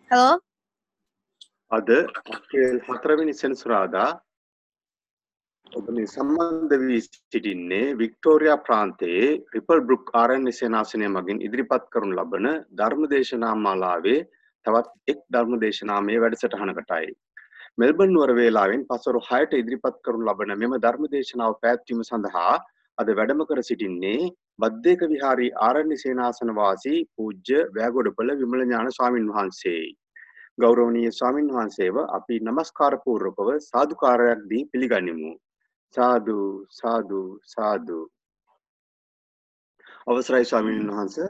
Hello? අද අප්‍රේල් 4 වෙනි සෙනසුරාදා ඔබ මේ සම්බන්ධ වී සිටින්නේ වික්ටෝරියා ප්‍රාන්තයේ රිපල් බ්‍රුක් ආරණ්‍ය සේනාසනය මගින් ඉදිරිපත් කරනු ලබන ධර්මදේශනා මාලාවේ තවත් එක් ධර්මදේශනාමය වැඩසටහනකටයි. මෙල්බන් නුවර වේලාවෙන් පසරු 6ට ඉදිරිපත් කරනු ලබන මෙම ධර්මදේශනාව පැවැත්වීම සඳහා අද වැඩම කර සිටින්නේ බද්දේක විහාරී ආරණ්‍ය සේනාසන වාසී පූජ්‍ය වැයගොඩපළ විමල ඥාන ස්වාමින් වහන්සේයි. ගෞරවනීය ස්වාමින් වහන්සේව අපි নমස්කාර පූර්වකව සාදුකාරයක් දී පිළිගනිමු. සාදු සාදු සාදු. අවසරයි ස්වාමින් වහන්සේ.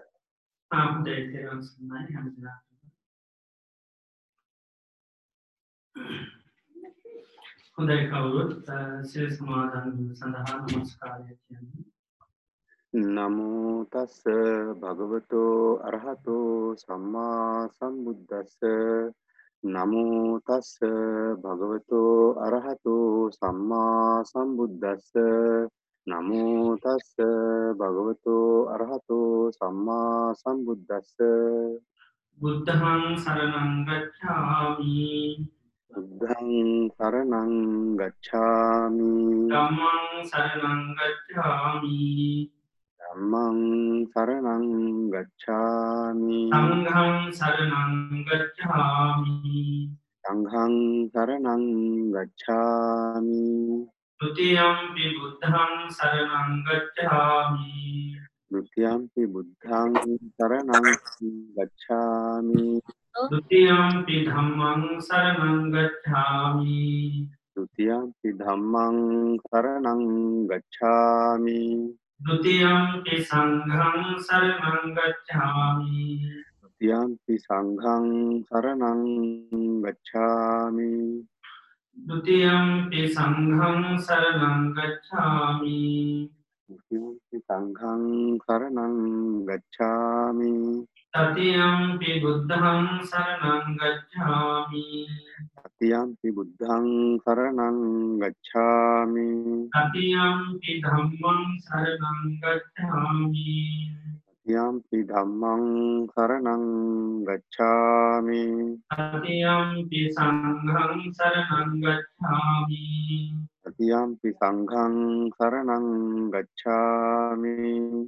හොඳයි කවුරුත් සිල් සමාදන් සඳහා නමස්කාරය කියන්නේ. නමෝ තස්ස භගවතෝ අරහතෝ සම්මා සම්බුද්දස්ස නමෝ තස්ස භගවතෝ අරහතෝ සම්මා සම්බුද්දස්ස නමෝ තස්ස භගවතෝ අරහතෝ සම්මා සම්බුද්දස්ස බුද්ධං සරණං ගච්ඡාමි බුද්ධං සරණං ගච්ඡාමි ධම්මං සරණං ගච්ඡාමි ධම්මං සරණං ගච්ඡාමි සංඝං සරණං ගච්ඡාමි සංඝං සරණං ගච්ඡාමි ဒုတိယံ පි බුද්ධං සරණං ගච්ඡාමි ဒုတိယံ පි බුද්ධං සරණං ගච්ඡාමි ဒုတိယံ පි ධම්මං සරණං ගච්ඡාමි ဒုတိယံ පි ධම්මං සරණං ගච්ඡාමි ဒုတိယံ පි සංඝං සරණං ගච්ඡාමි ဒုတိယံ පි සංඝං සරණං ගච්ඡාමි ဒုတိယံ පි සංඝං සරණං ගච්ඡාමි ဒုတိယံ පි සංඝං සරණං ගච්ඡාමි တတိယံ පි බුද්ධං සරණං ගච්ඡාමි တတိယံ පි බුද්ධං සරණං ගච්ඡාමි တတိယံ පි ධම්මං සරණං ගච්ඡාමි တတိယံ පි ධම්මං සරණං ගච්ඡාමි တတိယံ පි සංඝං සරණං ගච්ඡාමි တတိယံ පි සංඝං සරණං ගච්ඡාමි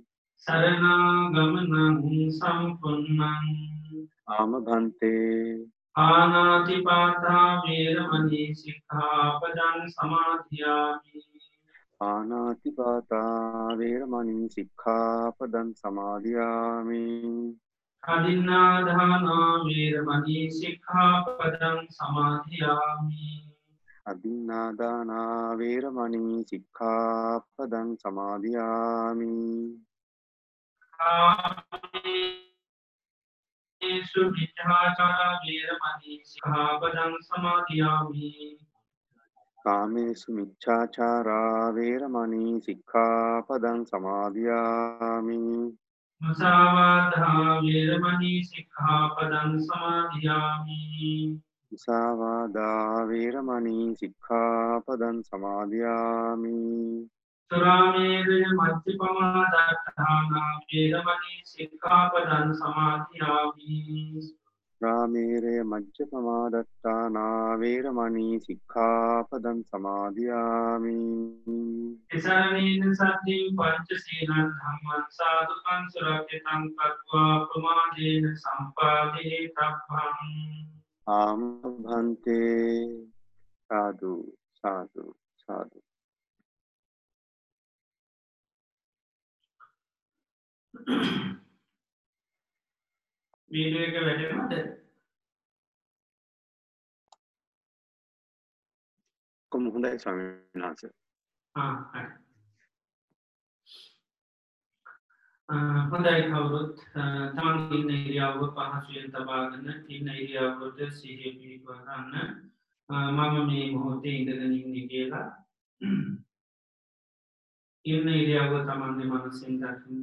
සරණාගමනං සම්පන්නං ආමභන්තේ ආනාතිපාතා වේරමණී සික්ඛාපදං සමාදියාමි ආනාතිපාතා වේරමණී සික්ඛාපදං සමාදියාමි අදින්නාදානා වේරමණී සික්ඛාපදං සමාදියාමි අදින්නාදානා වේරමණී සික්ඛාපදං සමාදියාමි කාමේසු මිච්ඡාචාරා වේරමණී සික්ඛාපදං සමාදියාමි කාමේසු මිච්ඡාචාරා වේරමණී සික්ඛාපදං සමාදියාමි මුසාවාදා වේරමණී සික්ඛාපදං සමාදියාමි මුසාවාදා වේරමණී සික්ඛාපදං සමාදියාමි සුරාමේරය මච්චපමා දත්තානා වේරමණී සික්ඛාපදං සමාදියාමි රාමේරය මජ්ජපමාදත්තානා වේරමණී සික්ඛාපදං සමාදියාමි තිසරණේන සද්ධින් පංචශීලං ධම්මං සාදුකං සුරක්ෂිතං කତ୍වා ප්‍රමාදේන සම්පාදේ තබ්බං ආමභන්තේ සාදු සාදු සාදු වීඩියෝ එක වැටෙනවද? කොහොම හොඳයි ස්වාමීන් වහන්සේ. හරි. හොඳයි කවුරුත් තමන් ඉන්න ඉරියව්ව පහසුවෙන් තබාගෙන ඉන්න ඉරියව්වට සිහිය පිහිටුවා ගන්න. මම මේ මොහොතේ ඉඳගෙන ඉන්නේ කියලා ඉන්න ඉරියව්ව තමන්ගේ මනසින් දකින්න.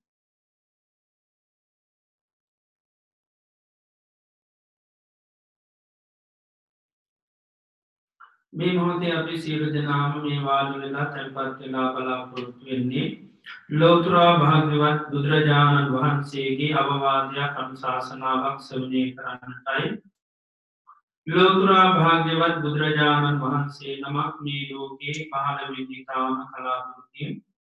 මේ මොහොතේ අපි සියලු දෙනාම මේ වාඩි වෙලා තැන්පත් වෙලා බලාපොරොත්තු වෙන්නේ ලෝතුරා භාග්‍යවත් බුදුරජාණන් වහන්සේගේ අවවාදයක් අනුශාසනාවක් ශ්‍රවණය කරන්නටයි. ලෝතුරා භාග්‍යවත් බුදුරජාණන් වහන්සේ නමක් මේ ලෝකයේ පහළ විදිතාම කලාතුරකින්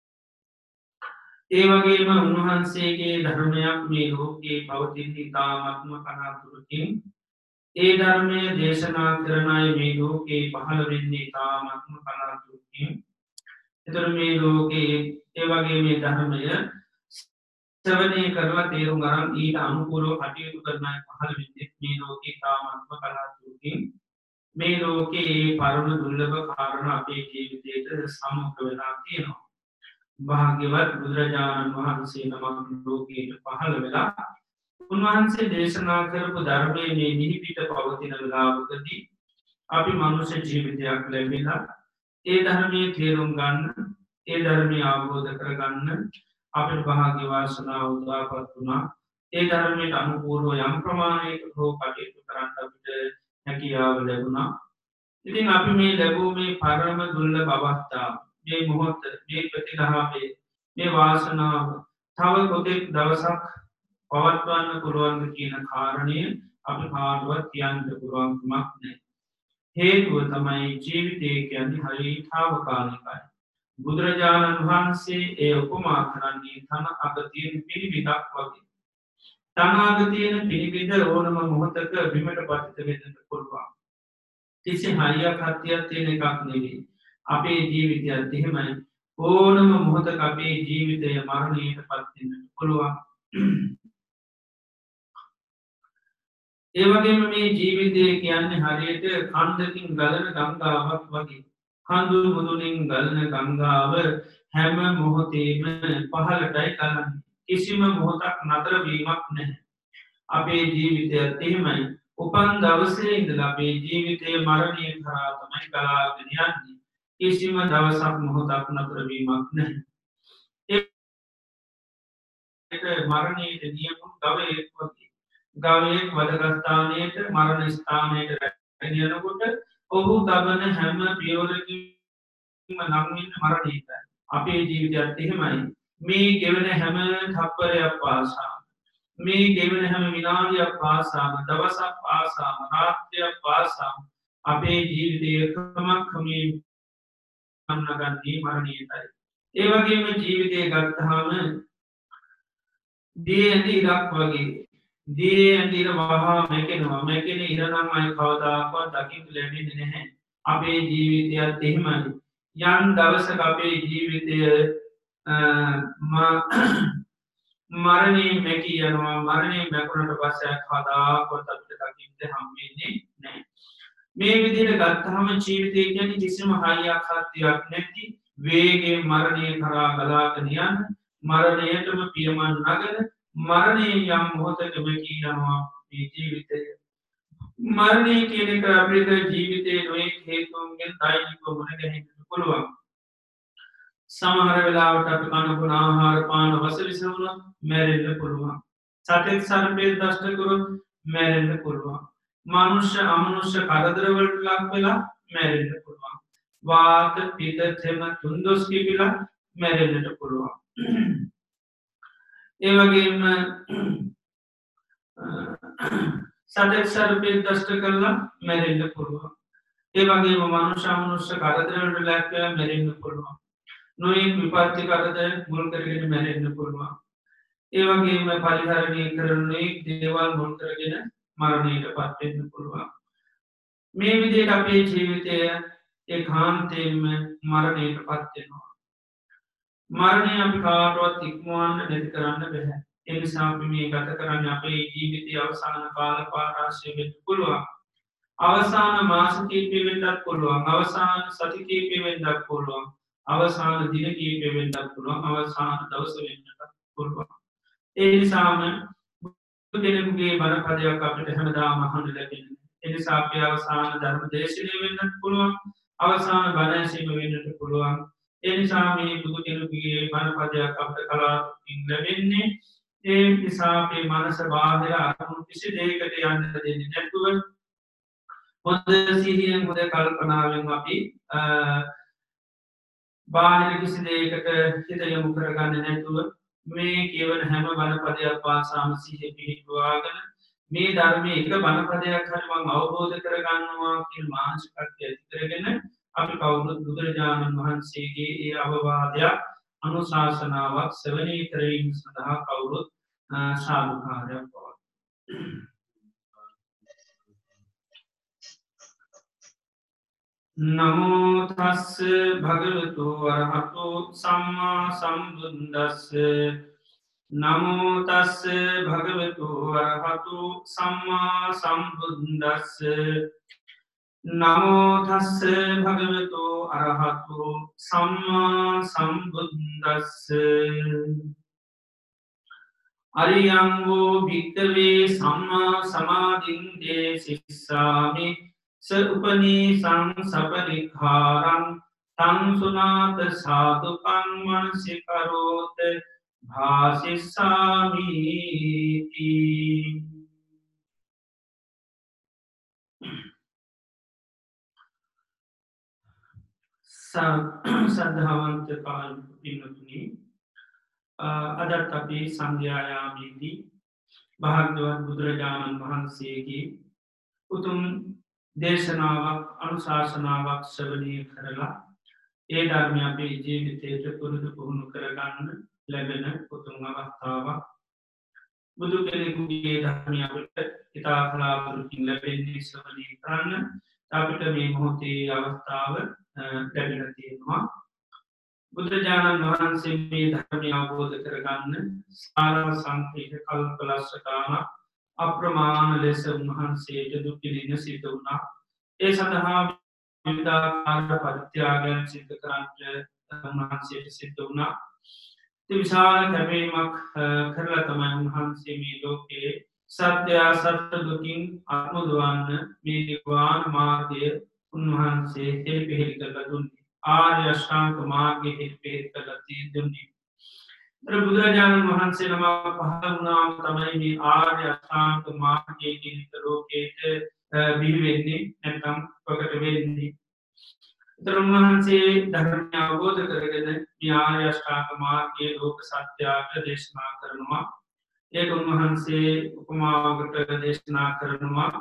ඒ වගේම උන්වහන්සේගේ ධර්මයක් මේ ලෝකයේ පවතින්නේ තාමත්ම කලාතුරකින් ඒ ධර්මය දේශනා කරනය මේ ලෝකයේ පහළ වෙන්නේ තාමත්ම කලාතුරකින් එතර මේ ලෝකයේ ඒ වගේ මේ ධර්මය සවනය කරලා තේරුම් ගරන් ඊට අනුකූලෝ කටයුතු කරනයි පහළ විදිත් මේ ලෝකයේ තාමත්ම කලාතුරකින් මේ ලෝකයේ පරුණු දුර්ලභ කාරණ අපේ ජීවිතයට සමුඛ වෙලා තියෙනවා. භාග්‍යවත් බුදුරජාණන් වහන්සේ නමක් ලෝකයට පහළ වෙලා උන්වහන්සේ දේශනා කරපු ධර්මයේ මේ නිහිපිට පවතින වෙලාවකදී අපි මනුෂ්‍ය ජීවිතයක් ලැබිලා ඒ ධර්මය තේරුම් ගන්න ඒ ධර්මය අවබෝධ කරගන්න අපට භාග්‍යවාසනා උදාපත් වුණා ඒ ධර්මයට අනුපූර්ව යම් ප්‍රමාණයක හෝ කටයුතු කරන්න අපිට හැකියාව ලැබුණා. ඉතින් අපි මේ ලැබූ මේ පරම දුර්ලභ අවස්ථාව මේ මොහොත මේ ප්‍රතිලාභය මේ වාසනාව තව කොතෙක් දවසක් පවත්වන්න පුළුවන්ද කියන කාරණය අපි කාටවත් කියන්න පුළුවන්කමක් නැහැ. හේතුව තමයි ජීවිතය කියන්නේ හරි තාවකාලිකයි. බුදුරජාණන් වහන්සේ ඒ උපමා කරන්නේ තන අග තියෙන පිළිබිඩක් වගේ. තන අග තියෙන පිළිබිඩ ඕනම මොහොතක බිමට පතිත වෙන්නට පුළුවන්. කිසි හයියක් හත්තියක් තියෙන එකක් නෙවෙයි. අපේ ජීවිතයත් එහෙමයි. ඕනම මොහොතක අපේ ජීවිතය මරණයට පත්වෙන්නට පුළුවන්. ඒවගේම මේ ජීවිතය කියන්නේ හරියට කන්දකින් ගලන ගංගාවක් වගේ. කඳුරු මුදුනින් ගලන ගංගාව හැම මොහොතේම පහලටයි කලන්න. කිසිම මොහොතක් නතරවීමක් නැහැ. අපේ ජීවිතයත් එහෙමයි. උපන් දවසේ ඉඳලා අපේ ජීවිතය මරණය කරා තමයි ගලාගෙන යන්නේ. කිසිම දවසක් මොහොතක් නතරවීමක් නැහැ. මරණයට නියමුන් ගවයෙක් වගේ. ගවයෙක් වදගස්ථානයට මරණ ස්ථානයට රැගෙනයනකොට ඔහු තබන හැම පියවරකින් නංවෙන්න මරණීතයි. අපේ ජීවිතයත් එහෙමයි. මේ ගෙවන හැම තප්පරයක් පාසා. මේ ගෙවන හැම විනාඩියක් පාසාම දවසක් පාසාම රාත්‍රයක් පාසාම අපේ ජීවිතය ක්‍රමක්‍රමී අන්නගන්නේ මරණීතයි. ඒවගේම ජීවිතය ගත්තහාම දී ඇති ඉරක් වගේ දී ඇතිර වහා මැකෙනවා මැකෙන ඉරනම් අයි කවදාක්වත් දකිට ලැබෙන නැහැ. අපේ ජීවිතයත් එහෙමයි. යන් දවසක අපේ ජීවිතය මරණය මැකී යනවා මරණය මැකුණට පස්සයක් කදාකොත් අපට දකිින්ට හම්බෙන්නේ නෑ. මේ විදියට ගත්තහම ජීවිතය ගැන කිසිම හයියක් හත්තියක් නැති වේගේ මරණය කරා ගලාගනයන් මරණයටම පියමන් නගන මරණය යම් මොහොතක මැකී යනවා මේ ජීවිතය. මරණය කියනෙක අපිට ජීවිතය නොයි හේතුන්ගෙන් දෛනික මුණ ගැහිට පුළුවන්. සමහර වෙලාවට අපි කනපුන ආහාර පාන වස විසවුණ මැරෙල්ල පුළුවන්. සතෙක් සරපය දෂ්ටකරුත් මැරෙල්ල පුළුවන්. මනුෂ්‍ය අමනුෂ්‍ය කරදරවලට ලක් වෙලා මැරෙල්ල පුළුවන්. වාත පිත තෙම තුන්දොස් කිපිලා මැරෙල්ලට පුළුවන්. ඒවගේම සතෙක් සරපය දෂ්ට කරලා මැරෙල්ල පුළුවන්. ඒවගේ මනුෂ්‍යමනුෂ්‍ය කරදරවලට ලැක්ව මැරෙන්න්න පුළුවන්. නොයින් විපත්ති කරද මුල් කරගෙන මැරෙන්න්න පුළුවන්. ඒවගේම පරිහරණය කරන්නේ දේවල් මුල් කරගෙන මරණයට පත්වෙන්න පුළුවන්. මේ විදියට අපේ ජීවිතය ඒ කාන්තයෙන්ම මරණයට පත්වෙනවා. මරණය අපි කාටුවත් ඉක්මවන්න නැති කරන්න බැහැ. එනිසාපි මේ ගත කරන්න අපේ ජීවිතය අවසාන කාල පාරාශය වෙන්න පුළුවන්. අවසාන මාසකීපය වෙන්නත් පුළුවන් අවසාන සතිකීපය වෙන්නක් පුළුවන් අවසාන දිනකීපය වෙන්නක් පුළුවන් අවසාන දවස වෙන්නට පුළුවන්. එනිසාම දෙනෙකුගේ බණපදයක් අපට හැමදා මහඳ ලැබෙන. එනිසාපය අවසාන ධර්ම දේශනය වෙන්නත් පුළුවන් අවසාන බණැසීම වෙන්නට පුළුවන්. එනිසා මේ බුදු කෙනුගේ බණපදයක් අපට කලාකින් ලැබෙන්නේ ඒ නිසාපේ මනස බාහිර අරමුණු කිසි දේකට යන්න දෙන්නේ නැතුව හොඳ සිහියෙන් හොද කල්පනාවෙන් අපි බාහිර කිසි දේකට හිත යොමු කරගන්න නැතුව මේ කියවන හැම බණපදයක් පාසාම සිහ පිහිටවාගෙන මේ ධර්මයේ එක බණපදයක් හරි මම අවබෝධ කරගන්නවා කියන මානසිකත්වය ඇති කරගෙන අපි කවුරුත් බුදුරජාණන් වහන්සේගේ ඒ අවවාදයක් අනුශාසනාවක් ශ්‍රවණය කිරීම සඳහා කවුරුත් සාදුකාරයක් පවත්වනවා. නමෝ තස්ස භගවතු වරහතු සම්මා සම්බුද්දස්ස නමෝ තස්ස භගවතු වරහතු සම්මා සම්බුද්දස්ස නමෝ තස්ස භගවතු අරහතු සම්මා සම්බුද්දස්ස අරියංගෝ භික්කවේ සම්මා සමාධින්දේ සිස්සාමි ස උපනී සංසපරික්ඛාරං තංසුනාත සාදුකං මනසිකරෝත භාසිස්සාමීති සද්ධාවන්ත කාලු පින්නතුනි අදත් අපි සංධ්‍යායාමේදී භාග්‍යවත් බුදුරජාණන් වහන්සේගේ උතුම් දේශනාවක් අනුශාසනාවක් ශ්‍රවණය කරලා ඒ ධර්මය අපේ ජීවිතයට පුරුදු පුහුණු කරගන්න ලැබෙන උතුම් අවස්ථාවක් බුදු කෙනෙකුගේ ධර්මය අපට ඉතා කලාතුරකින් ලැබෙන්නේ ශ්‍රවණය කරන්න අපිට මේ මොහොතේ අවස්ථාව ලැබෙලා තියෙනවා බුදුරජාණන් වහන්සේ මේ ධර්මය අවබෝධ කරගන්න සාරව සංකේත කල්පලක්ෂ අප්‍රමාණ ලෙස උන්වහන්සේට දුක් විඳින්න සිද්ධ වුණා. ඒ සඳහා විවිධාකාර පරිත්‍යාගයන් සිද්ධ කරන්න උන්වහන්සේට සිද්ධ වුණා. ඉතින් විශාල කැපීමක් කරලා තමයි උන්වහන්සේ මේ ලෝකයේ සත්‍ය අසත්‍ය දුකින් අත්මුදවන්න මේ නිර්වාණ මාර්ගය උන්වහන්සේ හෙළිපෙහෙළි කරලා දුන්නේ. ආර්ය අෂ්ටාංග මාර්ගයේ හෙළිපෙහෙළි කරලා දුන්නේ. බුදුරජාණන් වහන්සේ නම පහළ වුණාම තමයි මේ ආර්ය අෂ්ටාංග මාර්ගයේ කියන ලෝකයට බිහි වෙන්නේ නැත්නම් ප්‍රකට වෙන්නේ. ඒතර උන්වහන්සේ ධර්මය අවබෝධ කරගෙන මේ ආර්ය අෂ්ටාංග මාර්ගයේ ලෝක සත්‍යයට දේශනා කරනවා. ඒක උන්වහන්සේ උපමාවකට දේශනා කරනවා.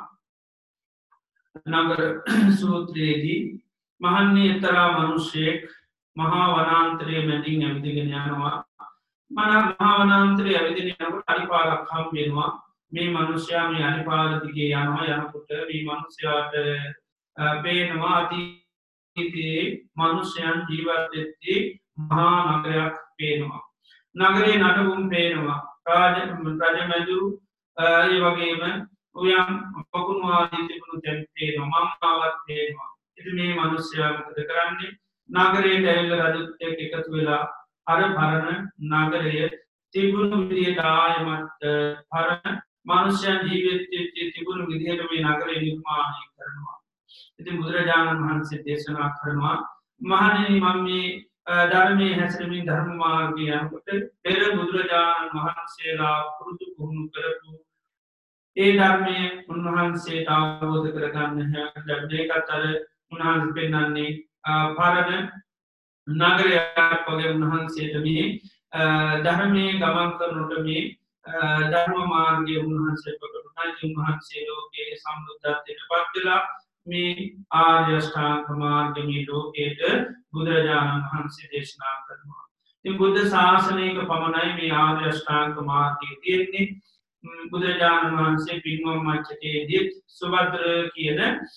නගර සූත්‍රයේදී මහන්නේ එක්තරා මිනිසෙක් මහා වනාන්තරයේ මැදින් ඇවිදගෙන යනවා. මහාවනාන්තරය ඇවිදින යනකොට අනිපාරක් හම් වෙනවා. මේ මනුෂ්‍යයා මේ අනිපාර දිගේ යනවා යනකොට මේ මනුෂ්‍යයාට පේනවා අතීතයේ මනුෂ්‍යයන් ජීවත් වෙද්දී මහා නගරයක් පේනවා. නගරේ නටබුන් පේනවා. රජමැදුරු ඒ වගේම උයම් පොකුණු ආදී තිබුණු තැන් පේනවා. මම්මාවත් පේනවා. ඉතින් මේ මනුෂ්‍යයා මොකද කරන්නේ? නගරයට ඇවිල්ලා රජුත් එක්ක එකතු වෙලා අර පරණ නගරය තිබුණු විදියට ආයමත් පරණ මනුෂ්‍යයන් ජීවිතයේ තිබුණු විදියට මේ නගරය නිර්මාණය කරනවා. ඉතින් බුදුරජාණන් වහන්සේ දේශනා කරනවා මහණෙනි මම මේ ධර්මයේ හැසිරෙමින් ධර්ම මාර්ගය යනකොට පෙර බුදුරජාණන් වහන්සේලා පුරුදු පුහුණු කරපු ඒ ධර්මයේ උන්වහන්සේට අවබෝධ කරගන්න ලැබෙන්නේකට අර උන්වහන්සේ පෙන්වන්නේ පරණ නගරයක් වගේ උන්වහන්සේට මේ ධර්මයේ ගමන් කරනකොට මේ ධර්ම මාර්ගය උන්වහන්සේ ප්‍රකටයි. උන්වහන්සේ ලෝකයේ සම්බුද්ධත්වයට පත් වෙලා මේ ආර්ය අෂ්ටාංග මාර්ගයේ ලෝකයට බුදුරජාණන් වහන්සේ දේශනා කරනවා. ඉතින් බුද්ධ ශාසනයක පමණයි මේ ආර්ය අෂ්ටාංග මාර්ගය තියෙන්නේ. බුදුරජාණන් වහන්සේ පින්වම් මච්චකයේදී සුභද්‍ර කියන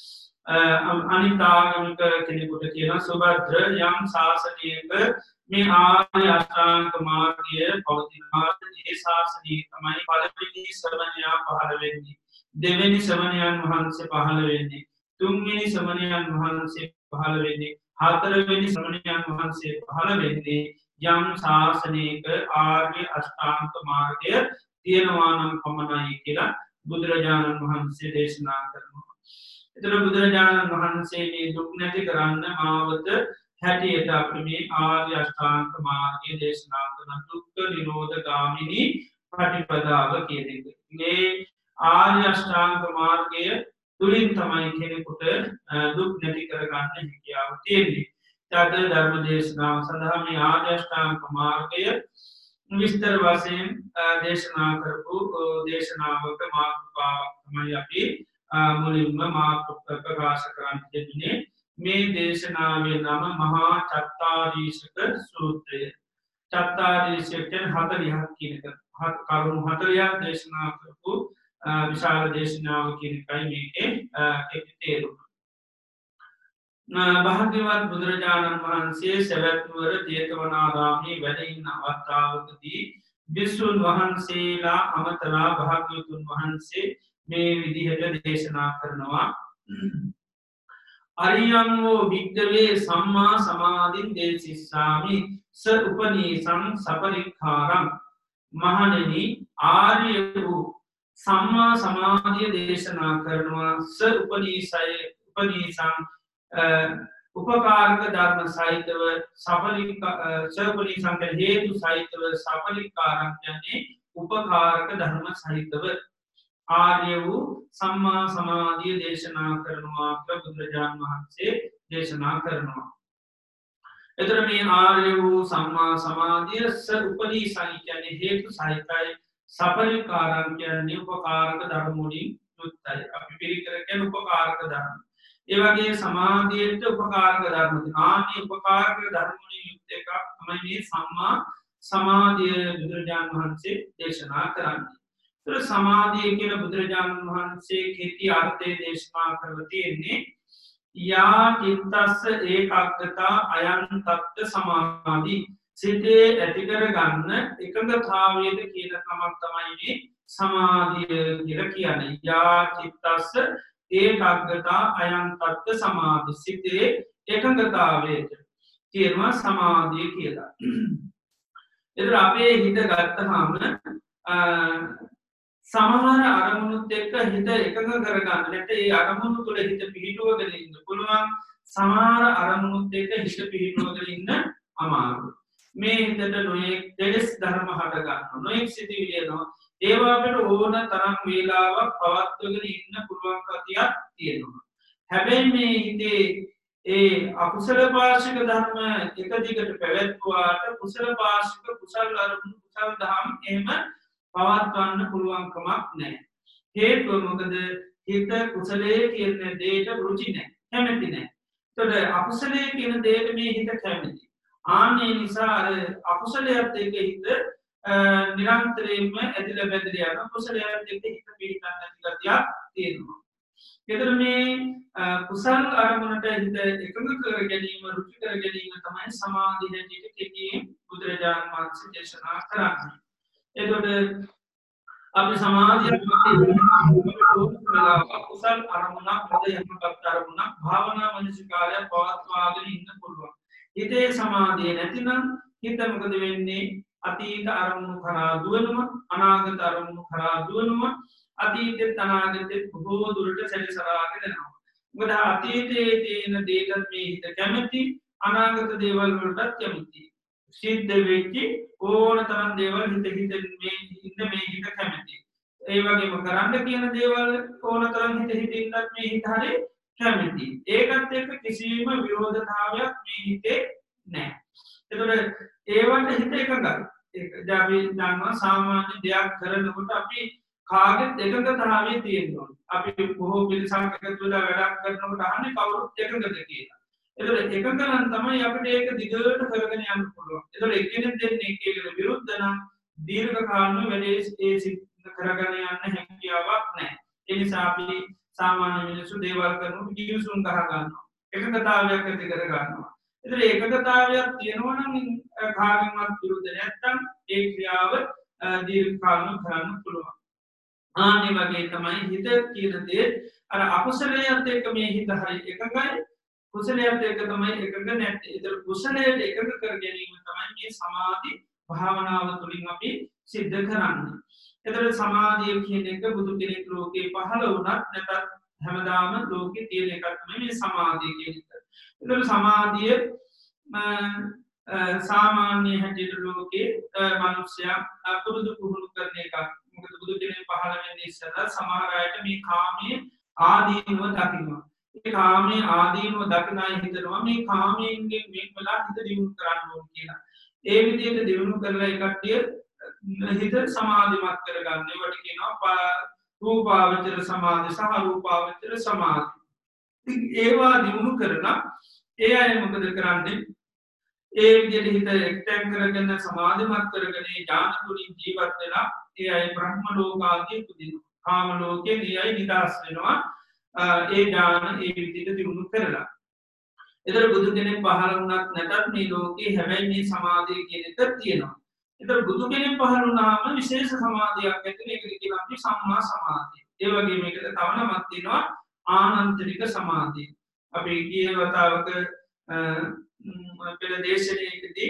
අනිතාගමික කෙනෙකුට කියන සුභද්‍ර යම් ශාසනයක මේ ආර්ය අෂ්ටාංග මාර්ගය පවතිනවා. ඒ ශාසනයේ තමයි පළවෙනි ශ්‍රමණයා පහළ වෙන්නේ. දෙවෙනි ශ්‍රමණයන් වහන්සේ පහළ වෙන්නේ. තුන්වෙනි ශ්‍රමණයන් වහන්සේ පහළ වෙන්නේ. හතරවෙනි ශ්‍රමණයන් වහන්සේ පහළ වෙන්නේ යම් ශාසනයක ආර්ය අෂ්ටාංග මාර්ගය තියෙනවා නම් පමණයි කියලා බුදුරජාණන් වහන්සේ දේශනා කරනවා. එතන බුදුරජාණන් වහන්සේ මේ දුක් නැති කරන්න මාවත හැටියට අපිට මේ ආර්ය අෂ්ටාංග මාර්ගය දේශනා කරන දුක්ඛ නිරෝධ ගාමිනී ප්‍රතිපදාව කියන එක. මේ ආර්ය අෂ්ටාංග මාර්ගය තුලින් තමයි කෙනෙකුට දුක් නැති කරගන්න හැකියාව තියෙන්නේ. ඊට ධර්ම දේශනාව සඳහා මේ ආර්ය අෂ්ටාංග මාර්ගය විස්තර වශයෙන් දේශනා කරපු දේශනාවක මාතෘකාවක් තමයි අපි මුලින්ම ප්‍රකාශ කරන්න තිබුණේ මේ දේශනාවේ නම මහා චත්තාරීෂක සූත්‍රය. චත්තාරීෂක කියන්නේ 40ක් කියන එක. කරුණු 40ක් දේශනා කරපු විශාල දේශනාව කියන එකයි මේකේ තේරුම. භාග්‍යවත් බුදුරජාණන් වහන්සේ සැවැත්නුවර ජේතවනාරාමයේ වැඩ ඉන්න අවස්ථාවකදී භික්ෂුන් වහන්සේලා අමතරා භාග්‍යවතුන් වහන්සේ මේ විදිහට දේශනා කරනවා. අරියංගෝ භික්ඛවේ සම්මා සමාධින් දේශිස්සාමි ස උපනීසං සපරික්ඛාරං. මහණෙනි ආර්ය වූ සම්මා සමාධිය දේශනා කරනවා ස උපනීසං උපකාරක ධර්ම සහිතව සපරික්ඛාරං හේතු සහිතව සපරික්ඛාරං කියන්නේ උපකාරක ධර්ම සහිතව ආර්ය වූ සම්මා සමාධිය දේශනා කරනවා කියලා බුදුරජාණන් වහන්සේ දේශනා කරනවා. එතකොට මේ ආර්ය වූ සම්මා සමාධිය ස උපනීසං කියන්නේ හේතු සහිතයි, සපරික්ඛාරං කියන්නේ උපකාරක ධර්ම වලින් යුක්තයි. අපි පිළිකර කියන්නේ උපකාරක ධර්ම. ඒ වගේ සමාධියට උපකාරක ධර්ම ආදී උපකාරක ධර්ම වලින් යුක්ත එකක් තමයි මේ සම්මා සමාධිය බුදුරජාණන් වහන්සේ දේශනා කරන්නේ. ඒතර සමාධිය කියන බුදුරජාණන් වහන්සේ කෙටි අර්ථය දේශනා කරලා තියෙන්නේ යා චිත්තස්ස ඒකාග්‍රතා අයං තත්ත සමාධි. සිතේ ඇති කර ගන්න එකඟතාවයද කියන කමක් තමයි මේ සමාධිය කියලා කියන්නේ. යා චිත්තස්ස ඒකාග්‍රතා අයං තත්ත සමාධි. සිතේ එකඟතාවයට කියනවා සමාධිය කියලා. එතකොට අපේ හිත ගත්තහම සමහර අරමුණුත් එක්ක හිත එකඟ කරගන්න නැත්නම් ඒ අරමුණු තුළ හිත පිහිටුවගෙන ඉන්න පුළුවන්. සමහර අරමුණුත් එක්ක හිත පිහිටුවගෙන ඉන්න අමාරුයි. මේ හිතට නොයෙක් දෙලස් ධර්ම හට ගන්නවා, නොයෙක් සිතිවිලි එනවා. ඒවා අපිට ඕන තරම් වේලාවක් පවත්වගෙන ඉන්න පුළුවන් කතියක් තියෙනවා. හැබැයි මේ හිතේ ඒ අකුසල පාර්ශික ධර්ම එක දිගට පැවැත්වුවාට කුසල පාර්ශික කුසල අරමුණු කුසල ධම් එහෙම පවත්වන්න පුළුවන්කමක් නැහැ. හේතුව මොකද? හිත කුසලයේ කියන දෙයට රුචි නැහැ, කැමති නැහැ. එතකොට අකුසලයේ කියන දෙයට මේ හිත කැමති. ආන්නේ නිසා අර අකුසලයට එක්ක හිත නිරන්තරයෙන්ම ඇදිලා බැඳලා යන කුසලයට එක්ක හිත පිළිගන්න නැති ගතියක් තියෙනවා. ඒතර මේ කුසල් අරමුණට හිත එකඟ කර ගැනීම, රුචි කර ගැනීම තමයි සමාධිය හැටියට කෙටියෙන් බුදුරජාණන් වහන්සේ දේශනා කරන්නේ. එතකොට අපි සමාධිය කුසල් අරමුණක් හොඳ යහපත් අරමුණක් භාවනා මනසිකාරය පවත්වාගෙන ඉන්න පුළුවන්. හිතේ සමාධිය නැතිනම් හිත මොකද වෙන්නේ? අතීත අරමුණු කරා දුවනවා, අනාගත අරමුණු කරා දුවනවා. අතීතෙත් අනාගතෙත් බොහෝ දුරට සැරිසරාගෙන යනවා. මොකද අතීතයේ තියෙන දේටත් මේ හිත කැමති, අනාගත දේවල් වලටත් කැමති. සිද්ධ වෙච්ච ඕන තරම් දේවල් හිත මේ හිත කැමති. ඒ වගේම කරන්න කියන දේවල් ඕන තරම් හිත ඉන්නත් මේ හිත හරි කැමති. ඒකත් එක්ක කිසිම විරෝධතාවයක් මේ හිතේ නැහැ. එතකොට ඒවට හිත එකඟයි. ඒක අපි දන්නවා සාමාන්‍ය දෙයක් කරනකොට අපි කාගෙත් එකඟතාවයේ තියෙනවා. අපි බොහෝ පිළිසක් එකතු වෙලා වැඩක් කරනකොට අහන්නේ කවුරුත් එකඟද කියලා. එතකොට එකඟ නම් තමයි අපිට ඒක දිගට කරගෙන යන්න පුළුවන්. එතකොට එකිනෙක දෙන්නේ එකිනෙකට විරුද්ධ නම් දීර්ඝ කාලීන වැඩේ ඒ සිද්ධ කරගෙන යන්න හැකියාවක් නැහැ. ඒ නිසා අපි සාමාන්‍ය මිනිස්සු දේවල් කරනකොට කිවිසුම් ගහ ගන්නවා. එකඟතාවයක් ඇති කර ගන්නවා. එතකොට ඒකගතාවයක් තියෙනවා නම් කාගෙන්වත් විරුද්ධ නැත්නම් ඒ ක්‍රියාව දීර්ඝ කාලීනව කරන්න පුළුවන්. ආන්නේ වගේ තමයි හිත කියන දේ අර අකුසලයට එක්ක මේ හිත හරි එකඟයි, කුසලයට එක්ක තමයි එකඟ නැත්තේ. ඒතර කුසලයට එකඟ කර ගැනීම තමයි මේ සමාධි භාවනාව තුළින් අපි සිද්ධ කරන්නේ. ඒතර සමාධිය කියන එක බුදු කෙනෙක් ලෝකේ පහළ වුණත් නැතත් හැමදාම ලෝකේ තියෙන එකක් තමයි මේ සමාධිය කියන එක. ඒතර සමාධිය සාමාන්‍ය හැටියට ලෝකේ මිනිස්සයා පුරුදු පුහුණු කරන එකක්. මොකද බුදු කෙනෙක් පහළ වෙන්නේ ඉස්සෙල්ලා සමහර අයට මේ කාමයේ ආදීනව දකින්නවා. මේ කාමයේ ආදීනව දකිනායි හිතනවා මේ කාමයෙන් වෙන් වෙලා හිත දියුණු කරන්න ඕන කියලා. ඒ විදිහට දියුණු කරලා ඒ කට්ටිය හිත සමාධිමත් කරගන්න වට කියනවා රූපාවචර සමාධි සහ රූපාවචර සමාධි ඒවා දියුණු කරලා ඒ අය මොකද කරන්නේ ඒ විදිහට හිත එක්තැන් කරගෙන සමාධිමත් කරගෙන ඥාන තුලින් ජීවත් වෙලා ඒ අය බ්‍රහ්ම ලෝකාදී උපදිනවා කාම ලෝකේ ඒ අය නිදහස් වෙනවා ඒ ඥාන ඒ විදිහට දියුණු කරලා එතකොට බුදු කෙනෙක් පහළ වුණත් නැතත් මේ ලෝකේ හැබැයි මේ සමාධිය කියන එක තියෙනවා. එතකොට බුදු කෙනෙක් පහළ වුණාම විශේෂ සමාධියක් ඇති මේකට කියනවා අපි සම්මා සමාධිය. ඒ වගේම මේකට තව නමක් තියෙනවා ආනන්තරික සමාධිය. අපි ගිය වතාවක පෙර දේශනාවකදී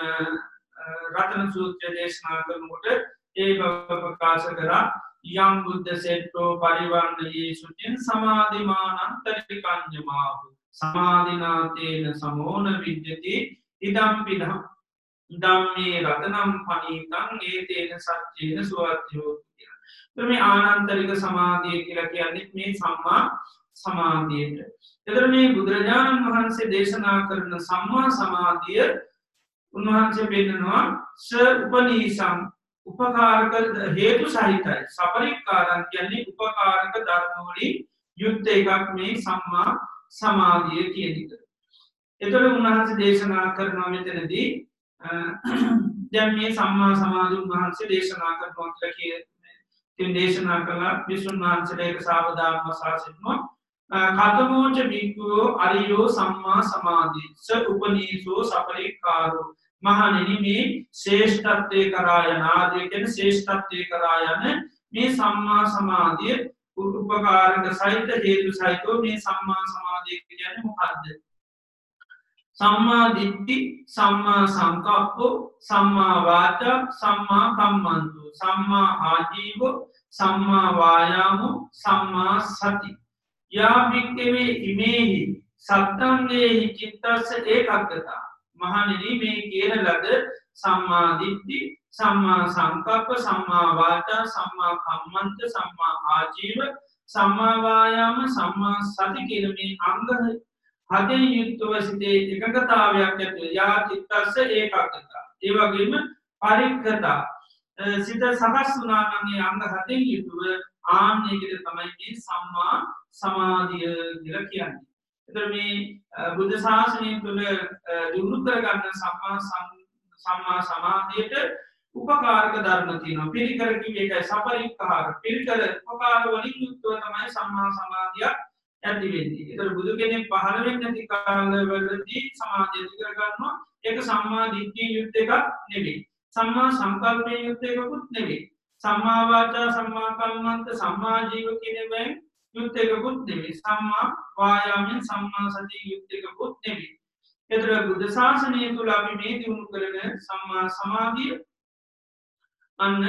රතන සූත්‍රය දේශනා කරනකොට ඒ බව ප්‍රකාශ කරා යම් බුද්ධ සෙට්ටෝ පරිවර්ණයේ සුචින් සමාධිමානන්තරිකඤ්ඤමාව සමාධිනාතේන සමෝන විද්‍යති ඉදම්පිදම් ධම්මේ රතනම් පනීතං ඒතේන සච්චේන සුවත්යෝ කියලා. මේ ආනන්තරික සමාධිය කියලා කියන්නේ මේ සම්මා සමාධියට. එතකොට මේ බුදුරජාණන් වහන්සේ දේශනා කරන සම්මා සමාධිය උන්වහන්සේ පෙන්නනවා උපනීසං උපකාරක හේතු සහිතයි. සපරික්කාරං කියන්නේ උපකාරක ධර්ම වලින් යුක්ත එකක් මේ සම්මා සමාධිය කියන එක. එතකොට උන්වහන්සේ දේශනා කරනවා මෙතනදී දැන් මේ සම්මා සමාධිය උන්වහන්සේ දේශනා කරනවා කියලා දේශනා කළා විසුණු වහන්සේට සාවධානව සාසිටනවා කතමෝච බික්ඛුෝ අරියෝ සම්මා සමාධි ස උපනීසෝ සපරික්කාරෝ මහණෙනි මේ ශ්‍රේෂ්ඨත්වයේ කරා යන ආදී කියන ශ්‍රේෂ්ඨත්වයේ කරා යන මේ සම්මා සමාධිය උපකාරක සහිත හේතු සහිතව මේ සම්මා සමාධිය කියන්නේ මොකක්ද? සම්මා දිට්ඨි සම්මා සංකප්පෝ සම්මා වාචා සම්මා කම්මන්තෝ සම්මා ආජීවෝ සම්මා වායාමෝ සම්මා සති යා වික්කවේ ඉමේහි සත්තංගේහි චිත්තස්ස ඒකග්ගතා මහණෙනි මේ කියන ලද සම්මා දිට්ඨි සම්මා සංකප්ප සම්මා වාචා සම්මා කම්මන්ත සම්මා ආජීව සම්මා වායාම සම්මා සති කියන මේ අංග හදේ යුක්තව සිටේ එකඟතාවයක් ඇති යා චිත්තස්ස ඒකග්ගතා ඒ වගේම පරික්ඛතා සිත සකස් වුණා නම් ඒ අංග හදේ යුක්තව ආන්නේකට තමයි මේ සම්මා සමාධිය කියලා කියන්නේ. එතකොට මේ බුද්ධ ශාසනය තුළ දිනු කරගන්න සම්මා සමාධියට උපකාරක ධර්ම තියෙනවා. පිළිකර කිව්වේ ඒකයි සපරික්කාර. පිළිකර උපකාර වලින් යුක්තව තමයි සම්මා සමාධිය ඇති වෙන්නේ. ඒතර බුදු කෙනෙක් පහළ වෙන්නේ නැති කාලවලදී සමාධිය ඇති කරගන්නවා. ඒක සම්මා දිට්ඨිය යුක්ත එකක් නෙවෙයි. සම්මා සංකල්පයේ යුක්ත එකකුත් නෙවෙයි. සම්මා වාචා සම්මා කම්මන්ත සම්මා ජීව කියන මේ යුක්ත එකකුත් නෙවෙයි. සම්මා වායාමෙන් සම්මා සති යුක්ත එකකුත් නෙවෙයි. ඒතර බුද්ධ ශාසනය තුල අපි මේ දිනු කරන සම්මා සමාධිය අන්න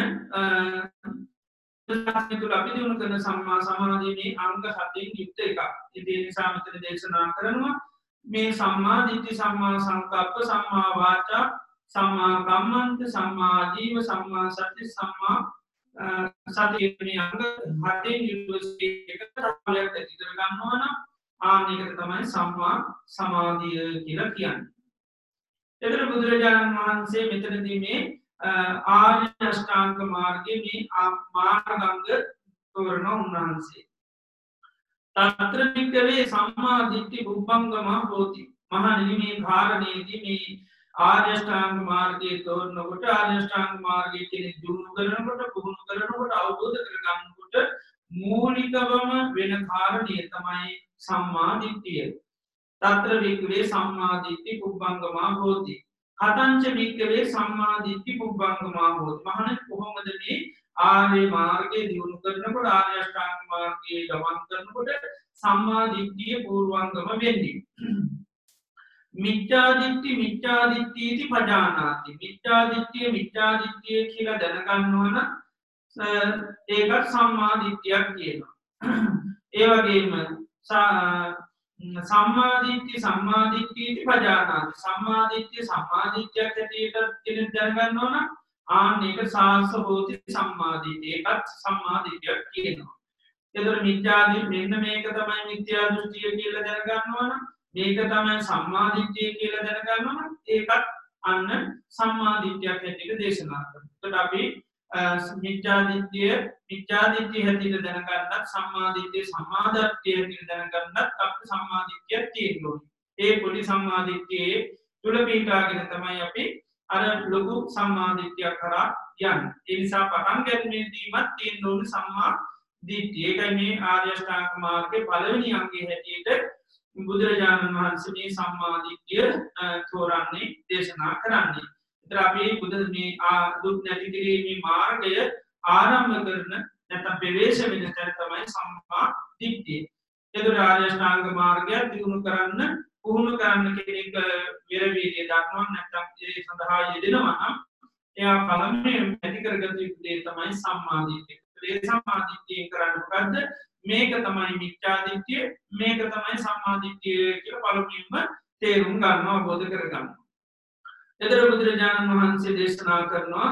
ශාසනය තුල අපි දිනු කරන සම්මා සමාධිය මේ අංග 7න් යුක්ත එකක්. ඒ නිසා මෙතන දේශනා කරනවා මේ සම්මා දිට්ඨි සම්මා සංකප්ප සම්මා වාචා සම්මා කම්මන්ත සම්මා ජීව සම්මා සති සම්මා සති මේ අංග 7න් යුක්ත එකකට ඇති කර ගන්නවා නම් ආනිකට තමයි සම්මා සමාධිය කියලා කියන්නේ. එතන බුදුරජාණන් වහන්සේ මෙතනදී මේ ආර්ය අෂ්ටාංග මාර්ගයේ මේ මාර්ගාංග තෝරන උන්වහන්සේ. తත්‍ර වික්කවේ සම්මා දිට්ඨි උපංගම හෝති. මහණෙනි මේ කාරණේදී මේ ආර්ය අෂ්ටාංග මාර්ගයේ තෝරනකොට ආර්ය අෂ්ටාංග මාර්ගයේ කියන දුරු කරනකොට පුහුණු කරනකොට අවබෝධ කරගන්නකොට මූලිකවම වෙන කාරණිය තමයි සම්මා දිට්ඨිය. తත්‍ර වික්කවේ සම්මා දිට්ඨි උපංගම හෝති. කතංච වික්කවේ සම්මා දිට්ඨි උපංගම හෝති. මහණෙනි කොහොමද මේ ආර්ය මාර්ගයේ දියුණු කරනකොට ආර්ය අෂ්ටාංග මාර්ගයේ ගමන් කරනකොට සම්මා දිට්ඨිය පූර්වංගම වෙන්නේ? මිච්ඡා දිට්ඨිති පජානාති. මිච්ඡා දිට්ඨිය කියලා දැනගන්නවා නම් ඒකත් සම්මා දිට්ඨියක් කියනවා. ඒ වගේම සම්මාදිට්ඨිති පජානාති. සම්මාදිට්ඨියක් හැටියට කෙනෙක් දැනගන්නවා නම් ආන්න ඒක සාස හෝති සම්මාදිට්ඨිය. ඒකත් සම්මාදිට්ඨියක් කියනවා. එතකොට මිත්‍යාදිට්ඨිය මෙන්න මේක තමයි මිත්‍යා දෘෂ්ටිය කියලා දැනගන්නවා නම් මේක තමයි සම්මාදිට්ඨිය කියලා දැනගන්නවා නම් ඒකත් අන්න සම්මාදිට්ඨියක් හැටියට දේශනා කරනවා. එතකොට අපි මිච්ඡාදිට්ඨිය හැටියට දැනගන්නත් සම්මාදිට්ඨිය සම්මාදිට්ඨිය හැටියට දැනගන්නත් අපිට සම්මාදිට්ඨියක් තියෙන්න ඕනේ. ඒ පොඩි සම්මාදිට්ඨියේ තුල පිටාගෙන තමයි අපි අර ලොකු සම්මාදිට්ඨිය කරා යන්නේ. ඒ නිසා පටන් ගැනීමේදීමත් තියෙන්න ඕනේ සම්මා දිට්ඨිය. ඒකයි මේ ආර්ය අෂ්ටාංග මාර්ගයේ පළවෙනි අංගයේ හැටියට බුදුරජාණන් වහන්සේ මේ සම්මා දිට්ඨිය තෝරන්නේ දේශනා කරන්නේ. ඒතර අපි බුදු මේ දුක් නැති කිරීමේ මාර්ගය ආරම්භ කරන නැත්නම් ප්‍රවේශ වෙන තැන තමයි සම්මා දිට්ඨිය. ඒතර ආර්ය අෂ්ටාංග මාර්ගය දිනු කරන්න පුහුණු කරන්න කෙනෙක් විරවීර්ය දක්වන්න නැත්නම් ඒ සඳහා යෙදෙනවා නම් එයා පළමුවෙන් ඇති කරගත යුතු දේ තමයි සම්මා දිට්ඨිය. ඒ සම්මා දිට්ඨිය කරන්න මොකද්ද? මේක තමයි මිච්ඡා දිට්ඨිය, මේක තමයි සම්මා දිට්ඨිය කියලා පළමුවෙන්ම තේරුම් ගන්න අවබෝධ කරගන්න. එතන බුදුරජාණන් වහන්සේ දේශනා කරනවා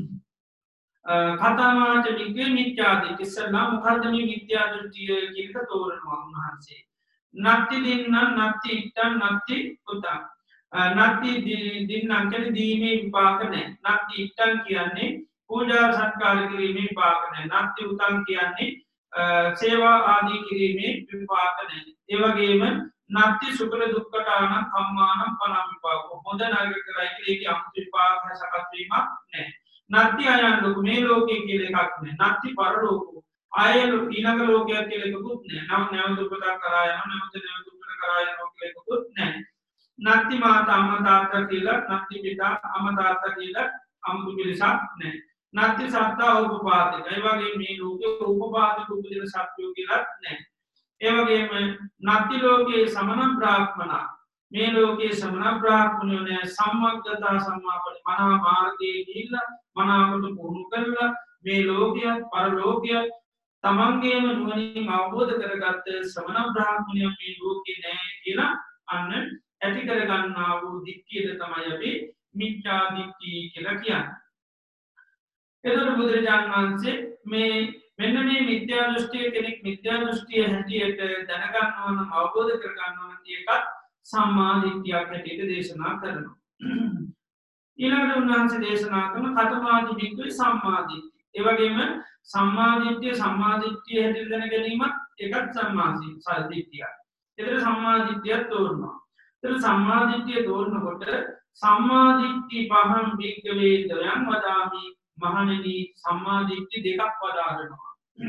කතාමාච විග්ගේ මිත්‍යා දිට්ඨිය. ඉස්සෙල්ලා මොකද්ද මේ මිත්‍යා දෘෂ්ටිය කියන එක තෝරනවා උන්වහන්සේ. නත්ති දින්නම් නත්ති ඉත්තං නත්ති උතං. නත්ති දින්නම් කියන්නේ දීමේ විපාක නැහැ. නත්ති ඉත්තං කියන්නේ පූජා සත්කාර කිරීමේ විපාක නැහැ. නත්ති උතං කියන්නේ සේවා ආදී කිරීමේ විපාක නැහැ. ඒ වගේම නත්ති සුඛල දුක්ඛතාන කම්මාන පන විපාක. හොඳ නරක කරයි කියලා ඒකේ අමුතු විපාක සකස් වීමක් නැහැ. නත්ති අයන් ලෝක මේ ලෝකේ කියලා එකක් නැහැ. නත්ති පරලෝක ආයල ඊළඟ ලෝකයක් කියලා එකකුත් නැහැ. නැවත උපතක් කරා යනවා නැවත උපත කරා යනවා කියලා එකකුත් නැහැ. නත්ති මාතා අම්මා තාත්තා කියලා නත්ති පිතා අම්මා තාත්තා කියලා අමුතු පිළිසක් නැහැ. නත්ති සත්තා උපපාදික. ඒ වගේ මේ ලෝකේ උපපාදික උපදින සත්‍යෝ කියලා නැහැ. ඒ වගේම නත්ති ලෝකේ සමන බ්‍රාහ්මනා මේ ලෝකේ සමන බ්‍රාහ්මණයෝ නැහැ. සම්මග්ගතා සම්මාපන මනා මාර්ගයේ ගිහිල්ලා මනාවට පුහුණු කරලා මේ ලෝකය පරලෝකය තමන්ගේම නුවණින් අවබෝධ කරගත්ත ශ්‍රමණ බ්‍රාහ්මණයෝ මේ ලෝකේ නැහැ කියලා අන්න ඇති කරගන්නා වූ දිට්ඨියද තමයි අපි මිත්‍යා දිට්ඨිය කියලා කියන්නේ. එතකොට බුදුරජාණන් වහන්සේ මේ මෙන්න මේ මිත්‍යා දෘෂ්ටිය කෙනෙක් මිත්‍යා දෘෂ්ටිය හැටියට දැනගන්නවා නම් අවබෝධ කරගන්නවා නම් ඒකත් සම්මා දිට්ඨියක් හැටියට දේශනා කරනවා. ඊළඟට උන්වහන්සේ දේශනා කරන කතමාදි වික්‍රේ සම්මා දිට්ඨිය. ඒ වගේම සම්මා දිට්ඨිය හැටියට දැන ගැනීමත් ඒකත් සම්මා දිට්ඨියයි. ඒතර සම්මා දිට්ඨිය තෝරනවා. ඒතර සම්මා දිට්ඨිය තෝරනකොට සම්මා දිට්ඨි පහම් වික්‍රේ දයන් වදාමි මහණෙනි සම්මා දිට්ඨි දෙකක් වදාරනවා.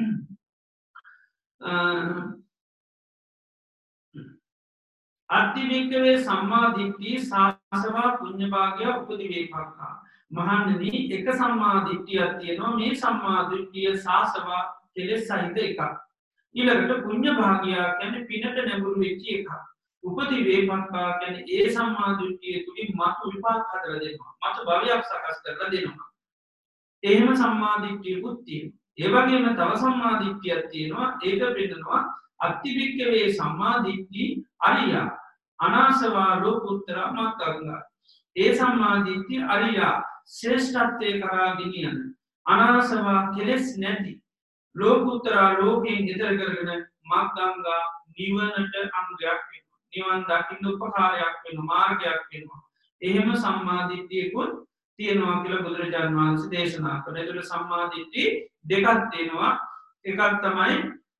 අත්තිවික්කවේ සම්මා දිට්ඨි සාසවා පුඤ්ඤ භාග්‍ය උපදි වේපක්ඛා. මහණෙනි එක සම්මා දිට්ඨියක් තියෙනවා. මේ සම්මා දිට්ඨිය සාසවා කෙලෙස් සහිත එකක්. ඊළඟට පුඤ්ඤ භාග්‍ය කියන්නේ පිනට නැඹුරු වෙච්ච එකක්. උපදි වේපක්ඛා කියන්නේ ඒ සම්මා දිට්ඨිය තුලින් මතු විපාක හදලා දෙනවා. මතු භවයක් සකස් කරලා දෙනවා. එහෙම සම්මා දිට්ඨියකුත් තියෙනවා. ඒ වගේම තව සම්මා දිට්ඨියක් තියෙනවා. ඒක පෙන්නනවා අත්තිවික්කවේ සම්මා දිට්ඨි අරියා අනාසවා ලෝකුත්තර මග්ගංගා. ඒ සම්මා දිට්ඨි අරියා ශ්‍රේෂ්ඨත්වයේ කරා ගෙනියන අනාසවා කෙලෙස් නැති ලෝකුත්තර ලෝකයෙන් ඈතර කරගෙන මග්ගංගා නිවනට අංගයක් වෙනවා. නිවන් දකින්න උපකාරයක් වෙනවා. මාර්ගයක් වෙනවා. එහෙම සම්මා දිට්ඨියකුත් තියෙනවා කියලා බුදුරජාණන් වහන්සේ දේශනා කරනවා. ඒතර සම්මා දිට්ඨි දෙකක් තියෙනවා. එකක් තමයි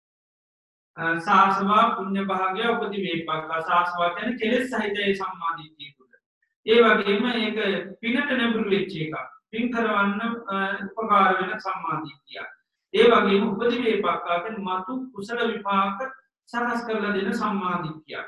සාසවා පුඤ්ඤ භාග්‍ය උපදි වේපක්ඛා. සාසවා කියන්නේ කෙලෙස් සහිත ඒ සම්මා දිට්ඨිය තුළ. ඒ වගේම ඒක පිනට නැඹුරු වෙච්ච එකක්. පින් කරවන්න උපකාර වෙන සම්මා දිට්ඨිය. ඒ වගේම උපදි වේපක්ඛා කියන්නේ මතු කුසල විපාක සකස් කරලා දෙන සම්මා දිට්ඨිය.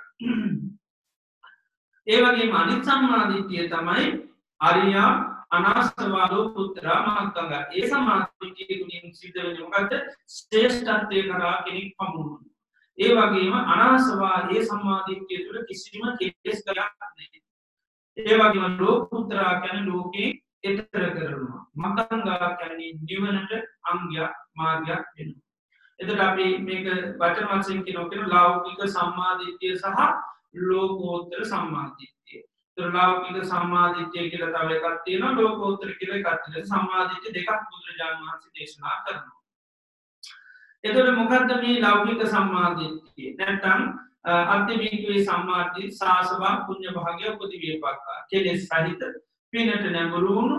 ඒ වගේම අනිත් සම්මා දිට්ඨිය තමයි අරියා අනාසවා ලෝකුත්තර මග්ගංගා. ඒ සම්මා දිට්ඨිය තුලින් සිද්ධ වෙන්නේ මොකද්ද? ශ්‍රේෂ්ඨත්වයේ කරා කෙනෙක් පමුණුවන. ඒ වගේම අනාසවා ඒ සම්මා දිට්ඨිය තුල කිසිම කෙලෙස් ගයක් නැහැ. ඒ වගේම ලෝකුත්තර කියන්නේ ලෝකේ ඈතර කරනවා. මග්ගංගා කියන්නේ නිවනට අංගයක් මාර්ගයක් වෙනවා. එතකොට අපි මේක වචන වශයෙන් කියනවා ලෞකික සම්මා දිට්ඨිය සහ ලෝකෝත්තර සම්මා දිට්ඨිය. ලෞකික සම්මා දිට්ඨිය කියලා තව එකක් තියෙනවා. ලෝකෝත්තර කියලා එකක් තියෙනවා. සම්මා දිට්ඨිය දෙකක් බුදුරජාණන් වහන්සේ දේශනා කරනවා. එතකොට මොකද්ද මේ ලෞකික සම්මා දිට්ඨිය? නැත්නම් අත්තිවික්කවේ සම්මා දිට්ඨිය සාසවා පුඤ්ඤ භාග්‍ය උපදි වේපක්ඛා. කෙලෙස් සහිත පිනට නැඹුරු වුණු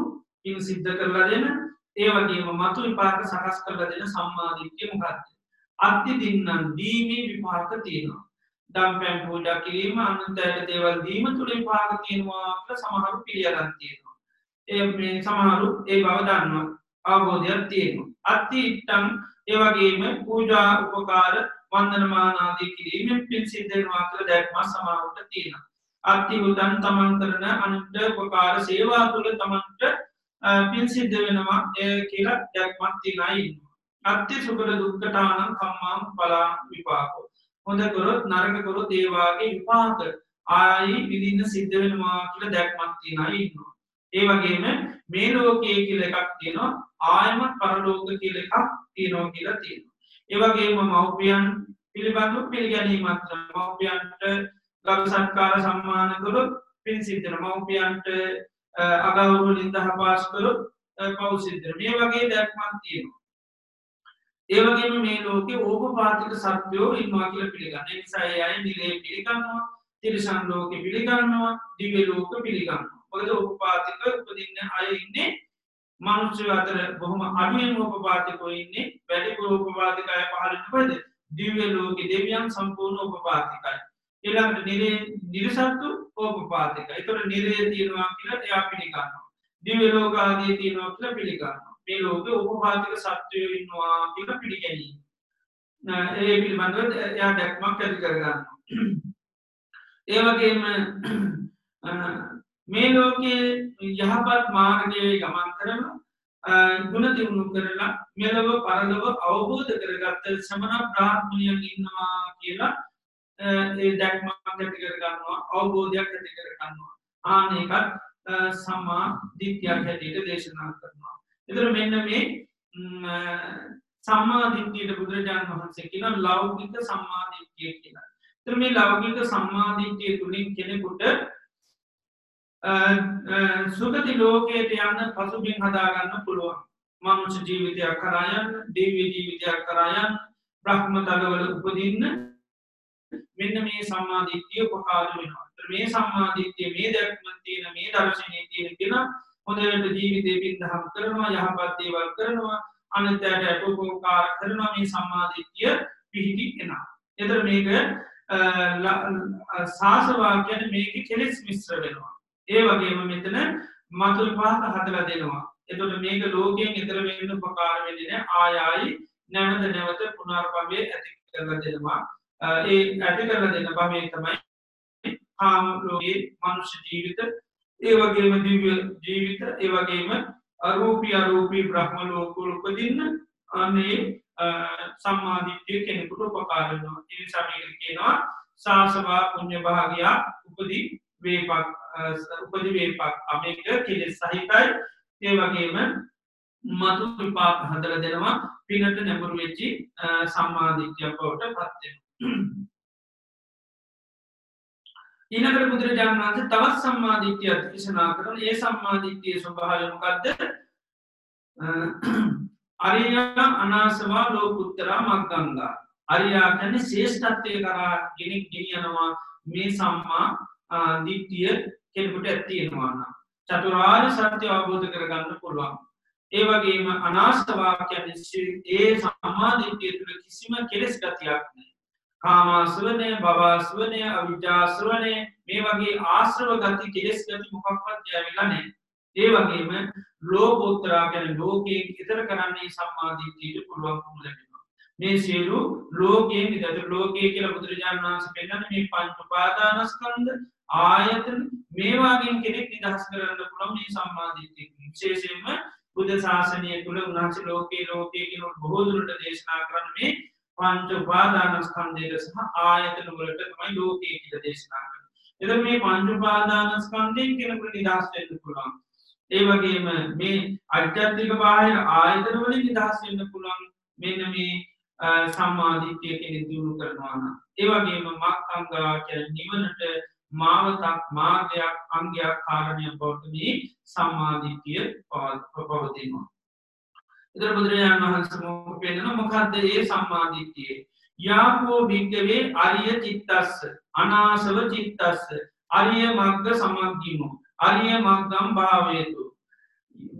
පින් සිද්ධ කරලා දෙන ඒ වගේම මතු විපාක සකස් කරලා දෙන සම්මා දිට්ඨිය මොකක්ද? අත්ති දින්නම් දීමේ විපාක තියෙනවා. දම් පැන් පූජා කිරීම අනුන්ට දේවල් දීම තුළ විපාක තියෙනවා කියලා සමහරු පිළිඅරන් තියෙනවා. මේ සමහරු ඒ බව දන්නවා අවබෝධයක් තියෙනවා. අත්ති ඉත්තං ඒ වගේම පූජා උපකාර වන්දනමාන ආදී කිරීමෙන් පින් සිද්ධ වෙනවා කියලා දැක්ම සමහරට තියෙනවා. අත්ති උදන් තමන් කරන අනුන්ට උපකාර සේවා තුළ තමන්ට පින් සිද්ධ වෙනවා කියලා දැක්මක් තියලා ඉන්නවා. අත්ති සුකර දුක්ඛතානං කම්මං බලා විපාකෝ. හොඳ කරොත් නරක කරොත් ඒ වාගේ විපාක ආයි විඳින්න සිද්ධ වෙනවා කියලා දැක්මක් තියලා ඉන්නවා. ඒ වගේම මේ ලෝකයේ කියලා එකක් තියෙනවා ආයමත් පරලෝක කියලා එකක් තියෙනවා කියලා තියෙනවා. ඒ වගේම මව්පියන් පිළිබඳව පිළිගැනීමත් මව්පියන්ට ගරු සත්කාර සම්මාන කරොත් පින් සිද්ධ වෙනවා. මව්පියන්ට අගෞරව නින්දා පාස් කරොත් පව් සිද්ධ වෙනවා. මේ වගේ දැක්මක් තියෙනවා. ඒ වගේම මේ ලෝකේ ඕපපාතික සත්‍යෝ ඉන්නවා කියලා පිළිගන්න. ඒ නිසා ඒ අය නිරේ පිළිගන්නවා, තිරිසන් ලෝකෙ පිළිගන්නවා, දිව්‍ය ලෝක පිළිගන්නවා. මොකද ඕපපාතික උපදින්න අය ඉන්නේ මනුෂ්‍ය අතර බොහොම අඩුවෙන් ඕපපාතිකෝ ඉන්නේ. වැඩිපුර ඕපපාතික අය පහළ වෙනවද? දිව්‍ය ලෝකේ දෙවියන් සම්පූර්ණ ඕපපාතිකයි. ඊළඟට නිරසත්තු ඕපපාතිකයි. ඒතර නිරේ තියෙනවා කියලා එයා පිළිගන්නවා. දිව්‍ය ලෝක ආදී තියෙනවා කියලා පිළිගන්නවා. මේ ලෝකේ ඕපපාතික සත්වයෝ ඉන්නවා කියලා පිළිගැනීම. ඒ පිළිබඳව එයා දැක්මක් ඇති කරගන්නවා. ඒ වගේම මේ ලෝකයේ යහපත් මාර්ගයේ ගමන් කරනවා ගුණ දියුණු කරලා මෙලොව පරලොව අවබෝධ කරගත්ත සමන බ්‍රාහ්මණයන් ඉන්නවා කියලා ඒ දැක්මක් ඇති කරගන්නවා, අවබෝධයක් ඇති කරගන්නවා. ආනේකත් සම්මා දිට්ඨියක් හැටියට දේශනා කරනවා. එතකොට මෙන්න මේ සම්මා දිට්ඨියට බුදුරජාණන් වහන්සේ කියන ලෞකික සම්මා දිට්ඨිය කියලා. එතකොට මේ ලෞකික සම්මා දිට්ඨිය තුලින් කෙනෙකුට සුගති ලෝකයට යන්න පසුබිම් හදා ගන්න පුළුවන්. මනුෂ්‍ය ජීවිතයක් කරා යන්න, දිව්‍ය ජීවිතයක් කරා යන්න, බ්‍රහ්ම තලවල උපදින්න මෙන්න මේ සම්මා දිට්ඨිය උපකාර වෙනවා. මේ සම්මා දිට්ඨිය මේ දැක්ම තියෙන මේ දර්ශනයේ තියෙන කෙනා හොඳට ජීවිතේ පින්දහම් කරනවා, යහපත් දේවල් කරනවා, අනිත්‍යයට උපකාර කරනවා. මේ සම්මා දිට්ඨිය පිහිටි කෙනා. එතකොට මේක සාසවා කියන්නේ මේකේ කෙලෙස් මිශ්‍ර වෙනවා. ඒ වගේම මෙතන මතු විපාක හදලා දෙනවා. එතකොට මේක ලෝකයෙන් ඈතර වෙන්න උපකාර වෙන්නේ නැහැ. ආයයි නැවත නැවත පුනර්භවයේ ඇති කරලා දෙනවා. ඒ ඇති කරලා දෙන භවයේ තමයි කාම ලෝකයේ මනුෂ්‍ය ජීවිත, ඒ වගේම දිව්‍ය ජීවිත, ඒ වගේම අරූපී බ්‍රහ්ම ලෝකවල උපදින්න අනේ සම්මා දිට්ඨිය කෙනෙකුට උපකාර වෙනවා. ඒ නිසා මේක කියනවා සාසවා පුඤ්ඤ භාගියා උපදී වේපක් මේක කෙලෙස් සහිතයි. ඒ වගේම මතු විපාක හදලා දෙනවා. පිනට නැඹුරු වෙච්චි සම්මා දිට්ඨිය බවට පත් වෙනවා. ඊළඟට බුදුරජාණන් වහන්සේ තවත් සම්මා දිට්ඨිය දේශනා කරන ඒ සම්මා දිට්ඨියේ ස්වභාවය මොකද්ද? අරියා අනාසවා ලෝකුත්තරා මග්ගංගා. අරියා කියන්නේ ශ්‍රේෂ්ඨත්වයේ කරා ගෙනියනවා. මේ සම්මා දිට්ඨිය කෙනෙකුට තියෙනවා නම් චතුරාර්ය සත්‍ය අවබෝධ කරගන්න පුළුවන්. ඒ වගේම අනාසවා කියන්නේ ඒ සම්මා දිට්ඨිය තුළ කිසිම කෙලෙස් ගතියක් නැහැ. කාමාශ්‍රවණය, භවශ්‍රවණය, අවිජ්ජාශ්‍රවණය මේ වගේ ආශ්‍රව ගති කෙලෙස් ගති මොකක්වත් යවිලා නැහැ. ඒ වගේම ලෝකෝත්තර කියන්නේ ලෝකයෙන් ඈතර කරන්නේ සම්මා දිට්ඨියට පුළුවන්කම ලැබෙනවා. මේ සියලු ලෝකයෙන් ඈතර ලෝකයේ කියලා බුදුරජාණන් වහන්සේ පෙන්නන්නේ මේ පංච උපාදානස්කන්ධ ආයතන මේ වගේම කෙනෙක් නිදහස් කරන්න පුළුවන් මේ සම්මා දිට්ඨිය. විශේෂයෙන්ම බුද්ධ ශාසනය තුළ උන්වහන්සේ ලෝකයේ කියන බොහෝ දුරට දේශනා කරන්නේ පංච උපාදානස්කන්ධයට සහ ආයතන වලට තමයි ලෝකයේ කියලා දේශනා කරන්නේ. එතකොට මේ පංච උපාදානස්කන්ධයෙන් කෙනෙකුට නිදහස් වෙන්න පුළුවන්. ඒ වගේම මේ අධ්‍යාත්මික බාහිර ආයතන වලින් නිදහස් වෙන්න පුළුවන්. මෙන්න මේ සම්මා දිට්ඨිය කෙනෙක් දිනු කරනවා නම්. ඒ වගේම මක්ඛංගා කියන්නේ නිවනට මාවතක්, මාර්ගයක්, අංගයක්, කාරණයක් බවට මේ සම්මා දිට්ඨිය පවතිනවා. ඉතින් බුදුරජාණන් වහන්සේ පෙන්නන මොකද්ද මේ සම්මා දිට්ඨිය? යාකෝ භික්ඛවේ අරිය චිත්තස්ස අනාසව චිත්තස්ස අරිය මග්ග සමග්ගිමෝ අරිය මග්ගම් භාවේතු.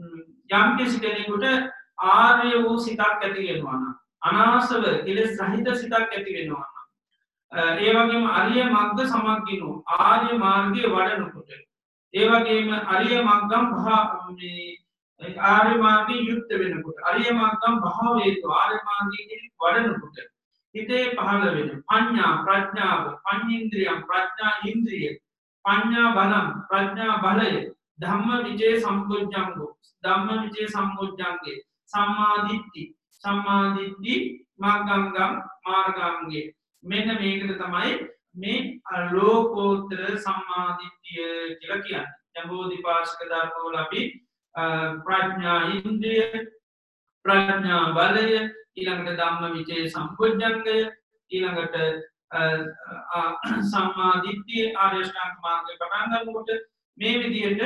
යම් කිසි කෙනෙකුට ආර්ය වූ සිතක් ඇති වෙනවා නම් අනාසව කෙලෙස් සහිත සිතක් ඇති වෙනවා නම් ඒ වගේම අරිය මග්ග සමග්ගිනු ආර්ය මාර්ගයේ වඩනකොට ඒ වගේම අරිය මග්ගම් ආර්ය මාර්ගයේ යුක්ත වෙනකොට අරිය මග්ගම් භාවේතු ආර්ය මාර්ගයේ වඩනකොට හිතේ පහළ වෙන පඤ්ඤා ප්‍රඥාව පඤ්ඤේන්ද්‍රියම් ප්‍රඥා ඉන්ද්‍රිය පඤ්ඤා බලම් ප්‍රඥා බලය ධම්ම විජේ සම්පොඥංගෝ ධම්ම විජේ සම්පොඥංගේ සම්මාදිට්ඨි මාර්ගංගම් මාර්ගාංගේ මෙන්න මේකට තමයි මේ ලෝකෝත්තර සම්මාදිට්ඨිය කියලා කියන්නේ. දැන් බෝධිපාක්ෂික ධර්මවල අපි ප්‍රඥා ඉන්ද්‍රිය ප්‍රඥා බලය ඊළඟට ධම්ම විචේ සම්පොඥංගය ඊළඟට සම්මාදිට්ඨිය ආර්ය අෂ්ටාංග මාර්ගය පටන් ගන්නකොට මේ විදිහට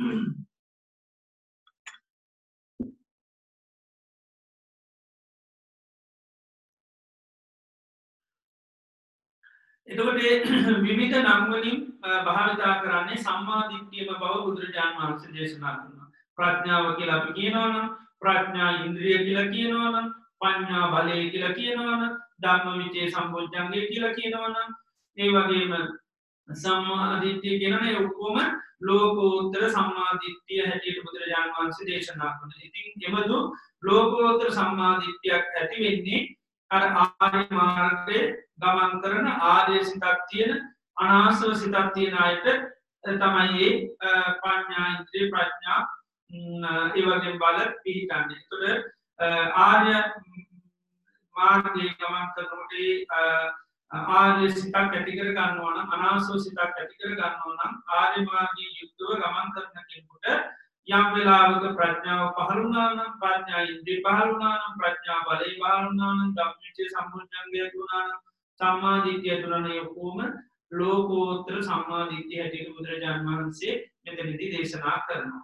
එතකොට විවිධ නම් වලින් භාවිතා කරන්නේ සම්මාදිට්ඨියම බව බුදුරජාණන් වහන්සේ දේශනා කරනවා. ප්‍රඥාව කියලා අපි කියනවනම් ප්‍රඥා ඉන්ද්‍රිය කියලා කියනවනම් පඤ්ඤා බලය කියලා කියනවනම් ධම්මවිචේ සම්පොඥංගය කියලා කියනවනම් ඒ වගේම සම්මාදිට්ඨිය කියනනේ ඔක්කොම ලෝකෝත්තර සම්මාදිට්ඨිය හැටියට බුදුරජාණන් වහන්සේ දේශනා කරනවා. ඉතින් එමතු ලෝකෝත්තර සම්මාදිට්ඨියක් ඇති වෙන්නේ අර ආර්ය මාර්ගයේ ගමන් කරන ආර්ය සිතක් තියෙන අනාසව සිතක් තියෙන අයට තමයි පඤ්ඤා ඉන්ද්‍රිය ප්‍රඥා ඒ වගේ බල පිහිටන්නේ. ඒතකොට ආර්ය මාර්ගයේ ගමන් කරනකොට ආර්ය සිතක් ඇති කර ගන්නවා නම් අනාසව සිතක් ඇති කර ගන්නවා නම් ආර්ය මාර්ගයේ යුක්තව ගමන් කරන කෙනෙකුට යම් වෙලාවක ප්‍රඥාව පහළ වුණා නම් ප්‍රඥා ඉන්ද්‍රිය පහළ වුණා නම් ප්‍රඥා බලය පහළ වුණා නම් ධම්මවිචේ සම්පොඥංගය වුණා නම් සම්මාදිට්ඨිය තුනනේ ඔක්කොම ලෝකෝත්තර සම්මාදිට්ඨිය හැටියට බුදුරජාණන් වහන්සේ මෙතනදී දේශනා කරනවා.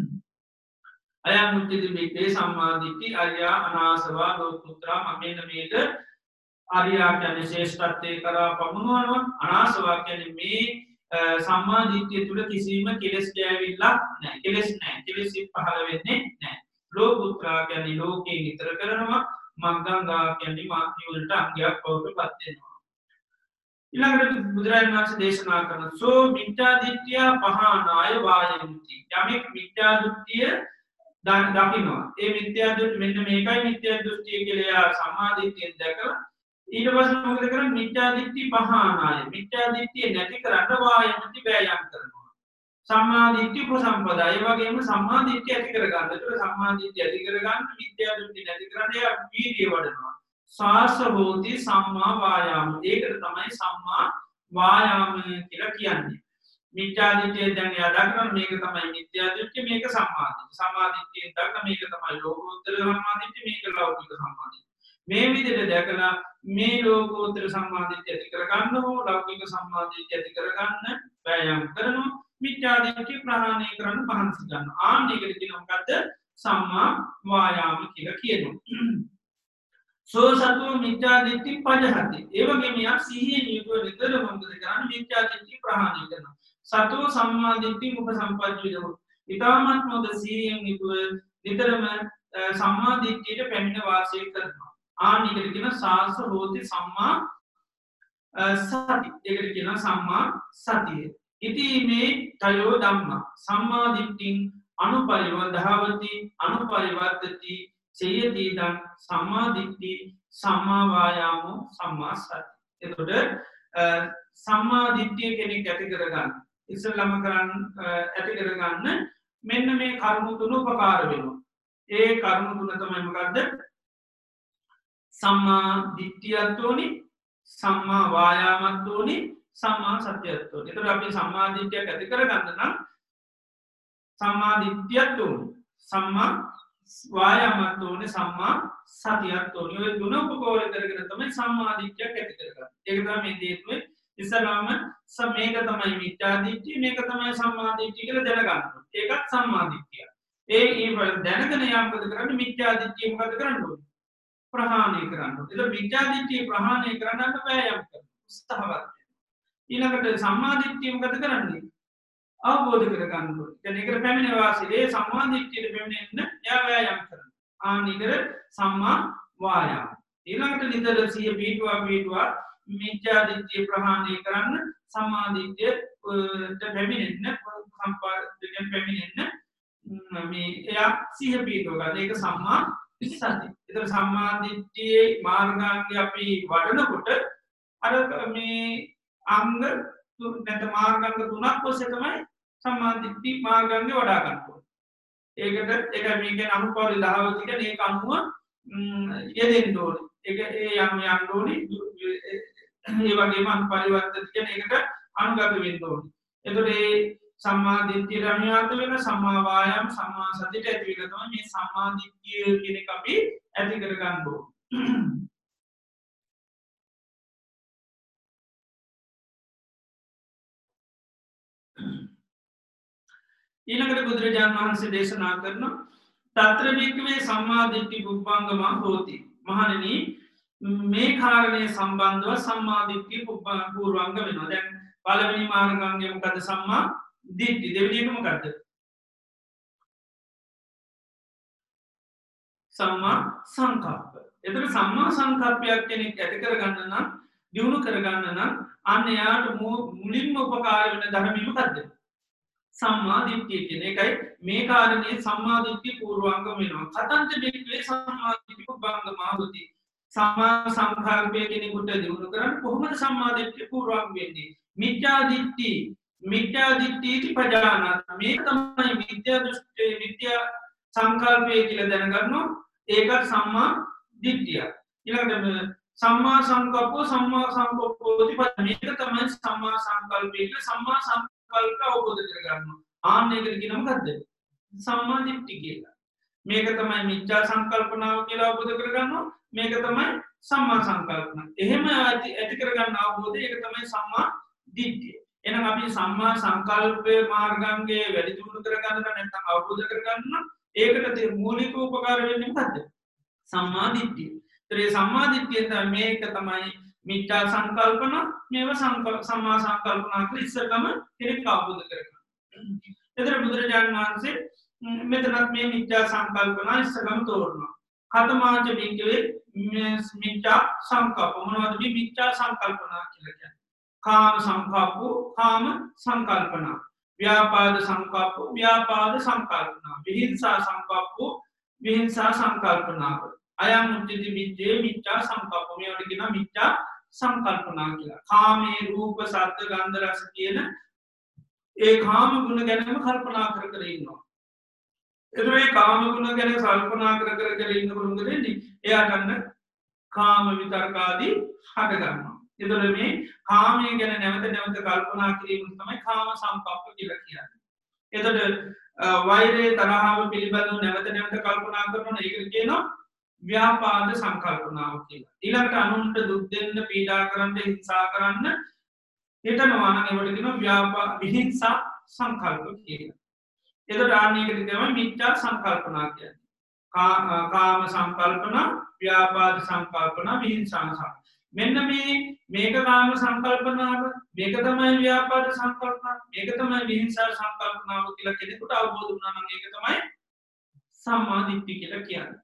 අයං උච්චති මේකේ සම්මාදිට්ඨි අරියා අනාසවා ලෝකෝත්තර මෙන්න මේක අරියා කියන්නේ ශ්‍රේෂ්ඨත්වයේ කරා පමුණවනවා අනාසවා කියන්නේ මේ සම්මාදිට්ඨිය තුල කිසිම කෙලෙස් ගෑවිල්ලක් නැහැ. කෙලෙස් නැහැ. කෙලෙස් පහළ වෙන්නේ නැහැ. ලෝකෝත්තර කියන්නේ ලෝකේ විතර කරනවා මග්ගංගා කියන්නේ මාර්ගය වලට අංගයක් බවට පත් වෙනවා. ඊළඟට බුදුරජාණන් වහන්සේ දේශනා කරන සෝ මිත්‍යා දිට්ඨිය පහනාය වායන්ති. යමෙක් මිත්‍යා දෘෂ්ටිය දකිනවා. ඒ මිත්‍යා දෘෂ්ටි මෙන්න මේකයි මිත්‍යා දෘෂ්ටිය කියලා සම්මා දිට්ඨියෙන් දැකලා ඊට පස්සේ මොකද කරන්නේ මිත්‍යා දිට්ඨි පහනාය. මිත්‍යා දිට්ඨිය නැති කරන්න වායන්ති වෑයම් කරනවා. සම්මා දිට්ඨි උපසම්පදා. ඒ වගේම සම්මා දිට්ඨිය ඇති කර ගන්න. ඒක සම්මා දිට්ඨිය ඇති කර ගන්න මිත්‍යා දෘෂ්ටි නැති කරන්න එයා වීර්යය වඩනවා. සාසවෝති සම්මා වායාම. ඒකට තමයි සම්මා වායාම කියලා කියන්නේ. මිත්‍යා දිට්ඨිය දැන් එයා දක්වන මේක තමයි මිත්‍යා දෘෂ්ටි මේක සම්මා දිට්ඨි. සම්මා දිට්ඨියෙන් දක්වන මේක තමයි ලෝකෝත්තර සම්මා දිට්ඨි මේක ලෞකික සම්මා දිට්ඨි. මේ විදිහට දැකලා මේ ලෝකෝත්තර සම්මා දිට්ඨිය ඇති කර ගන්න හෝ ලෞකික සම්මා දිට්ඨිය ඇති කර ගන්න වෑයම් කරනවා. මිත්‍යා දිට්ඨිය ප්‍රහාණය කරන්න පහන්සි ගන්නවා. ආන්නයකට කියන මොකද්ද? සම්මා වායාම කියලා කියනවා. සෝ සතු මිත්‍යා දිට්ඨි පජහති. ඒ වගේම යක් සිහියෙන් යුතුව නිතර මොකද කරන්නේ? මිත්‍යා දිට්ඨි ප්‍රහාණය කරනවා. සතෝ සම්මා දිට්ඨි උපසම්පජ්ජිතෝ. ඊටමත් මොකද සිහියෙන් යුතුව නිතරම සම්මා දිට්ඨියට පැමිණ වාසය කරනවා. ආන්නයකට කියන සාස හෝති සම්මා සති. ඒකට කියන සම්මා සතිය. ඉතිමේ තයෝ ධම්මා සම්මා දිට්ඨින් අනුපරිවර්ධවති අනුපරිවර්තති චේයති දං සම්මා දිට්ඨි සම්මා වායාමෝ සම්මා සති. එතකොට සම්මා දිට්ඨිය කෙනෙක් ඇති කරගන්න ඉස්සෙල්ලාම ඇති කරගන්න මෙන්න මේ කරුණු තුන උපකාර වෙනවා. ඒ කරුණු තුන තමයි මොකද්ද? සම්මා දිට්ඨියත් ඕනි සම්මා වායාමත් ඕනි සම්මා සතියත් ඕනි. ඒතර අපි සම්මා දිට්ඨියක් ඇති කරගන්න නම් සම්මා දිට්ඨියත් ඕනි සම්මා වායාමත් ඕනි සම්මා සතියත් ඕනි. ඔය තුන උපකෝර කරගෙන තමයි සම්මා දිට්ඨියක් ඇති කරගන්නේ. ඒක තමයි මේ දේතුවේ ඉස්සලාම මේක තමයි මිත්‍යා දිට්ඨිය මේක තමයි සම්මා දිට්ඨිය කියලා දැනගන්න. ඒකත් සම්මා දිට්ඨිය. ඒ දැනගෙන යම්කද කරන්නේ මිත්‍යා දිට්ඨිය මොකද කරන්නේ? ප්‍රහාණය කරන්න. ඒක මිත්‍යා දිට්ඨිය ප්‍රහාණය කරන්නත් බෑ යම් උත්සාහවත්. ඊළඟට සම්මා දිට්ඨිය මොකද කරන්නේ? අවබෝධ කරගන්න ඕනේ. දැන් ඒකට පැමිණ වාසියේ සම්මා දිට්ඨියට පැමිණෙන්න එයා වෑයම් කරනවා. ආනිකර සම්මා වායාම. ඊළඟට නිතර සිය පිටුවා මිත්‍යා දිට්ඨිය ප්‍රහාණය කරන්න සම්මා දිට්ඨියට පැමිණෙන්න සම්පාදයෙන් පැමිණෙන්න මේ එයා සිය පිටුව ගන්න. ඒක සම්මා සති. ඒතර සම්මා දිට්ඨියේ මාර්ගාංගය අපි වඩනකොට අර මේ අංග නැත්නම් මාර්ගාංග තුනක් ඔස්සේ තමයි සම්මා දිට්ඨි මාර්ගාංගය වඩා ගන්න ඕනේ. ඒකට ඒක මේකේ අනුපාරි 10 ටික ඒක අනුව යෙදෙන්න ඕනේ. ඒක ඒ යන්න ඕනේ. ඒ වගේම අනුපරිවර්තිත කියන එකට අනුගත වෙන්න ඕනේ. එතකොට මේ සම්මා දිට්ඨිය අනුයාත වෙන සම්මා වායාම සම්මා සතියට ඇති වෙන තමයි මේ සම්මා දිට්ඨිය කියන එක අපි ඇති කර ගන්න ඕනේ. ඊළඟට බුදුරජාණන් වහන්සේ දේශනා කරන తත්‍ර භික්ඛවේ සම්මා දිට්ඨි පුබ්බංගමා හෝති. මහණෙනි මේ කාරණේ සම්බන්ධව සම්මා දිට්ඨි පූර්වාංග වෙනවා. දැන් පළවෙනි මාර්ගාංගය මොකද? සම්මා දිට්ඨි. දෙවෙනි එක මොකද්ද? සම්මා සංකප්ප. එතකොට සම්මා සංකප්පයක් කෙනෙක් ඇති කරගන්න නම් දියුණු කරගන්න නම් අන්න එයාට මුලින්ම උපකාර වෙන ධර්මය මොකද්ද? සම්මා දිට්ඨිය කියන එකයි මේ කාරණේ සම්මා දිට්ඨි පූර්වාංග වෙනවා. කතංච භික්ඛවේ සම්මා දිට්ඨි පුබ්බංගමා හෝති. සම්මා සංකල්පය කෙනෙකුට දියුණු කරන්න කොහොමද සම්මා දිට්ඨි පූර්වාංග වෙන්නේ? මිත්‍යා දිට්ඨි පජානාති. මේක තමයි මිත්‍යා දෘෂ්ටි මිත්‍යා සංකල්පය කියලා දැනගන්නවා. ඒකත් සම්මා දිට්ඨිය. ඊළඟට සම්මා සංකප්පෝ සම්මා සංකප්පෝති පද. මේක තමයි සම්මා සංකල්පය කියලා සම්මා සංකල්ප අවබෝධ කරගන්නවා. ආන්න ඒකට කියන මොකද්ද? සම්මා දිට්ඨි කියලා. මේක තමයි මිත්‍යා සංකල්පනාව කියලා අවබෝධ කරගන්නවා. මේක තමයි සම්මා සංකල්පන. එහෙම ඇති කරගන්න අවබෝධය ඒක තමයි සම්මා දිට්ඨිය. එහෙනම් අපි සම්මා සංකල්පයේ මාර්ගාංගයේ වැඩි දියුණු කරගන්න නැත්නම් අවබෝධ කරගන්න ඒකට මූලික උපකාර වෙන්නේ මොකද්ද? සම්මා දිට්ඨිය. ඒ සම්මා දිට්ඨිය තමයි මේක තමයි මිත්‍යා සංකල්පන මේව සම්මා සංකල්පනා කියලා ඉස්සරම කෙනෙක් අවබෝධ කරගන්න. එතන බුදුරජාණන් වහන්සේ මෙතනත් මේ මිත්‍යා සංකල්පනා ඉස්සරම තෝරනවා. කතමාච භික්ඛවේ මිත්‍යා සංකල්ප. මොනවද මේ මිත්‍යා සංකල්පනා කියලා කියන්නේ? කාම සංකප්පෝ කාම සංකල්පනා. ව්‍යාපාද සංකප්පෝ ව්‍යාපාද සංකල්පනා. විහිංසා සංකප්පෝ විහිංසා සංකල්පනා. අයං උච්චති මිච්ඡේ මිච්ඡා සංකප්ප. මේවට කියනවා මිච්ඡා සංකල්පනා කියලා. කාමේ රූප ශබ්ද ගන්ධ රස කියන ඒ කාම ගුණ ගැනම කල්පනා කර කර ඉන්නවා. එතකොට මේ කාම ගුණ ගැන කල්පනා කර කර ඉන්නකොට මොකද වෙන්නේ? එයාට අන්න කාම විතර්ක ආදී හට ගන්නවා. එතකොට මේ කාමයේ ගැන නැවත නැවත කල්පනා කිරීම තමයි කාම සංකප්ප කියලා කියන්නේ. එතකොට වෛරය තරහව පිළිබඳව නැවත නැවත කල්පනා කරනවා. ඒකට කියනවා ව්‍යාපාද සංකල්පනාව කියලා. ඊළඟට අනුන්ට දුක් දෙන්න, පීඩා කරන්න, හිංසා කරන්න හිතනවා නම් ඒවට කියනවා විහිංසා සංකල්ප කියලා. එතකොට ආන්නයකට තමයි මිත්‍යා සංකල්පනා කියන්නේ. කාම සංකල්පන, ව්‍යාපාද සංකල්පන, විහිංසා සංකල්පන. මෙන්න මේක කාම සංකල්පනාව, මේක තමයි ව්‍යාපාද සංකල්පන, මේක තමයි විහිංසා සංකල්පනාව කියලා කෙනෙකුට අවබෝධ වුණා නම් ඒක තමයි සම්මා දිට්ඨිය කියලා කියන්නේ.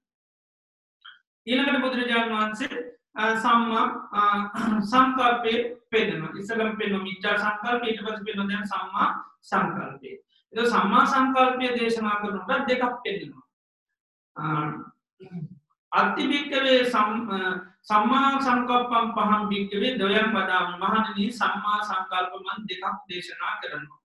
ඊළඟට බුදුරජාණන් වහන්සේ සම්මා සංකල්පේ පෙන්නනවා. ඉස්සෙල්ලම පෙන්නන මිත්‍යා සංකල්ප, ඊට පස්සේ පෙන්නන දැන් සම්මා සංකල්පේ. ඒක සම්මා සංකල්පය දේශනා කරනකොට දෙකක් පෙන්නනවා. අත්ති භික්ඛවේ සම්මා සංකප්පං පහං භික්ඛවේ දවයන් වදාමි. මහණෙනි සම්මා සංකල්ප මන් දෙකක් දේශනා කරනවා.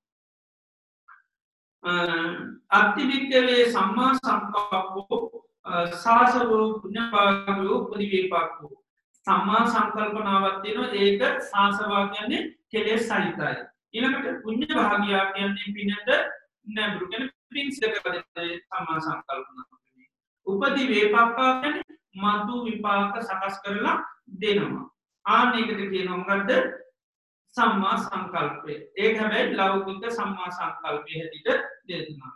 අත්ති භික්ඛවේ සම්මා සංකප්පෝ සාසවෝ පුඤ්ඤපාකෝ පරිවේපාකෝ. සම්මා සංකල්පනාවක් තියෙනවා. ඒක සාසවා කියන්නේ කෙලෙස් සහිතයි. ඊළඟට පුඤ්ඤ භාගියා කියන්නේ පිනට නැඹුරු කියන පින් සිදකරන සම්මා සංකල්පනාව. උපදි වේපාකා කියන්නේ මතු විපාක සකස් කරලා දෙනවා. ආන්නයකට කියනවා මොකද්ද? සම්මා සංකල්පය. ඒක හැබැයි ලෞකික සම්මා සංකල්පය හැටියට දෙන්නවා.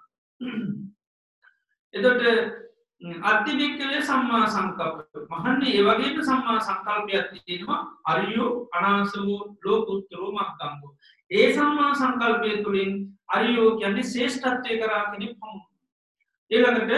එතකොට අත්ති භික්ඛවේ සම්මා සංකප්ප. මහන්නේ ඒ වගේම සම්මා සංකල්පයක් තියෙනවා. අරියෝ අනාසවෝ ලෝකුත්තරෝ මග්ගංගෝ. ඒ සම්මා සංකල්පය තුළින් අරියෝ කියන්නේ ශ්‍රේෂ්ඨත්වය කරා කෙනෙක් පමණයි. ඊළඟට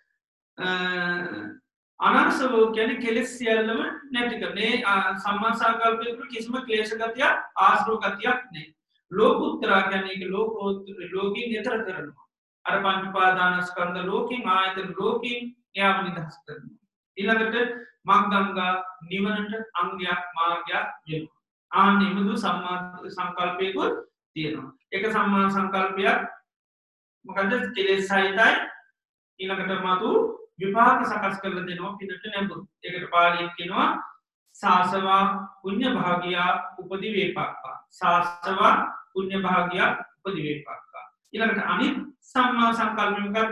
අනර්සවෝ කියන්නේ කෙලෙස් සියල්ලම නැති කරන්නේ. සම්මා සංකල්පය තුළ කිසිම ක්ලේශ ගතියක් ආශ්‍රව ගතියක් නැහැ. ලෝකුත්තරා කියන්නේ ඒක ලෝකයෙන් ඈතර කරනවා. අර පංච උපාදානස්කන්ධ ලෝකෙන් ආයතන ලෝකෙන් එයාව නිදහස් කරනවා. ඊළඟට මග්ගංගා නිවනට අංගයක් මාර්ගයක් වෙනවා. ආන්නේ මුදු සම්මා සංකල්පයකුත් තියෙනවා. ඒක සම්මා සංකල්පයක් මොකද කෙලෙස් සහිතයි. ඊළඟට මතු විපාක සකස් කරලා දෙනවා පිනට නැඹුරු. ඒකට පාලියෙන් කියනවා සාසවා පුඤ්ඤ භාගියා උපදි වේපක්ඛා. සාසවා පුඤ්ඤ භාගියා උපදි වේපක්ඛා. ඊළඟට අනිත් සම්මා සංකල්පය මොකද්ද?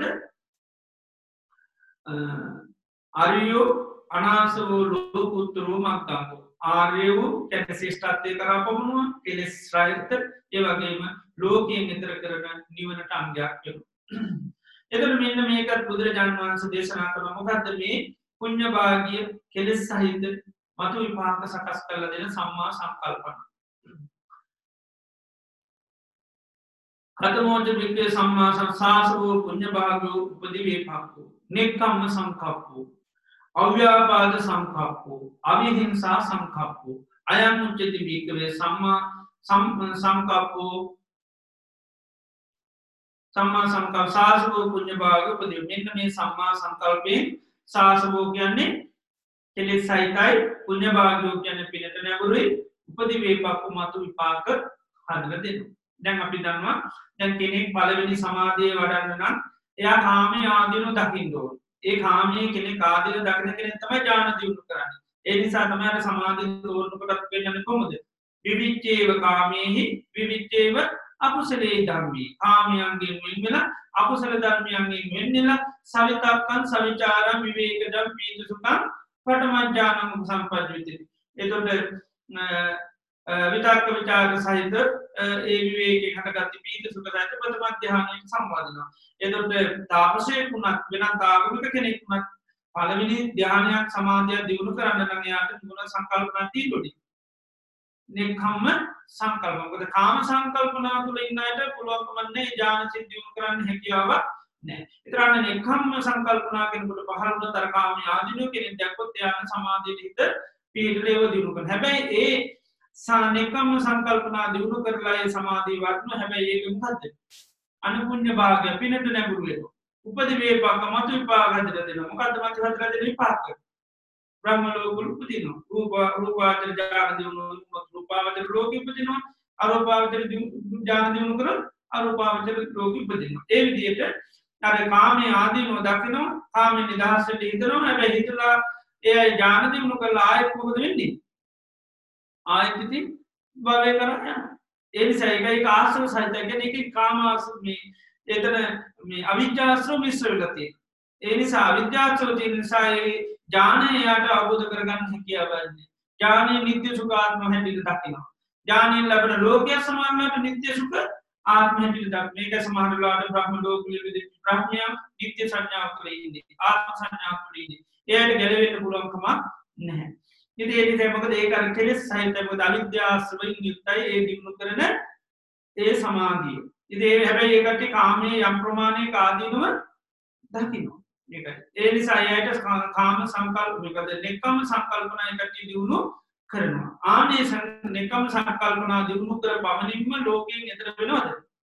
ආර්යෝ අනාසවෝ ලෝකුත්තරෝ මග්ගංගෝ. ආර්යෝ කියන්නේ ශ්‍රේෂ්ඨත්වයේ කරා පමුණුව කෙලෙස් රහිත ඒ වගේම ලෝකයෙන් ඈතර කරන නිවනට අංගයක් වෙනවා. එතකොට මෙන්න මේකත් බුදුරජාණන් වහන්සේ දේශනා කරන මොකද්ද මේ පුඤ්ඤ භාගිය කෙලෙස් සහිත මතු විපාක සකස් කරලා දෙන සම්මා සංකල්පන. කතමෝච වික්ඛේ සම්මා සංසාසවෝ පුඤ්ඤ භාගෝ උපදි වේපක්ඛෝ නෙක්ඛම්ම සංකප්පෝ අව්‍යාපාද සංකප්පෝ අවිහිංසා සංකප්පෝ අයං උච්චති වික්ඛේ සම්මා සංකප්පෝ සම්මා සංකල්ප සාසවෝ පුඤ්ඤ භාගෝ උපදි. මෙන්න මේ සම්මා සංකල්පයෙන් සාසවෝ කියන්නේ කෙලෙස් සහිතයි පුඤ්ඤ භාගෝ කියන්නේ පිනට නැඹුරුයි උපදි වේපක්ඛෝ මතු විපාක හදලා දෙනවා. දැන් අපි දන්නවා දැන් කෙනෙක් පළවෙනි සමාධිය වඩන්න නම් එයා කාමයේ ආදීනව දකින්න ඕනේ. ඒ කාමයේ කෙනෙක් ආදීනව දකින කෙනෙක් තමයි ඥාන දියුණු කරන්නේ. ඒ නිසා තමයි අර සමාධිය තෝරනකොටත් වෙන්නේ කොහොමද? විවිච්ඡේව කාමේහි විවිච්ඡේව අකුසලේ ධම්මේ. කාමයන්ගෙන් වෙන් වෙලා අකුසල ධර්මයන්ගෙන් වෙන් වෙලා සවිතක්කං සවිචාරං විවේකදම් පීති සුඛං පඨමඥානං සම්පජ්ජති. එතකොට විතක්ක විචාර සහිත ඒ විවේකයෙන් හටගත්තු පීති සුඛ සහිත ප්‍රථම ධ්‍යානයට සම්බන්ධනවා. එතකොට තාපසයෙක් වුණත් වෙනත් ආගමික කෙනෙක් වුණත් පළවෙනි ධ්‍යානයක් සමාධිය දිනු කරන්න නම් එයාට මොන සංකල්පනා තියෙන්නේ? නෙක්ඛම්ම සංකල්ප. මොකද කාම සංකල්පනා තුළ ඉන්න අයට පුළුවන්කම නැහැ ඥාන සිද්ධ දිනු කරන්න හැකියාවක් නැහැ. ඒතරන්න නෙක්ඛම්ම සංකල්පනා කෙනෙකුට පහළ වුණතර කාමයේ ආදීනෝ කෙනෙක් දැක්කොත් එයාට සමාධියට හිත පීඩලේව දිනු කරන. හැබැයි ඒ නෙක්ඛම්ම සංකල්පනා දිනු කරලා ඒ සමාධිය වඩන. හැබැයි ඒක මොකද්ද? අනුපුඤ්ඤ භාගය පිනට නැඹුරු වෙනවා. උපදි වේපක්ඛ මතු විපාක හදලා දෙනවා. මොකද්ද මතු හදලා දෙන විපාක? බ්‍රහ්ම ලෝකවල උපදිනවා. රූපාවචර ඥාන දිනුනොත් රූපාවචර ලෝකෙ උපදිනවා. අරූපාවචර ඥාන දිනුන කරොත් අරූපාවචර ලෝකෙ උපදිනවා. ඒ විදිහට අර කාමයේ ආදීනව දකිනවා. කාමයේ නිදහසට හිතනවා. හැබැයි හිතලා ඒ ඥාන දිනුන කරලා ආයෙත් මොකද වෙන්නේ? ආයෙත් ඉතින් භවය කරා යනවා. ඒ නිසා ඒක ආශ්‍රව සහිත කියන්නේ ඒක කාම ආශ්‍රව මේ එතන මේ අවිජ්ජාශ්‍රව මිශ්‍ර වෙලා තියෙනවා. ඒ නිසා අවිජ්ජාශ්‍රව තියෙන නිසා ඒ ඥානය යාට අවබෝධ කරගන්න හැකියාව නැහැ. ඥානය නිත්‍ය සුඛාත්ම හැටියට දකිනවා. ඥානයෙන් ලැබෙන ලෝකය සමානවට නිත්‍ය සුඛ ආත්ම හැටියට දකින. මේක සමාන වෙලාවට බ්‍රහ්ම ලෝකවල විදිහට බ්‍රහ්මයා නිත්‍ය සංඥාව තුළ ඉන්නේ. ආත්ම සංඥාව තුළ ඉන්නේ. එයාට ගැලවෙන්න පුළුවන්කම නැහැ. ඉතින් ඒ නිසා මොකද ඒක අර කෙලෙස් සහිතව මොකද අවිද්‍යාශ්‍රවයෙන් යුක්තයි ඒ දිනු කරන ඒ සමාධිය. ඉතින් ඒ හැබැයි ඒකට කාමයේ යම් ප්‍රමාණයක ආදීනව දකිනවා. මේකයි. ඒ නිසා එයාට කාම සංකල්ප මොකද නෙක්ඛම් සංකල්පනා එකට දිනු කරනවා. ආනේ නෙක්ඛම් සංකල්පනා දිනු කර පමණින්ම ලෝකයෙන් එතර වෙනවද?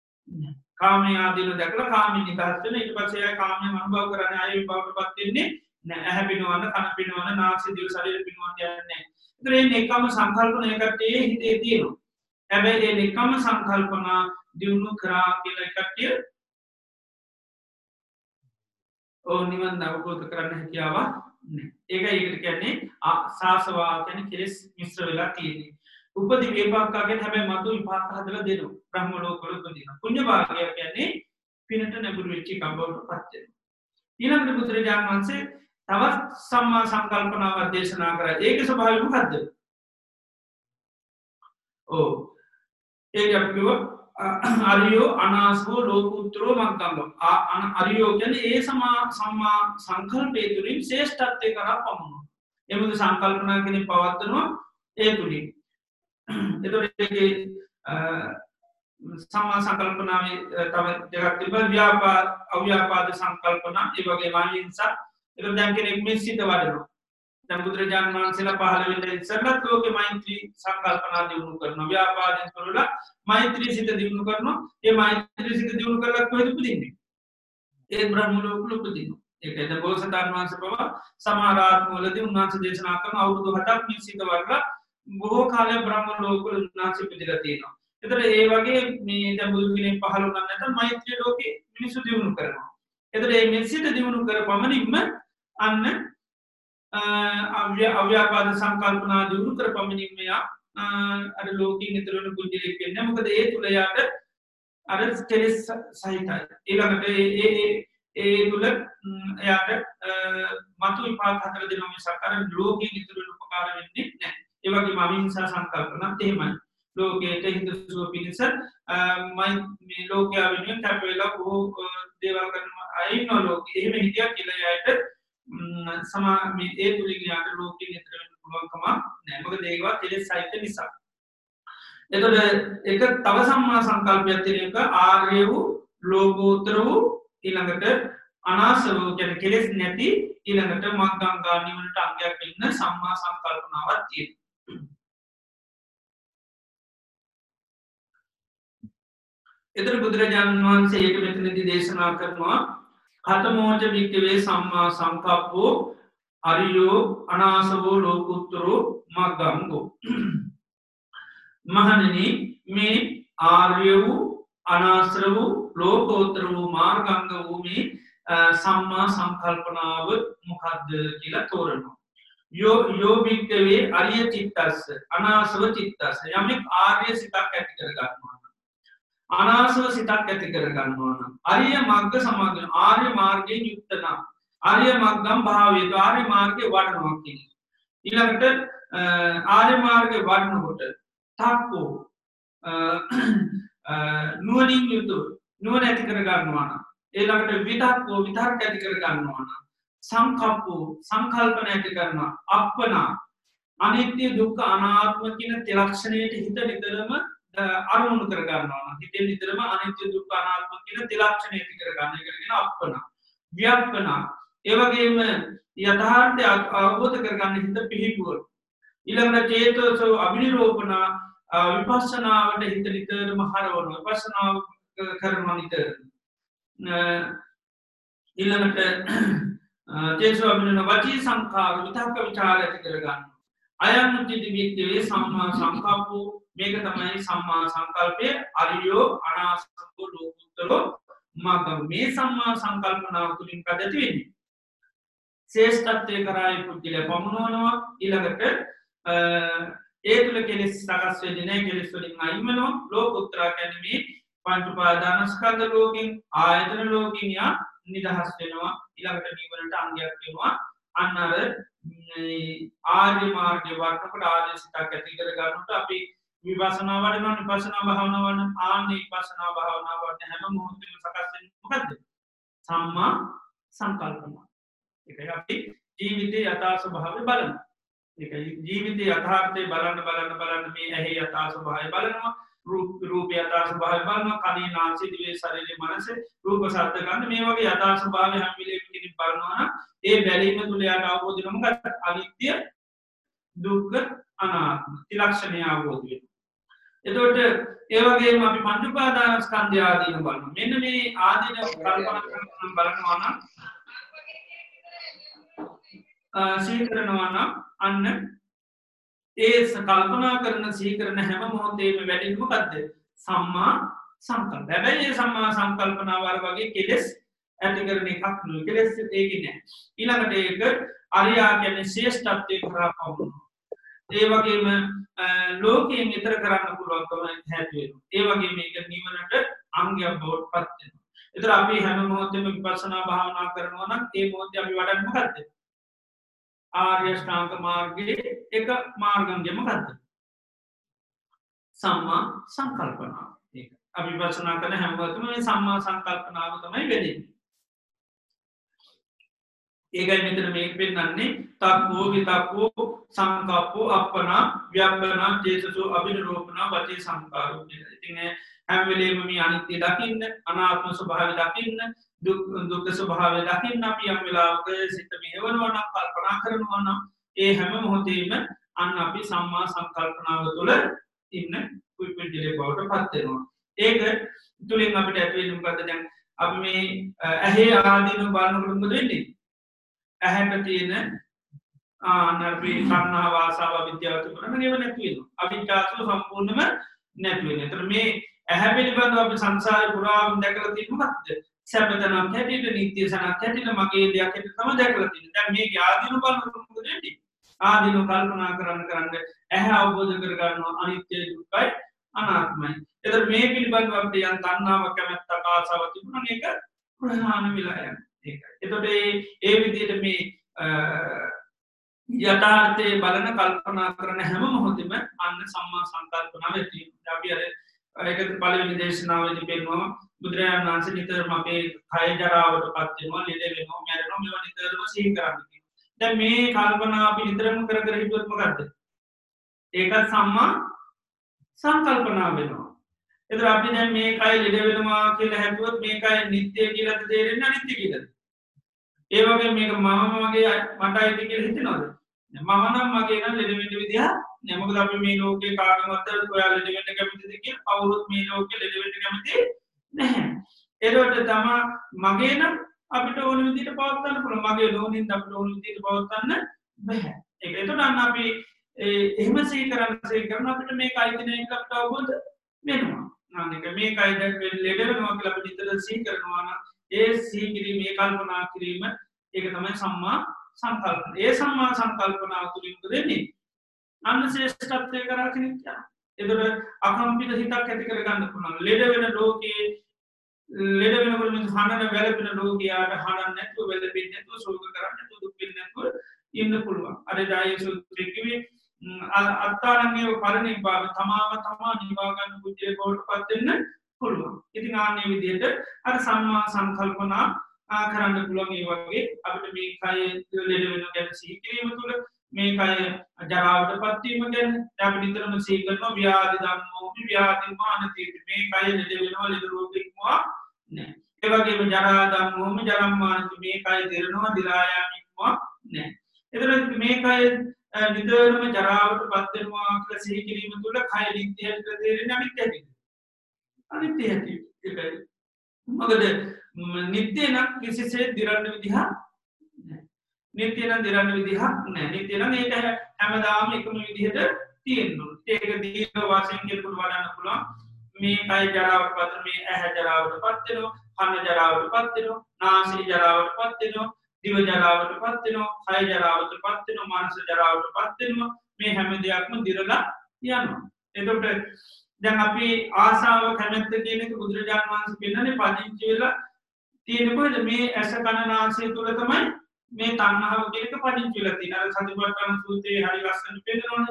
කාමයේ ආදීන දැකලා කාමී නිදහස් වෙන ඊට පස්සේ එයා කාමයේ අනුභව කරන්නේ ආයේ විපාකපත් වෙන්නේ නැහැ. ඇහැ පිනවන කන පිනවන නාසය දිව ශරීර පිනවන යන්නේ නැහැ. ඒතර මේ නෙක්ඛම් සංකල්පන එකට හිතේ තියෙනවා. හැබැයි මේ නෙක්ඛම් සංකල්පනා දිනු කරා කියලා එකට නිවන් අවබෝධ කරන්න හැකියාවක් නැහැ. ඒකයි ඒකට කියන්නේ සාසවා කියන්නේ කෙලෙස් මිශ්‍ර වෙලා තියෙන්නේ. උපදි වේපක්ඛ කියන්නේ හැබැයි මතු විපාක හදලා දෙනවා. බ්‍රහ්ම ලෝකවල උපදිනවා. පුඤ්ඤ භාගය කියන්නේ පිනට නැඹුරු වෙච්ච කම්බවටපත් වෙනවා. ඊළඟට බුදුරජාණන් වහන්සේ තවත් සම්මා සංකල්පනාවක් දේශනා කරා. ඒකේ ස්වභාවය මොකද්ද? ඒක අපි අරියෝ අනාසවෝ ලෝකුත්තරෝ මග්ගංගෝ. අරියෝ කියන්නේ ඒ සම්මා සංකල්පයේ තුලින් ශ්‍රේෂ්ඨත්වයේ කරා පමුණුන. එමුද සංකල්පනා කෙනෙක් පවත්වනවා ඒ තුලින්. එතකොට ඒකේ සම්මා සංකල්පනාවේ තව දෙකක් තිබ්බා අව්‍යාපාද සංකල්පනා ඒ වගේම අහිංසා ඒක දැන් කෙනෙක් මෙසිත වඩනවා දැන් බුදුරජාණන් වහන්සේලා පහළ වෙන්න ඉස්සෙල්ලත් ලෝකේ මෛත්‍රී සංකල්පනා දිනු කරනවා ව්‍යාපාදෙන් කරලා මෛත්‍රී සිත දිනු කරනවා ඒ මෛත්‍රී සිත දිනු කරලා කොහෙද උපදින්නේ ඒ බ්‍රහ්ම ලෝකෙ උපදිනවා ඒකද බෝසතාණන් වහන්සේ පවා සමාරාත්මවලදී උන්වහන්සේ දේශනා කරන අවුරුදු 7ක් මේ සිත වඩලා බොහෝ කාලයක් බ්‍රහ්ම ලෝකවල උන්වහන්සේ ඉපදලා තියෙනවා එතකොට ඒ වගේ මේ දැන් බුදු කෙනෙක් පහළ වුණා නැත්නම් මෛත්‍රී ලෝකේ මිනිස්සු දිනු කරනවා එතකොට මේ මෙසිත දිනු කරපමණින්ම අන්න අව්‍යාපාද සංකල්පනා දිනු කරපමණින්ම යා අර ලෝකෙින් ඊතර වෙන කුජලෙක් වෙන්නේ මොකද ඒ තුල යාට අර කෙලෙස් සහිතයි ඊළඟට ඒ තුල යාට මතු විපාක හතර දෙනවා මිසක් අර ලෝකෙින් ඊතර වෙන උපකාර වෙන්නේ නැහැ ඒ වගේම අවිහිංසා සංකල්පනත් එහෙමයි ලෝකයට හිතසුව පිණිස මේ ලෝකයා වෙනුවෙන් කැප වෙලා බොහෝ දේවල් කරන අය ඉන්නවා ලෝකේ එහෙම හිටියා කියලා යාට සමා මේ ඒ තුලින් යාට ලෝකෙින් ඊතර වෙන්න පුළුවන්කම නැහැ මොකද ඒවා කෙලෙස් සහිත නිසා එතකොට එක තව සම්මා සංකල්පයක් තියෙන එක ආර්ය වූ ලෝකෝත්තර වූ ඊළඟට අනාසව කියන කෙලෙස් නැති ඊළඟට මග්ගංගා නිවනට අංගයක් වෙන්න සම්මා සංකල්පනාවක් තියෙනවා එතන බුදුරජාණන් වහන්සේ ඒක මෙතනදී දේශනා කරනවා කතමෝච වික්කවේ සම්මා සංකප්පෝ අරියෝ අනාසවෝ ලෝකුත්තරෝ මග්ගංගෝ මහණෙනි මේ ආර්ය වූ අනාශ්‍ර වූ ලෝකෝත්තර වූ මාර්ගංග වූ මේ සම්මා සංකල්පනාව මොකද්ද කියලා තෝරනවා යෝ වික්කවේ අරිය චිත්තස්ස අනාසව චිත්තස්ස යමෙක් ආර්ය සිතක් ඇති කර ගන්නවා අනාසව සිතක් ඇති කර ගන්නවා නම් අරිය මග්ග සමාගම ආර්ය මාර්ගයෙන් යුක්ත නම් ආර්ය මග්ගම් භාවයේ ආර්ය මාර්ගේ වඩනවා කියන්නේ ඊළඟට ආර්ය මාර්ගේ වඩනකොට තාක්කෝ නුවණින් යුතු නුවණ ඇති කර ගන්නවා නම් ඊළඟට විතක්කෝ විතර්ක ඇති කර ගන්නවා නම් සංකප්පෝ සංකල්පන ඇති කරනවා අප්පනා අනිත්‍ය දුක්ඛ අනාත්ම කියන ත්‍රිලක්ෂණයට හිත නිතරම අරමුණු කර ගන්නවා හිතේ නිතරම අනිත්‍ය දුක්ඛ අනාත්ම කියන ත්‍රිලක්ෂණය ඇති කර ගන්න එක කියන අප්පනා ව්‍යප්පනා ඒ වගේම යථාර්ථය අවබෝධ කර ගන්න හිත පිහිටුවන ඊළඟට චේතසෝ අභිනිරෝපණ විපස්සනාවට හිත නිතරම හරවන විපස්සනාව කරනවා නිතර ඊළඟට චේතසෝ අභිනිරෝපණ වචී සංඛාර විතක්ක විචාර ඇති කර ගන්න අයං උච්චති වික්ඛවේ සම්මා සංකප්පෝ මේක තමයි සම්මා සංකල්පය අරියෝ අනාසවෝ ලෝකුත්තරෝ මග්ගං මේ සම්මා සංකල්පනාව තුලින් පදති වෙන්නේ ශ්‍රේෂ්ඨත්වයේ කරායි පුද්ගලයා පමුණවනවා ඊළඟට ඒ තුල කෙලෙස් සකස් වෙන්නේ නැහැ කෙලෙස් වලින් අයින් වෙනවා ලෝකුත්තර කියන්නේ මේ පංච උපාදානස්කන්ධ ලෝකෙන් ආයතන ලෝකෙන් යා නිදහස් වෙනවා ඊළඟට නිවනට අංගයක් වෙනවා අන්න අර ආර්ය මාර්ගයේ වඩනකොට ආර්ය සිතක් ඇති කර ගන්නකොට අපි විපස්සනා වඩනවා විපස්සනා භාවනාව වඩන ආන්නේ විපස්සනා භාවනාව වඩන හැම මොහොතෙම සකස් වෙන්නේ මොකද්ද සම්මා සංකල්පන ඒකයි අපි ජීවිතයේ යථා ස්වභාවය බලනවා ඒකයි ජීවිතයේ යථාර්ථය බලන්න මේ ඇහි යථා ස්වභාවය බලනවා රූපේ යථා ස්වභාවය බලනවා කනේ නාසයේ දිවේ ශරීරයේ මනසේ රූප ශබ්ද ගන්ධ මේ වගේ යථා ස්වභාවය හැම වෙලේම කෙනෙක් බලනවා නම් ඒ බැලීම තුල යාට අවබෝධ වෙනවා මොකක්ද අනිත්‍ය දුක්ඛ අනාත්ම ත්‍රිලක්ෂණය අවබෝධ වෙනවා එතකොට ඒ වගේම අපි පංච උපාදානස්කන්ධය ආදීන බලනවා මෙන්න මේ ආදීන කල්පනා කරන බලනවා නම් සීකරනවා නම් අන්න ඒ කල්පනා කරන සීකරන හැම මොහොතේම වැඩෙන්නේ මොකද්ද සම්මා සංකල්ප හැබැයි මේ සම්මා සංකල්පනාව වගේ කෙලෙස් ඇති කරන එකක් නෙවෙයි කෙලෙස් ඒකේ නෑ ඊළඟට ඒක අරියා කියන්නේ ශ්‍රේෂ්ඨත්වයේ කරා පවුනවා ඒ වගේම ලෝකයෙන් ඈතර කරන්න පුළුවන්කම ඇති වෙනවා ඒ වගේම මේක නිවනට අංගයක් බවට පත් වෙනවා ඒතර අපි හැම මොහොතෙම විපස්සනා භාවනා කරනවා නම් ඒ මොහොතේ අපි වඩන්නේ මොකද්ද ආර්ය ශ්‍රාන්ත මාර්ගයේ එක මාර්ගංගය මොකද්ද සම්මා සංකල්පනාව ඒක අපි විපස්සනා කරන හැම වෙලකම මේ සම්මා සංකල්පනාව තමයි වෙන්නේ ඒකයි මෙතන මේක පෙන්නන්නේ තක්කෝ විතක්කෝ සංකප්පෝ අප්පනා ව්‍යප්පනා චේතසෝ අභිනිරෝපණ වචේ සංකාරෝ කියලා. ඉතින් හැම වෙලේම මේ අනිත්‍ය දකින්න, අනාත්ම ස්වභාවය දකින්න, දුක්ඛ ස්වභාවය දකින්න අපි යම් වෙලාවක සිත මෙහෙවනවා නම් කල්පනා කරනවා නම් ඒ හැම මොහොතේම අන්න අපි සම්මා සංකල්පනාව තුළ ඉන්න කුයිපෙන්ඩිලේ බවට පත් වෙනවා. ඒක තුලින් අපිට ඇති වෙන්නේ මොකද්ද? දැන් අපි මේ ඇහි ආදීන බලනකොට මොකද වෙන්නේ? ඇහැට තියෙන නර්පි කන්නා වාසාව විද්‍යාව තුන නේව නැති වෙනවා. අවිද්‍යාව සම්පූර්ණයෙන්ම නැති වෙනවා. ඒතර මේ ඇහැ පිළිබඳව අපි සංසාරේ පුරාම දැකලා තියෙන්නේ මොකක්ද? සැපදනක් හැටියට, නිත්‍ය සනක් හැටියට, මගේ දෙයක් හැටියට තමයි දැකලා තියෙන්නේ. දැන් මේකේ ආදීන බලනකොට මොකද වෙන්නේ? ආදීන කල්පනා කරන්න ඇහැ අවබෝධ කරගන්නවා අනිත්‍ය දුක්ඛයි අනාත්මයි. ඒතර මේ පිළිබඳව අපිට යම් තණ්හාවක් කැමැත්තක් ආසාවක් තිබුණා මේක ප්‍රහාණය වෙලා යනවා. ඒකයි. එතකොට ඒ විදිහට මේ යථාර්ථයේ බලන කල්පනා කරන හැම මොහොතෙම අන්න සම්මා සංකල්පනාව ඇති වෙනවා. අපි අර ඒකත් පළවෙනි දේශනාවේදී පෙන්වනවා බුදුරජාණන් වහන්සේ නිතරම අපේ කය ජරාවට පත් වෙනවා, ලෙඩ වෙනවා, මැරෙනවා මේවා නිතරම සිහි කරන්න කියනවා. දැන් මේ කල්පනා අපි නිතරම කර කර හිටියොත් මොකද්ද? ඒකත් සම්මා සංකල්පනාව වෙනවා. එතකොට අපි දැන් මේ කය ලෙඩ වෙනවා කියලා හිතුවොත් මේ කය නිත්‍ය කියලාද තේරෙන්නේ අනිත්‍ය කියලාද? ඒ වගේ මේක මම මගේ මට අයිති කියලා හිතනවද? මම නම් මගේ නම් ලෙඩ වෙන්න විදිහ නෑ. මොකද අපි මේ ලෝකේ කාටවත් ඔයා ලෙඩ වෙන්න කැමතිද කියලා කවුරුත් මේ ලෝකේ ලෙඩ වෙන්න කැමති නැහැ. ඒකට තමයි මගේ නම් අපිට ඕන විදිහට පවත්වන්න පුළුවන්. මගේ නෝනින් අපිට ඕන විදිහට පවත්වන්න බෑ. ඒක එතකොට අන්න අපි එහෙම සිහි කරන අපිට මේක අයිති නෑ කියලා අපිට අවබෝධ වෙනවා. අනික මේකයි දැන් ලෙඩ වෙනවා කියලා අපිට නිතර සිහි කරනවා නම් ඒ සිහි කිරීම, ඒ කල්පනා කිරීම ඒක තමයි සම්මා සංකල්පන. ඒ සම්මා සංකල්පනාව තුළින් වෙන්නේ අන්න ශ්‍රේෂ්ඨත්වයේ කරා කෙනෙක් යනවා. ඒතකොට අකම්පිත හිතක් ඇති කරගන්න පුළුවන්. ලෙඩ වෙන ලෝකේ ලෙඩ වෙනකොට මේ හනන වැළපෙන ලෝකයාට හනන්න නැතුව වැළපෙන්නේ නැතුව ශෝක කරන්නේ නැතුව දුක් වෙන්නේ නැතුව ඉන්න පුළුවන්. අර දායසුත්‍රයේ කිව්වේ අත්තාරණ්‍යව පරිනිබ්බාන තමා නිවා ගන්න බුද්ධිය බවට පත් වෙන්න පුළුවන්. ඉතින් ආන්නේ විදිහට අර සම්මා සංකල්පනා කරන්න පුළුවන්. ඒ වගේ අපිට මේ කය ලෙඩ වෙන ගැන සිහි කිරීම තුළ මේ කය ජරාවට පත් වීම ගැන අපි නිතරම සිහි කරනවා. ව්‍යාධි ධම්මෝ ව්‍යාධි මානති. මේ කය ලෙඩ වෙනවා, ලෙඩ රෝගීකම නෑ. ඒ වගේම ජරා ධම්මෝ ජරම් මානති. මේ කය දිරනවා, දිරා යාමීම නෑ. එතකොට මේ කය නිතරම ජරාවට පත් වෙනවා කියලා සිහි කිරීම තුළ කය නිත්‍යයි කියලා තේරෙන්නේ අනිත්‍යයි. අනිත්‍ය ඇති ඒකයි. මොකද නිත්‍ය නම් කිසිසේත් දිරන්න විදිහක් නැහැ. නිත්‍ය නම් දිරන්න විදිහක් නැහැ. නිත්‍ය නම් ඒක හැමදාම එකම විදිහට තියෙනවා. ඒක දීර්ඝ වශයෙන් කෙනෙකුට වඩන්න පුළුවන්. මේ කය ජරාවට පත් වෙනවා, මේ ඇහැ ජරාවට පත් වෙනවා, කන ජරාවට පත් වෙනවා, නාසය ජරාවට පත් වෙනවා, දිව ජරාවට පත් වෙනවා, කය ජරාවට පත් වෙනවා, මනස ජරාවට පත් වෙනවා. මේ හැම දෙයක්ම දිරලා යනවා. එතකොට දැන් අපි ආසාව කැමැත්ත කියන එක බුදුරජාණන් වහන්සේ පෙන්නන්නේ පදිංචි වෙලා තියෙනකොට මේ ඇස කන නාසය තුල තමයි මේ තණ්හාව කියන එක පදිංචි වෙලා තියෙනවා. අර සතිපට්ඨාන සූත්‍රයේ හරි ලස්සන පෙන්නනවානේ.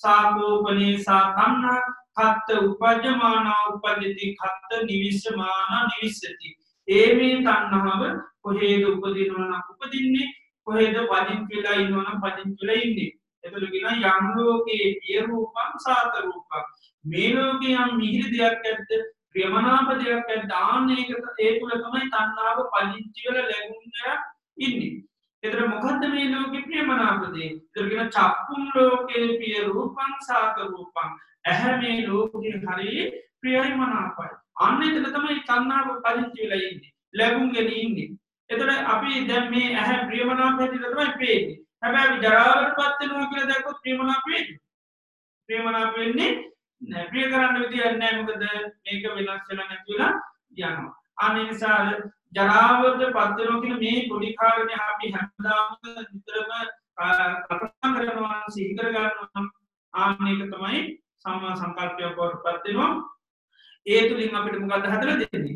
සාකෝපනේ සා තණ්හා කත්ත උපජ්ජමානා උපජ්ජති කත්ත නිවිස්සමානා නිවිස්සති. ඒ මේ තණ්හාව කොහේද උපදිනවා නම් උපදින්නේ, කොහේද පදිංචි වෙලා ඉන්නවා නම් පදිංචි වෙලා ඉන්නේ. එතකොට කියන යම් ලෝකේ පිය රූපං සාත රූපං. මේ ලෝකේ යම් මිහිරි දෙයක් ඇද්ද, ප්‍රියමනාප දෙයක් ඇද්ද, ආන්නේක ඒ තුල තමයි තණ්හාව පදිංචි වෙලා ලැබුණා ඉන්නේ. ඒතර මොකද්ද මේ ලෝකේ ප්‍රියමනාප දේ? ඒතර කියන චක්කුම් ලෝකේ පිය රූපං සාත රූපං. ඇහැ මේ ලෝකේ හරි ප්‍රියයි මනාපයි. ආන්නේක තමයි තණ්හාව පදිංචි වෙලා ඉන්නේ. ලැබුම්ගෙන ඉන්නේ. ඒතර අපි දැන් මේ ඇහැ ප්‍රියමනාප හැටියට තමයි පේන්නේ. හැබැයි ජරාවට පත් වෙනවා කියලා දැක්කොත් ප්‍රියමනාප වෙන්නේ. ප්‍රියමනාප වෙන්නේ නෑ. ප්‍රිය කරන්න විදියක් නෑ. මොකද මේක වෙනස් වෙලා නැති වෙලා යනවා. අනේ නිසා ජරාවට පත් වෙනවා කියන මේ පොඩි කාරණේ අපි හැමදාම විතරම කල්පනා කරනවා, සිහි කර ගන්නවා. ආන්නේක තමයි සම්මා සංකල්පය බවට පත් වෙනවා. ඒ තුලින් අපිට මොකද්ද හදලා දෙන්නේ?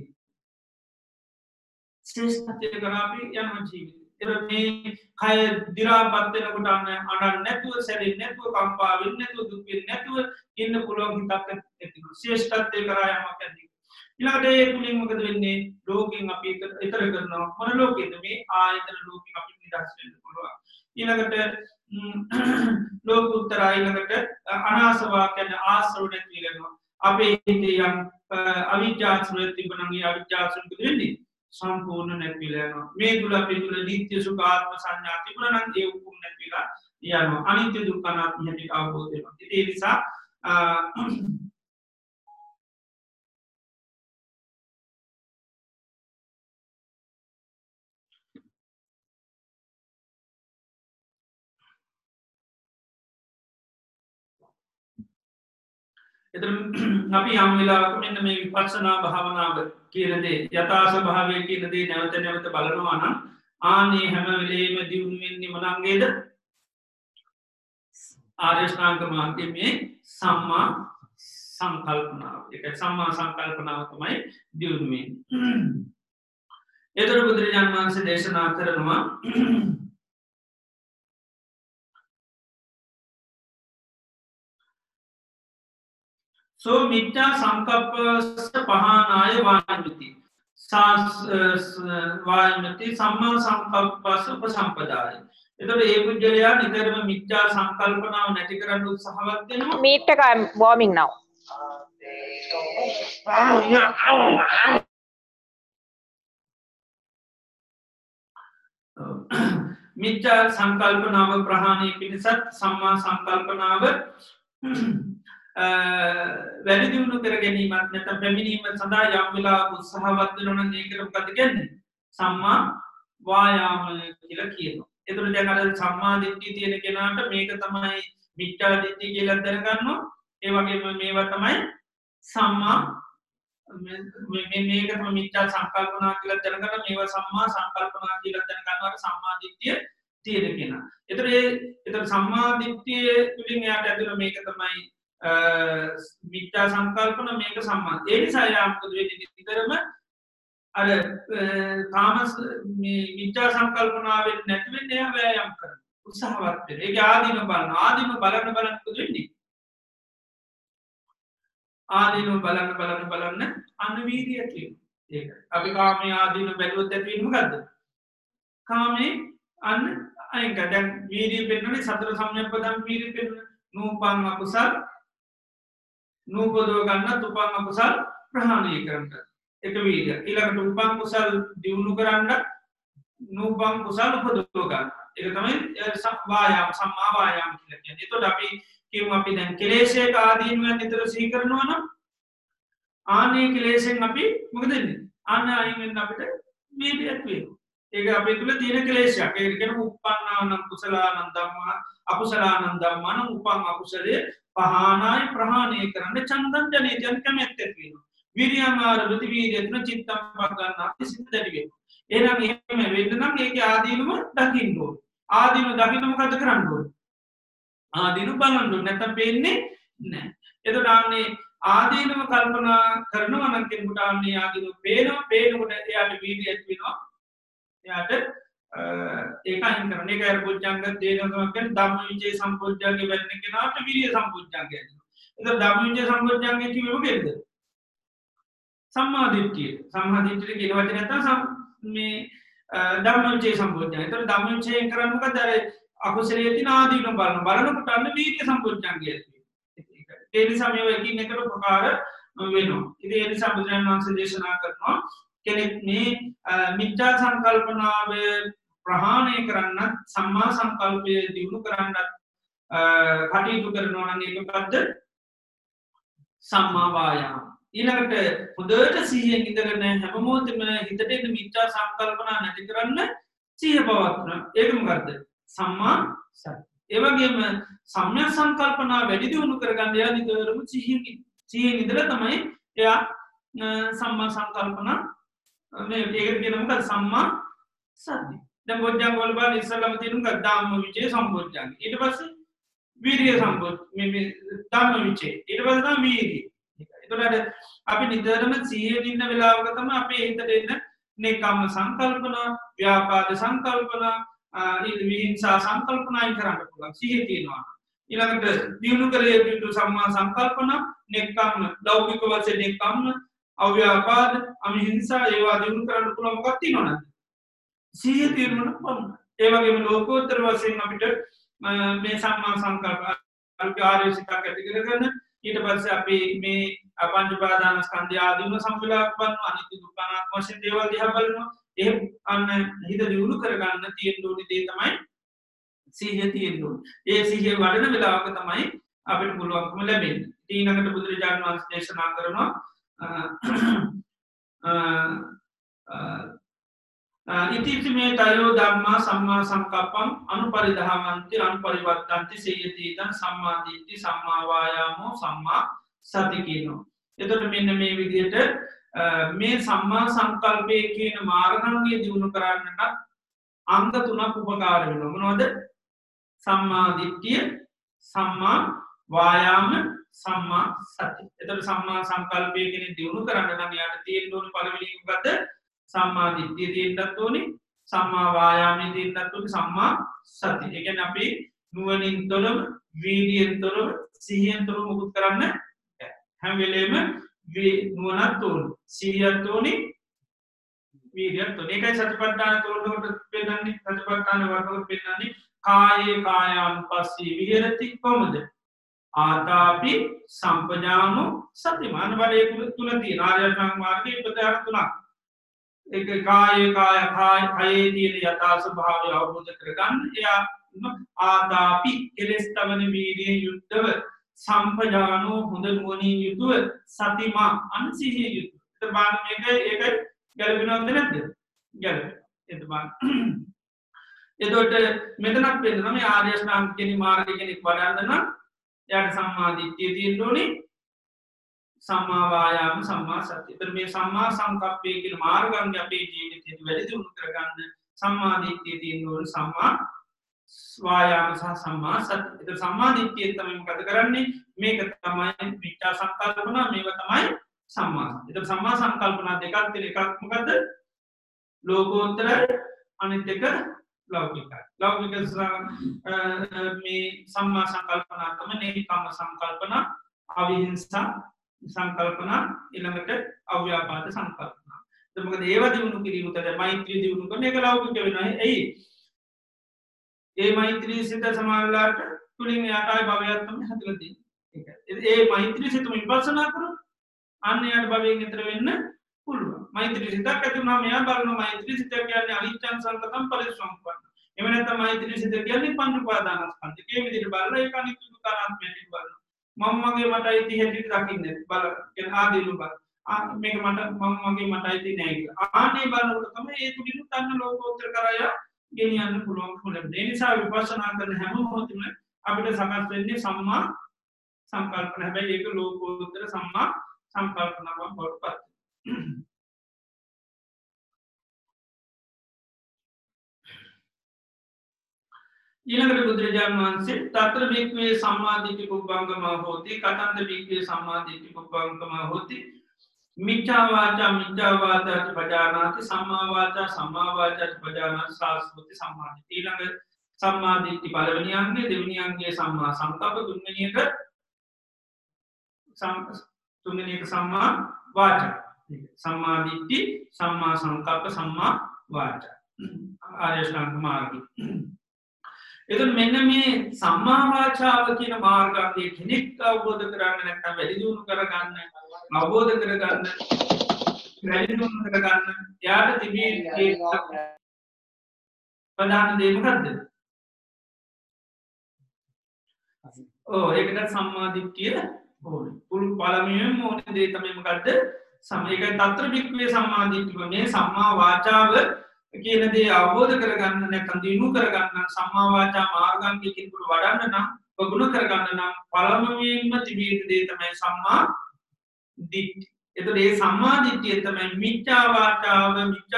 ශ්‍රේෂ්ඨත්වයට කරා අපි යනවා ජීවිතේ. මේ කය දිරාපත් වෙනකොට අනන්න නැතුව, සැරෙන්නේ නැතුව, කම්පා වෙන්නේ නැතුව, දුක් වෙන්නේ නැතුව ඉන්න පුළුවන් හිතක් ඇතිවෙනවා. ශ්‍රේෂ්ඨත්වයේ කරා යමක් ඇති. ඊළඟට ඒ තුලින් මොකද වෙන්නේ ලෝකෙන් අපි ඊතර කරනවා මොන ලෝකෙද මේ ආයතන ලෝකෙන් අපි නිදහස් වෙන්න පුළුවන් ඊළඟට ලෝක උත්තරයි ඊළඟට අනාසවා කියන ආශ්‍රව නැති වෙනවා අපේ හිතේ යම් අවිජ්ජාශ්‍රය තිබුණා ඒ අවිජ්ජාශ්‍රය මොකද වෙන්නේ සම්පූර්ණ නැතිලා යනවා මේ තුල අපේ තුල නිත්‍ය සුඛ ආත්ම සංඥා තිබුණා නම් ඒ උකුම් නැතිලා යනවා අනිත්‍ය දුක්ඛ අනාත්ම හැටි අවබෝධ වෙනවා ඒ නිසා එතන අපි යම් වෙලාවක මෙන්න මේ විපස්සනා භාවනාව කියන දේ යථා ස්වභාවය කියන දේ නැවත නැවත බලනවා නම් ආනේ හැම වෙලේම දියුණු වෙන්නේ මොන අංගයේද ආර්ය ශ්‍රාංග මාර්ගයේ මේ සම්මා සංකල්පනාව ඒක සම්මා සංකල්පනාව තමයි දියුණු වෙන්නේ එතන බුදුරජාණන් වහන්සේ දේශනා කරනවා So mitta sankappa pahanaaya vayamati vayamati samma sankappas upasampadaya එතකොට ඒ පුජ්‍යලයා නිතරම මිත්‍යා සංකල්පනාව නැති කරන්න උත්සාහවත් වෙනවා meet එක I'm warming now මිත්‍යා සංකල්පනාව ප්‍රහාණය පිණිසත් සම්මා සංකල්පනාව වැඩි දියුණු කර ගැනීමත් නැත්නම් පැමිණීම සඳහා යම් වෙලාවක උත්සාහවත් වෙනවා නම් ඒකට මොකද කියන්නේ සම්මා වායාම කියලා කියනවා. ඒතකොට දැන් අර සම්මා දිට්ඨිය තියෙන කෙනාට මේක තමයි මිත්‍යා දිට්ඨිය කියලා දැනගන්නවා. ඒ වගේම මේවා තමයි සම්මා මේක තමයි මිත්‍යා සංකල්පනා කියලා දැනගන්න මේවා සම්මා සංකල්පනා කියලා දැනගන්නවා සම්මා දිට්ඨිය තියෙන කෙනා. ඒතකොට සම්මා දිට්ඨිය තුලින් යාට ඇතුළ මේක තමයි මිත්‍යා සංකල්පන මේක සම්බන්ධ ඒ නිසා යා මොකද වෙන්නේ නිතරම අර තාමස් මේ මිත්‍යා සංකල්පනාවෙන් නැති වෙන්නේ එයා වෑයම් කරන උත්සාහවත් වෙන ඒක ආදීන බලන මොකද වෙන්නේ ආදීන බලන්න අන්න වීර්යය තියෙනවා ඒක අපි කාමයේ ආදීන බැලුවොත් ඇති වෙන්නේ මොකද්ද කාමයේ අන්න අයින් කර දැන් වීර්යය පෙන්වන්නේ සතර සම්‍යක්පදම් වීර්යය පෙන්වන්නේ නූපං අකුසල් නූපදව ගන්න උපං අකුසල් ප්‍රහාණය කරන්න එක වීර්යය ඊළඟට උපං කුසල් දියුණු කරන්න නූපං කුසල් උපදව ගන්න ඒක තමයි සම්මා වායාම කියලා කියන්නේ එතකොට අපි කියමු අපි දැන් කෙලෙසයක ආදීනව නිතර සිහි කරනවා නම් ආනේ කෙලෙසෙන් අපි මොකද වෙන්නේ ආන අයින් වෙන්න අපිට වීර්යයක් වෙනවා ඒක අපේ තුල තියෙන කෙලෙසයක් ඒක කියන උප්පන්නානම් කුසලානං ධම්මා අකුසලානං ධම්මාන උපං අකුසලේ පහානාය ප්‍රහාණය කරන්න චන්දං ජනේතයන් කැමැත්ත තියෙනවා විරියමාරභති වීර්යත්න චිත්තම් පග්ගන්නාති සිත දැඩි වෙනවා එහෙනම් එහෙම වෙන්න නම් ඒකේ ආදීනව දකින්න ඕනේ ආදීනව දකින්න මොකද කරන්න ඕනේ ආදීනව බලන්න ඕනේ නැත්නම් පේන්නේ නැහැ එතකොට ආන්නේ ආදීනව කල්පනා කරනවා නම් කෙනෙකුට ආන්නේ ආදීනව පේනකොට එයාට වීර්යයක් වෙනවා එයාට ඒක අයින් කරන එක අර බොජ්ජංග දේනකම කියන්නේ ධම්මවිචේ සම්පොජ්ජංගේ වෙන්න කෙනාට විරිය සම්පොජ්ජංගය එනවා. ඒක ධම්මවිචේ සම්පොජ්ජංගේ කිව්වෙ මොකේද? සම්මාදිට්ඨිය. සම්මාදිට්ඨිය කියන වචනේ නැත්තම් මේ ධම්මවිචේ සම්පොජ්ජංගය. ඒක ධම්මවිචේ කරන්නේ මොකද? අර අකුසලයේ තියෙන ආදීන බලනකොට අන්න විරිය සම්පොජ්ජංගය එනවා. ඒ නිසා මේව එකින් එකට ප්‍රකාර වෙනවා. ඉතින් ඒ නිසා බුදුරජාණන් වහන්සේ දේශනා කරනවා කෙනෙක් මේ මිත්‍යා සංකල්පනාව ප්‍රහාණය කරන්නත් සම්මා සංකල්පය දියුණු කරන්නත් කටයුතු කරනවා නම් ඒක මොකද්ද සම්මා වායාම ඊළඟට හොඳට සිහියෙන් ඉඳගෙන හැම මොහොතෙම හිතට එන මිත්‍යා සංකල්පනා නැති කරන්න සිහිය පවත්වන ඒක මොකද්ද සම්මා සති ඒ වගේම සම්‍යක් සංකල්පනා වැඩි දියුණු කරගන්න යා නිතරම සිහියෙන් ඉඳලා තමයි එයා සම්මා සංකල්පනා මේ ඒකට කියන මොකද සම්මා සති දැන් බොජ්ජංග වල බලන්න ඉස්සල්ලාම තියෙන මොකද ධම්මවිචේ සම්බොජ්ජංග ඊට පස්සේ වීර්ය සම්බොජ් මේ ධම්මවිචේ ඊට පස්සේ තමයි වීර්ය ඒකට අපි නිතරම සිහියෙන් ඉන්න වෙලාවක තමයි අපේ හිතට එන නේකම්ම සංකල්පන ව්‍යාපාද සංකල්පන විහිංසා සංකල්පනයි කරන්න පුළුවන් සිහිය තියෙනවා ඊළඟට දියුණු කරේ යුතු සම්මා සංකල්පන නේකම්ම ලෞකික වශයෙන් නේකම්ම අව්‍යාපාද අවිහිංසා ඒවා දිනු කරන්න පුළුවන් මොකක්ද තියෙනවද සිහිය තියෙනවනම් පමණයි ඒ වගේම ලෝකෝත්තර වශයෙන් අපිට මේ සම්මා සංකල්ප ආර්යසිතක් ඇති කරගන්න ඊට පස්සේ අපි මේ පංච උපාදානස්කන්ධය ආදීන සම්පූර්ණයක් වන්න අනිත්‍ය දුක්ඛ අනාත්ම වශයෙන් දේවල් දිහා බලනවා ඒ අන්න හිත දියුණු කරගන්න තියෙන ඕනි දේ තමයි සිහිය තියෙන්න ඕනේ. ඒ සිහිය වඩන වෙලාවක තමයි අපිට පුළුවන්කම ලැබෙන්නේ. ඊළඟට බුදුරජාණන් වහන්සේ දේශනා කරනවා ඉතිපි මේ තයෝ ධම්මා සම්මා සංකප්පං අනුපරිධාවන්ති අනුපරිවත්තන්ති සේයති ඉදං සම්මා දිට්ඨි සම්මා වායාමෝ සම්මා සති කියනවා. එතකොට මෙන්න මේ විදිහට මේ සම්මා සංකල්පය කියන මාර්ගාංගය දියුණු කරන්නට අංග තුනක් උපකාර වෙනවා. මොනවද? සම්මා දිට්ඨිය, සම්මා වායාම, සම්මා සති. එතකොට සම්මා සංකල්පය කියන දියුණු කරන්න නම් යාට තියෙන්න ඕන පළවෙනි එක මොකද්ද? සම්මා දිට්ඨිය තියෙන්නත් ඕනේ, සම්මා වායාමයේ තියෙන්නත් ඕනේ, සම්මා සති. ඒ කියන්නේ අපි නුවණින් තොරව, වීර්යයෙන් තොරව, සිහියෙන් තොරව මුකුත් කරන්න බැහැ. හැම වෙලේම නුවණත් ඕනේ, සිහියත් ඕනේ, වීර්යයත් ඕනේ. ඒකයි සතිපට්ඨාන තොරනකොට පෙන්නන්නේ සතිපට්ඨාන වර්ගවල පෙන්නන්නේ කායේ කායානුපස්සී විහෙරති කොහොමද? ආතාපි සම්පජානෝ සතිමාන බලයේ තුල තියෙන ආර්ය අෂ්ටාංග මාර්ගයේ ප්‍රධාන තුනක්. ඒක කායේ කයේ තියෙන යථා ස්වභාවය අවබෝධ කරගන්න එයා ආතාපි කෙලස් තවන වීර්යයෙන් යුක්තව සම්පජානෝ හොඳ නුවණින් යුතුව සතිමා අන්සිහිය යුතුව. ඒත් බාන මේක ගැලපෙනවද නැද්ද? ගැලපෙනවා. ඒත් බාන එතකොට මෙතනක් වෙනවා මේ ආර්ය අෂ්ටාංග කියන මාර්ගය කෙනෙක් වඩන්න නම් එයාට සම්මා දිට්ඨිය තියෙන්න ඕනේ, සම්මා වායාම, සම්මා සති. ඒතර මේ සම්මා සංකප්පය කියන මාර්ගාංගය අපේ ජීවිතේදී වැඩි දියුණු කරගන්න සම්මා දිට්ඨිය තියෙන්න ඕනේ, සම්මා වායාම සහ සම්මා සති. ඒතර සම්මා දිට්ඨිය තමයි මොකද කරන්නේ? මේක තමයි මිත්‍යා සංකල්පනා, මේක තමයි සම්මා. ඒතර සම්මා සංකල්පනා දෙකක් තියෙන එකක් මොකද්ද? ලෝකෝත්තර, අනිත් එක ලෞකිකයි. ලෞකික මේ සම්මා සංකල්පනා තමයි නේකම්ම සංකල්පනා, අවිහිංසා සංකල්පනා, ඊළඟට අව්‍යාපාද සංකල්පනා. එතකොට මොකද ඒව දිනු කිරීමට මෛත්‍රී දිනු කරන එක ලෞකික වෙනවා. එයි ඒ මෛත්‍රී සිත සමානලාට තුලින් යටයි භවයක් තමයි හදලා තියෙන්නේ. ඒ මෛත්‍රී සිත විපස්සනා කරොත් අන්න යට භවයෙන් ඈතර වෙන්න පුළුවන්. මෛත්‍රී සිතක් ඇති වුණාම මෙයා බලන මෛත්‍රී සිත කියන්නේ අනිත්‍යං සංකතං පරිසංපන්න. එහෙම නැත්නම් මෛත්‍රී සිත කියන්නේ පංච උපාදානස්කන්ධ. ඒ විදිහට බලලා ඒක අනිත්‍ය දුක්ඛානාත්මයෙන් බලනවා. මම මගේ මට අයිති හැටියට දකින්නේ බල කියන ආදීනු බල. මේක මට මම මගේ මට අයිති නෑ කියලා. ආනේ බලනකොට තමයි ඒ තුලින් තන්න ලෝකෝත්තර කරය ගෙනියන්න පුළුවන්කම ලැබෙන්නේ. ඒ නිසා විපස්සනා කරන හැම මොහොතෙම අපිට සකස් වෙන්නේ සම්මා සංකල්පන. හැබැයි ඒක ලෝකෝත්තර සම්මා සංකල්පනාවක් බවට පත් වෙනවා. ඊළඟට බුදුරජාණන් වහන්සේ తත්‍ර භික්ඛවේ සම්මාදිට්ඨි පුබ්බංගම හෝති කතන්ද භික්ඛවේ සම්මාදිට්ඨි පුබ්බංගම හෝති මිච්ඡා වාචා පජානාති සම්මා වාචා පජානාති සාස්වති සම්මාදිට්ඨි. ඊළඟ සම්මාදිට්ඨි පළවෙනි අංගය, දෙවෙනි අංගය සම්මා සංකප්ප, තුන්වෙනි එක සම්මා වාචා. සම්මාදිට්ඨි, සම්මා සංකප්ප, සම්මා වාචා. ආර්ය අෂ්ටාංග මාර්ගය. එතකොට මෙන්න මේ සම්මා වාචාව කියන මාර්ගාංගය කෙනෙක් අවබෝධ කරගන්න නැත්නම් වැඩි දියුණු කරගන්න, අවබෝධ කරගන්න, වැඩි දියුණු කරගන්න යාට තිබේ ප්‍රධාන දේ මොකද්ද? ඒකට සම්මා දිට්ඨිය ඕනේ. පළමුවෙන්ම ඕනේ දේ තමයි මොකද්ද? ඒක తත්‍ර භික්ඛවේ සම්මා දිට්ඨිය. මේ සම්මා වාචාව කියන දේ අවබෝධ කරගන්න නැත්නම් දිනු කරගන්න සම්මා වාචා මාර්ගාංගික කිනුට වඩන්න නම් ප්‍රගුණ කරගන්න නම් පළමුවෙන්ම තිබී දේ තමයි සම්මා දිට්ඨි. එතකොට මේ සම්මා දිට්ඨිය තමයි මිච්ඡා වාචාව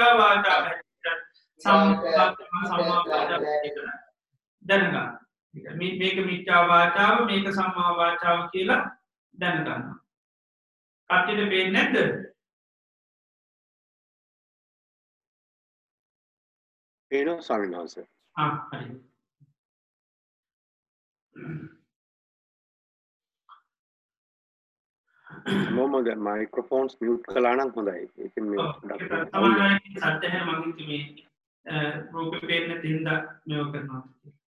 සම්මා වාචාව දැනගන්න. මේක මිච්ඡා වාචාව, මේක සම්මා වාචාව කියලා දැනගන්න. කට්ටියට පේන්නේ නැද්ද? පේනවා ස්වාමීන් වහන්සේ. හරි. මොමගේ මයික්‍රොෆෝන්ස් මියුට් කළා නම් හොඳයි. ඒකෙන් මේ සමානයි සත්‍යය මගින් මේ රූප පේන්න තින්ද මේව කරනවා.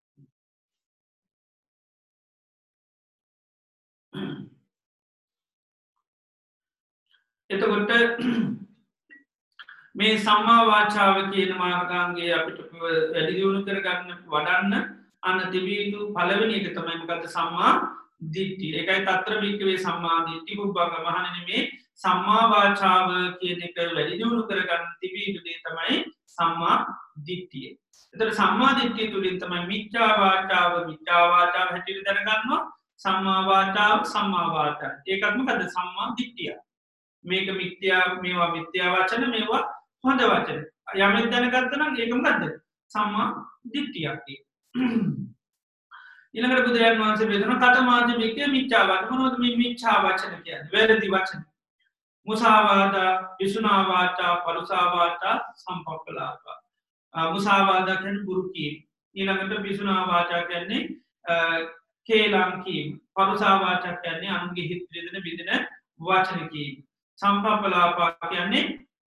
එතකොට මේ සම්මා වාචාව කියන මාර්ගාන්ගේ අපිට වැඩි දියුණු කරගන්න වඩන්න අන්න තිබීතු පළවෙනි එක තමයි මොකද සම්මා දිට්ඨිය. ඒකයි තත්‍ර භික්ඛවේ සම්මා දිට්ඨි පුබ්බංග මහණෙනි මේ සම්මා වාචාව කියන එක වැඩි දියුණු කරගන්න තිබීතු දේ තමයි සම්මා දිට්ඨිය. එතකොට සම්මා දිට්ඨිය තුලින් තමයි මිච්ඡා වාචාව හැටියට දැනගන්නවා. සම්මා වාචාව සම්මා වාචා. ඒකත් මොකද සම්මා දිට්ඨිය. මේක මිත්‍යා මේවා මිත්‍යා වචන මේවා හොඳ වචන. යමෙක් දැනගත්තා නම් ඒක මොකද්ද? සම්මා දිට්ඨියක්. ඊළඟට බුදුරජාණන් වහන්සේ වේදන කතමාජ මේකේ මිච්ඡා වචන මොනවද මේ මිච්ඡා වචන කියන්නේ? වැරදි වචන. මුසාවාදා, විසුනා වාචා, පරුසා වාචා, සම්පප්පලාප. මුසාවාදා කියන්නේ බුරු කීම. ඊළඟට විසුනා වාචා කියන්නේ කේලම් කීම. පරුසා වාචා කියන්නේ අනුන්ගේ හිත බිඳින වචන කීම. සම්පප්පලාප කියන්නේ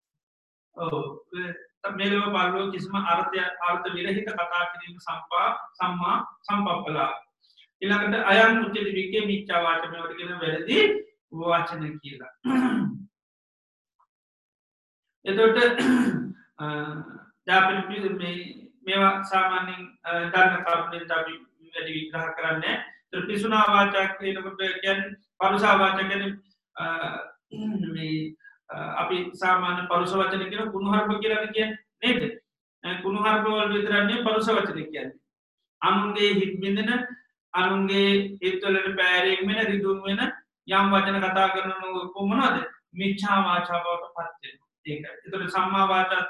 මෙලොව පරලොව කිසිම අර්ථ විරහිත කතා කිරීම සම්මා සම්පප්පලාප. ඊළඟට අයං උච්චති වික්ඛේ මිච්ඡා වාචා මේවට කියන වැරදි වචන කියලා. එතකොට දැන් මේවා සාමාන්‍යයෙන් දන්න කරුණෙන් අපි වැඩි විග්‍රහ කරන්නේ. ඒතර පිසුනා වාචා කියනකොට කියන්නේ පරුසා වාචා කියන්නේ මේ අපි සාමාන්‍ය පරුස වචන කියන කුණුහරුප කියලා කියන්නේ නේද? කුණුහරුප වල විතරන්නේ පරුස වචන කියන්නේ. අනුන්ගේ හිත බින්දන අනුන්ගේ හිත වලට පෑරෙන් වෙන රිදුම් වෙන යම් වචන කතා කරන කොමනද? මිච්ඡා වාචා බවට පත් වෙනවා. ඒකයි. ඒතර සම්මා වාචා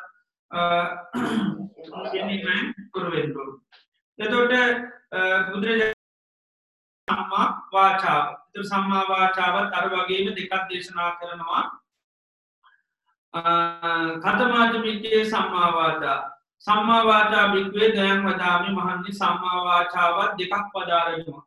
කියන්නේ කරුවෙන්න ඕන. එතකොට බුදුරජාණන් සම්මා වාචාව. ඒතර සම්මා වාචාවත් අර වගේම දෙකක් දේශනා කරනවා. කතමාජමිකේ සම්මා වාචා. සම්මා වාචා භික්ඛවේ දයං වදාමි මහන්නි සම්මා වාචාවත් දෙකක් පදාරනවා.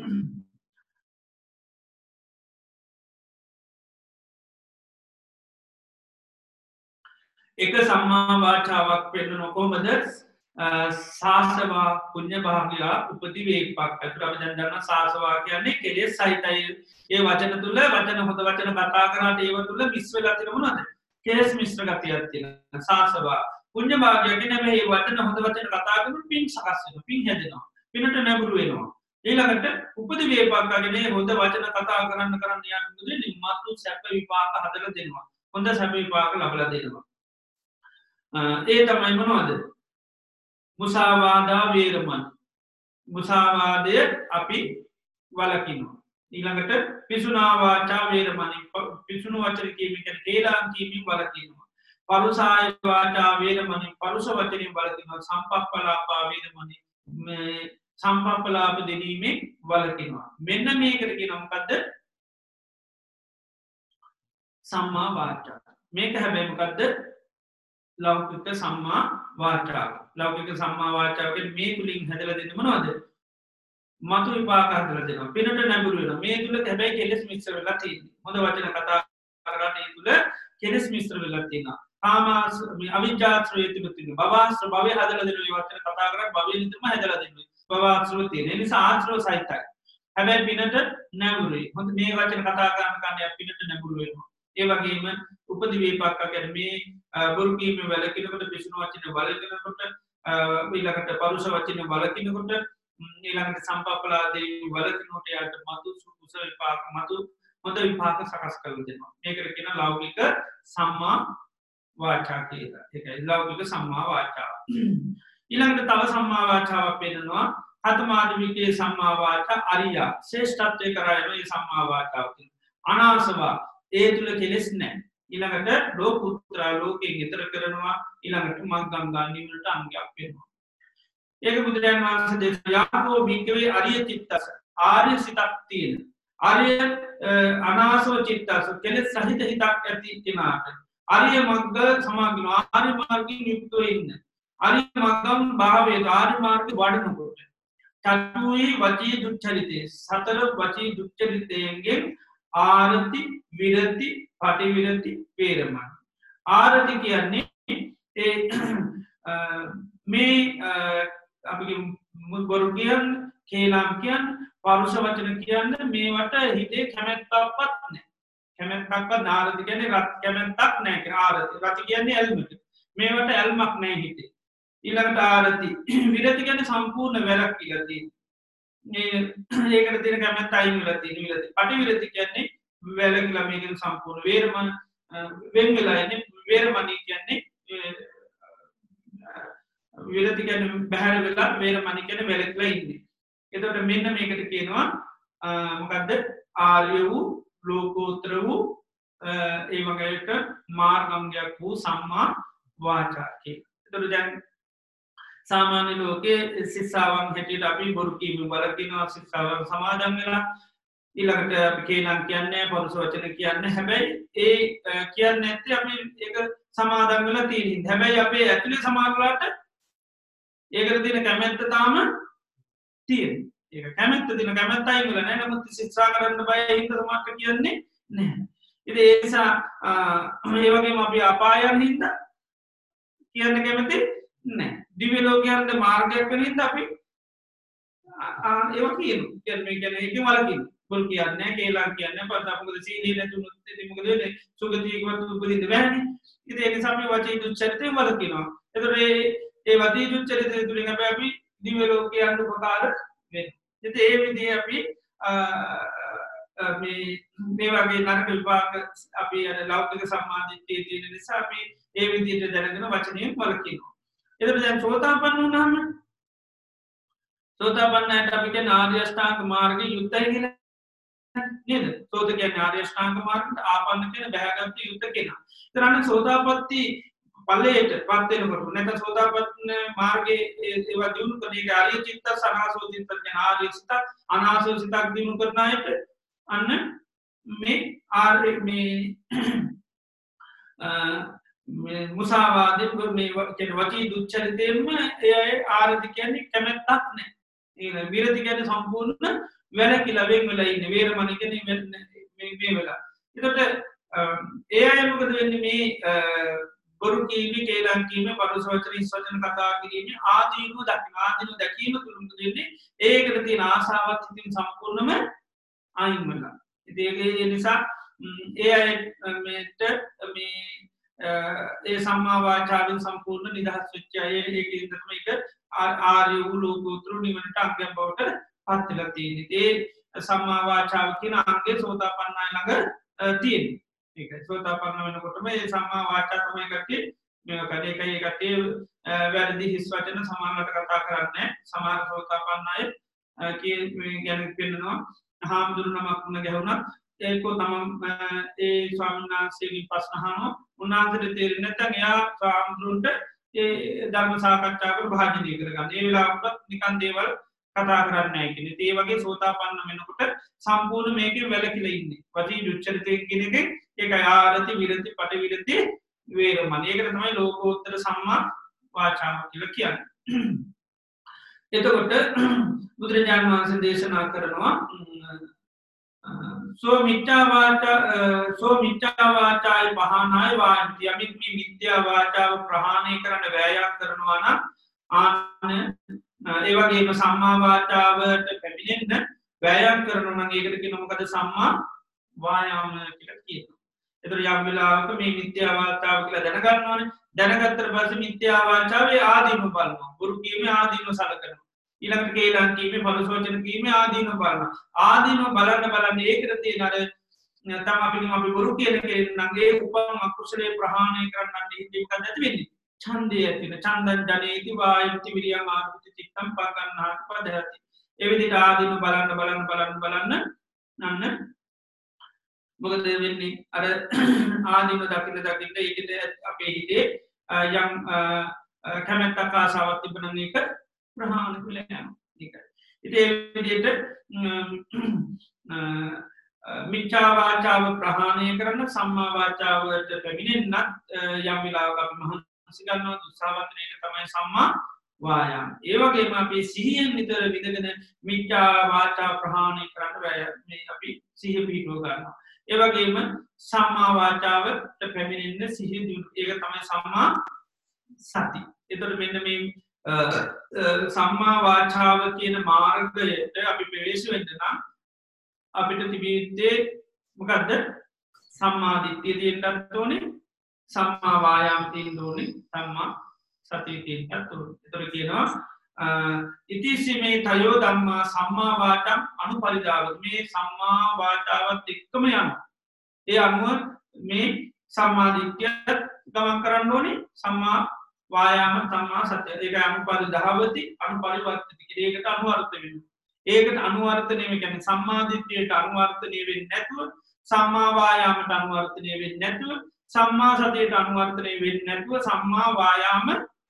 එක සම්මා වාචාවක් පෙන්නන කොහොමද? සාසවා පුඤ්ඤ භාග්‍යා උපදිවේපක්. අතට අපි දැන් දන්නා සාසවා කියන්නේ කෙලෙස් සහිතයි. ඒ වචන තුල වචන හොඳ වචන කතා කරාට ඒව තුල මිශ්‍ර ගතිය මොනවද? කෙලෙස් මිශ්‍ර ගතියක් තියෙනවා. සාසවා පුඤ්ඤ භාග්‍යා කියන්නේ මේ වචන හොඳ වචන කතා කරනකොට පින් සකස් වෙනවා. පින් හැදෙනවා. පිනට නැඹුරු වෙනවා. ඊළඟට උපදිවේපක් කියන්නේ හොඳ වචන කතා කරන්න යනකොට නිම්මතු සැප විපාක හදලා දෙනවා. හොඳ සැප විපාක ලබලා දෙනවා. ඒ තමයි මොනවද? මුසාවාදා වේරමණී. මුසාවාදය අපි වළකිනවා. ඊළඟට පිසුනා වාචා වේරමණී. පිසුණු වචන කීමෙන් කේලම් කීමෙන් වළකිනවා. පරුසාය වාචා වේරමණී. පරුස වචනෙන් වළකිනවා. සම්පප්පලාපා වේරමණී. සම්පප්පලාප දෙනීමෙන් වළකිනවා. මෙන්න මේකට කියනවා මොකද්ද? සම්මා වාචා. මේක හැබැයි මොකද්ද? ලෞකික සම්මා වාචාව. ලෞකික සම්මා වාචාව කියන්නේ මේ තුලින් හැදලා දෙන්නේ මොනවද? මතු විපාක හදලා දෙනවා. පිනට නැඹුරු වෙනවා. මේ තුල හැබැයි කෙලෙස් මිශ්‍ර වෙලා තියෙනවා. හොඳ වචන කතා කරලා ඒ තුල කෙලෙස් මිශ්‍ර වෙලා තියෙනවා. කාමාස අවිජ්ජාශ්‍රය තිබෙනවා. භවආශ්‍රය භවය හදලා දෙන මේ වචන කතා කරලා භවයෙන් තමයි හදලා දෙන්නේ. භවආශ්‍රය තියෙන. ඒ නිසා ආශ්‍රය සහිතයි. හැබැයි පිනට නැඹුරුයි. හොඳ මේ වචන කතා කරන කන්නේ පිනට නැඹුරු වෙනවා. ඒ වගේම උපදිවේපක් කියන්නේ මේ බොරු කීම වැළකීමකට පිසුණු වචන වළකිනකොට ඊළඟට පරුෂ වචන වළකිනකොට ඊළඟට සම්පප්පලාදී වළකිනකොට යාට මතු සුකුස විපාක මතු හොඳ විපාක සකස් කරලා දෙනවා. මේකට කියන ලෞකික සම්මා වාචා කියලා. ඒකයි ලෞකික සම්මා වාචා. ඊළඟට තව සම්මා වාචාවක් පෙන්නනවා. කතමාදිවිකේ සම්මා වාචා අරියා. ශ්‍රේෂ්ඨත්වයේ කරගෙන මේ සම්මා වාචාව තියෙනවා. අනාසවා ඒ තුල කෙලෙස් නැහැ. ඊළඟට ලෝකුත්‍රා ලෝකයෙන් ඈතර කරනවා. ඊළඟට මග්ගංගා නිවනට අංගයක් වෙනවා. ඒක බුදුරජාණන් වහන්සේ දේශනාවෝ භික්ඛවේ අරිය චිත්තස ආර්ය සිතක් තියෙන. ආර්ය අනාසව චිත්තස කෙලෙස් සහිත හිතක් ඇති කෙනාට ආර්ය මග්ග සමාගම ආර්ය මාර්ගයෙන් යුක්තව ඉන්න. ආර්ය මග්ගම් භාවයේ ආර්ය මාර්ග වඩනකොට චතුයි වචී දුච්චරිතේ සතර වචී දුච්චරිතයෙන් ආරති විරති පටිවිරති වේරමණී ආරති කියන්නේ මේ අපි බොරු කියන්න කේලාම් කියන්න පරුෂ වචන කියන්න මේවට හිතේ කැමැත්තක්වත් නෑ කැමැත්තක්වත් නාරති කියන්නේ රත් කැමැත්තක් නෑ ආරති රති කියන්නේ ඇල්මට මේවට ඇල්මක් නෑ හිතේ ඊළඟට ආරති විරති කියන්නේ සම්පූර්ණ වැරක් කියලා තියෙනවා ඒකට තියෙන කැමැත්ත අයින් වෙලා තියෙන විරති පටිවිරති කියන්නේ වැලකිලා මේකෙන් සම්පූර්ණ වේරමණ වෙන් වෙලා ඉන්නේ වේරමණී කියන්නේ විරති කියන්නේ බහැර වෙලා වේරමණී කියන්නේ වැලකිලා ඉන්නේ එතකොට මෙන්න මේකට කියනවා මොකද්ද ආර්ය වූ ලෝකෝත්තර වූ ඒ වගේට මාර්ගංගයක් වූ සම්මා වාචා කියලා. එතකොට දැන් සාමාන්‍ය ලෝකයේ ශික්ෂාවන් හැටියට අපි බොරු කීම බලකිනවා ශික්ෂාවන් සමාදන් වෙලා ඊළඟට අපි කේලම් කියන්නේ පරුෂ වචන කියන්නේ හැබැයි ඒ කියන්නේ නැත්නම් අපි ඒක සමාදන් වෙලා තියෙනින් හැබැයි අපේ ඇතුලේ සමාජලාට ඒකට තියෙන කැමැත්ත තාම තියෙනවා. ඒක කැමැත්ත දින කැමැත්තයි වල නෑ නමුත් ශික්ෂා කරන්න බය හින්දා සමාජ කියන්නේ නැහැ. ඉතින් ඒ නිසා මේ වගේම අපි අපායන් හින්දා කියන්න කැමති නැහැ. දිව්‍ය ලෝකයන්ට මාර්ගයක් වෙන හින්දා අපි ඒක කියන්නේ මේ කියන්නේ ඒක වලකින් බොල් කියන්නේ කේලම් කියන්නේ පස්ස අපුද සීලී නැතුනොත් ඉතින් මොකද වෙන්නේ සුගතියකවත් උපදින්න බෑනේ. ඉතින් ඒ නිසා මේ වචී දුච්චරිතේ වලකිනවා. ඒතකොට ඒ වචී දුච්චරිතේ තුලින් අපි දිව්‍ය ලෝකයන්ට උපකාර වෙනවා. ඉතින් ඒ විදිහේ අපි මේ වගේ නරක විපාක අපි අර ලෞකික සම්මාදිට්ඨිය තියෙන නිසා අපි ඒ විදිහට දැනගෙන වචනයෙන් වලකිනවා. එතකොට දැන් සෝතාපන්න වුණාම සෝතාපන්නයට අපි කියන ආර්ය අෂ්ටාංග මාර්ගයේ යුක්තයි කියලා නේද? සෝත කියන්නේ ආර්ය අෂ්ටාංග මාර්ගයට ආපන්න කියන බහැගත් යුක්ත කෙනා. ඒතරන්නේ සෝතාපට්ටි ඵලයට පත් වෙනකොට නැත්නම් සෝතාපන්න මාර්ගයේ ඒවා දිනු කරන එක ආර්ය චිත්ත සනාසෝ චිත්ත කියන ආර්ය සිත අනාසෝ සිතක් දිනු කරන අයට අන්න මේ ආර්ය මේ මුසාවාදේ මේ කියන වචී දුච්චරිතෙම ඒ ආර්ය කියන්නේ කැමැත්තක් නැහැ. ඒ විරති කියන්නේ සම්පූර්ණ වැරකිලා වෙන් වෙලා ඉන්නේ. වේරමණී කියන්නේ මේ වෙලා. ඒකට ඒ අය මොකද වෙන්නේ මේ බොරු කීමේ කේලම් කීමේ පරුෂ වචන ඉස්වචන කතා කිරීමේ ආදීනව දැකීම තුල මොකද වෙන්නේ? ඒකට තියෙන ආසාවත් ඉතින් සම්පූර්ණම අයින් වෙනවා. ඉතින් ඒ නිසා ඒ අය මේ ඒ සම්මා වාචාවෙන් සම්පූර්ණ නිදහස් වෙච්ච අය ඒකෙන් තමයි ඒක ආර්ය වූ ලෝකෝත්තර නිවනට අංගයක් බවට පත් වෙලා තියෙන්නේ. ඒ සම්මා වාචාව කියන අංගය සෝතාපන්න අය ළඟ තියෙනවා. ඒකයි සෝතාපන්න වෙනකොටම මේ සම්මා වාචා තමයි කට්ටිය මේ කඩේකයි කට්ටිය වැරදි හිස් වචන සමානවට කතා කරන්නේ. සමාන සෝතාපන්න අය මේ ගැන පෙන්නනවා. හාමුදුරුවෝ නමක් ගැහුණා ඒකෝ තමන් ඒ ස්වාමීන් වහන්සේගෙන් ප්‍රශ්න අහනවා. උන්වහන්සේට තේරෙන්නේ නැත්නම් එයා හාමුදුරුවන්ට ඒ ධර්ම සාකච්ඡාවකට භාජනය කරගන්න. ඒ වෙලාවට නිකන් දේවල් කතා කරන්නේ නැහැ කියන්නේ. ඒ වගේ සෝතාපන්න වෙනකොට සම්පූර්ණ මේකේ වැළකීලා ඉන්නේ. වචී දුච්චරිතයෙන් කියන එකේ ඒකයි ආරති විරති පටිවිරති වේරමණී. ඒකට තමයි ලෝකෝත්තර සම්මා වාචාව කියලා කියන්නේ. එතකොට බුදුරජාණන් වහන්සේ දේශනා කරනවා සෝ මිච්ඡා වාචායි පහනාය වාන්ති. යමෙක් මේ මිත්‍යා වාචාව ප්‍රහාණය කරන්න වෑයම් කරනවා නම් ඒ වගේම සම්මා වාචාවට පැමිණෙන්න වෑයම් කරනවා නම් ඒකට කියන මොකද සම්මා වායාම කියලා කියනවා. ඒතර යම් වෙලාවක මේ මිත්‍යා වාචාව කියලා දැනගන්න ඕනේ. දැනගත්තට පස්සේ මිත්‍යා වාචාවේ ආදීනව බලනවා. බොරු කීමේ ආදීනව සලකනවා. ඊළඟට කේලම් කීමේ පරුෂ වචන කීමේ ආදීනව බලනවා. ආදීනව බලන්න ඒකට තියෙන අර නැත්නම් අපි බොරු කියන කෙනාගේ උපම අකුසලේ ප්‍රහාණය කරන්න හිතේ මොකද ඇති වෙන්නේ? ඡන්දය ඇති වෙන. ඡන්දං ජනේති වායති විරියං ආර්පිත චිත්තං පගන්නාති පදහති. ඒ විදිහට ආදීනව බලන්න නන්න මොකද වෙන්නේ? අර ආදීනව දකින්න ඒකද අපේ හිතේ යම් කැමැත්තක් ආසාවක් තිබුණා මේක ප්‍රහාණය වෙලා යනවා. ඒකයි. ඉතින් ඒ විදිහට මිච්ඡා වාචාව ප්‍රහාණය කරන සම්මා වාචාවට පැමිණෙන්නත් යම් වෙලාවක අපි මහන්සි ගන්නවා. දුස්සාවන්තන එක තමයි සම්මා වායාම. ඒ වගේම අපි සිහියෙන් විතර විදගෙන මිච්ඡා වාචා ප්‍රහාණය කරන්න මේ අපි සිහිය පිටව ගන්නවා. ඒ වගේම සම්මා වාචාවට පැමිණෙන්න සිහිය දියුණු ඒක තමයි සම්මා සති. එතකොට මෙන්න මේ සම්මා වාචාව කියන මාර්ගයට අපි ප්‍රවේශ වෙන්න නම් අපිට තිබිය යුත්තේ මොකද්ද? සම්මා දිට්ඨිය තියෙන්නත් ඕනේ, සම්මා වායාම තියෙන්න ඕනේ, සම්මා සතිය තියෙන්නත් ඕනේ. එතකොට කියනවා ඉතිසිමේ තයෝ ධම්මා සම්මා වාචං අනුපරිදාව. මේ සම්මා වාචාවත් එක්කම යනවා. ඒ අනුව මේ සම්මා දිට්ඨිය ගමන් කරන්න ඕනේ, සම්මා වායාම සම්මා සතිය. ඒක අනුපරිදාවති අනුපරිවර්තිත කියන එකට අනුවර්ත වෙනවා. ඒකට අනුවර්තනය කියන්නේ සම්මා දිට්ඨියට අනුවර්තනය වෙන්නේ නැතුව, සම්මා වායාමට අනුවර්තනය වෙන්නේ නැතුව, සම්මා සතියට අනුවර්තනය වෙන්නේ නැතුව සම්මා වායාම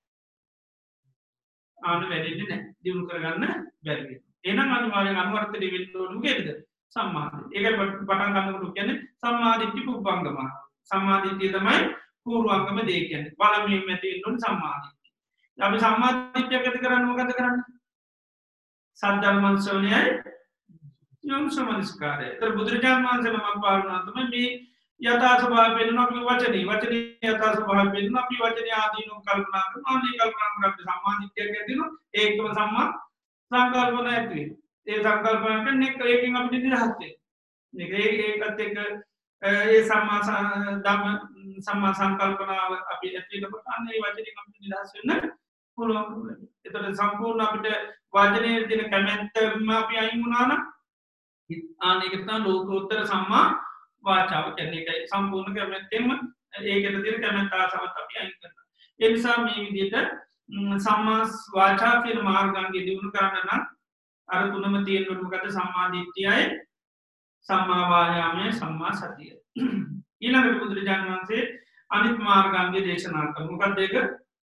වැඩෙන්නේ නැහැ. දියුණු කරගන්න බැරි වෙනවා. එහෙනම් අනිවාර්යෙන් අනුවර්තනය වෙන්න ඕන මොකේද? සම්මා දිට්ඨිය. ඒක පටන් ගන්නකොට කියන්නේ සම්මා දිට්ඨි පුබ්බංගම. සම්මා දිට්ඨිය තමයි පූර්වාංගම දෙය කියන්නේ. පළමුවෙන්ම තියෙන්න ඕන සම්මා දිට්ඨිය. අපි සම්මා දිට්ඨිය ඇති කරන්නේ මොකද කරන්නේ? සද්ධර්ම ශ්‍රවණයයි යෝනිසෝමනසිකාරය. ඒතර බුදුරජාණන් වහන්සේ නමක් පාරනවා තමයි මේ යථා ස්වභාවය වෙනන අපි වචනේ යථා ස්වභාවය වෙනන අපි වචනේ ආදීනෝ කල්පනා කරනවා. මේ කල්පනා කරද්දී සම්මා දිට්ඨියක් ඇති වෙනවා. ඒකම සම්මා සංකල්පන ඇති වෙනවා. ඒ සංකල්පනට ඒකෙන් අපිට නිදහස් වෙනවා. ඒකත් එක්ක ඒ සම්මා සංකල්පනාව අපි ඇති වෙනකොට අන්න ඒ වචනේ අපිට නිදහස් වෙන්න පුළුවන්. එතකොට සම්පූර්ණ අපිට වචනේ තියෙන කැමැත්තම අපි අයින් වුණා නම් ආනෙක තමයි ලෝකෝත්තර සම්මා වාචාව කියන්නේ. ඒකයි සම්පූර්ණ කැමැත්තෙන්ම ඒකට තියෙන කැමැත්ත ආසාවත් අපි අයින් කරනවා. ඒ නිසා මේ විදිහට සම්මා වාචා කියන මාර්ගාංගය දිනු කරන්න නම් අර තුනම තියෙන්න මොකද? සම්මා දිට්ඨියයි, සම්මා වායාමයේ, සම්මා සතිය. ඊළඟට බුදුරජාණන් වහන්සේ අනිත් මාර්ගාංගය දේශනා කරනවා. මොකක්ද ඒක?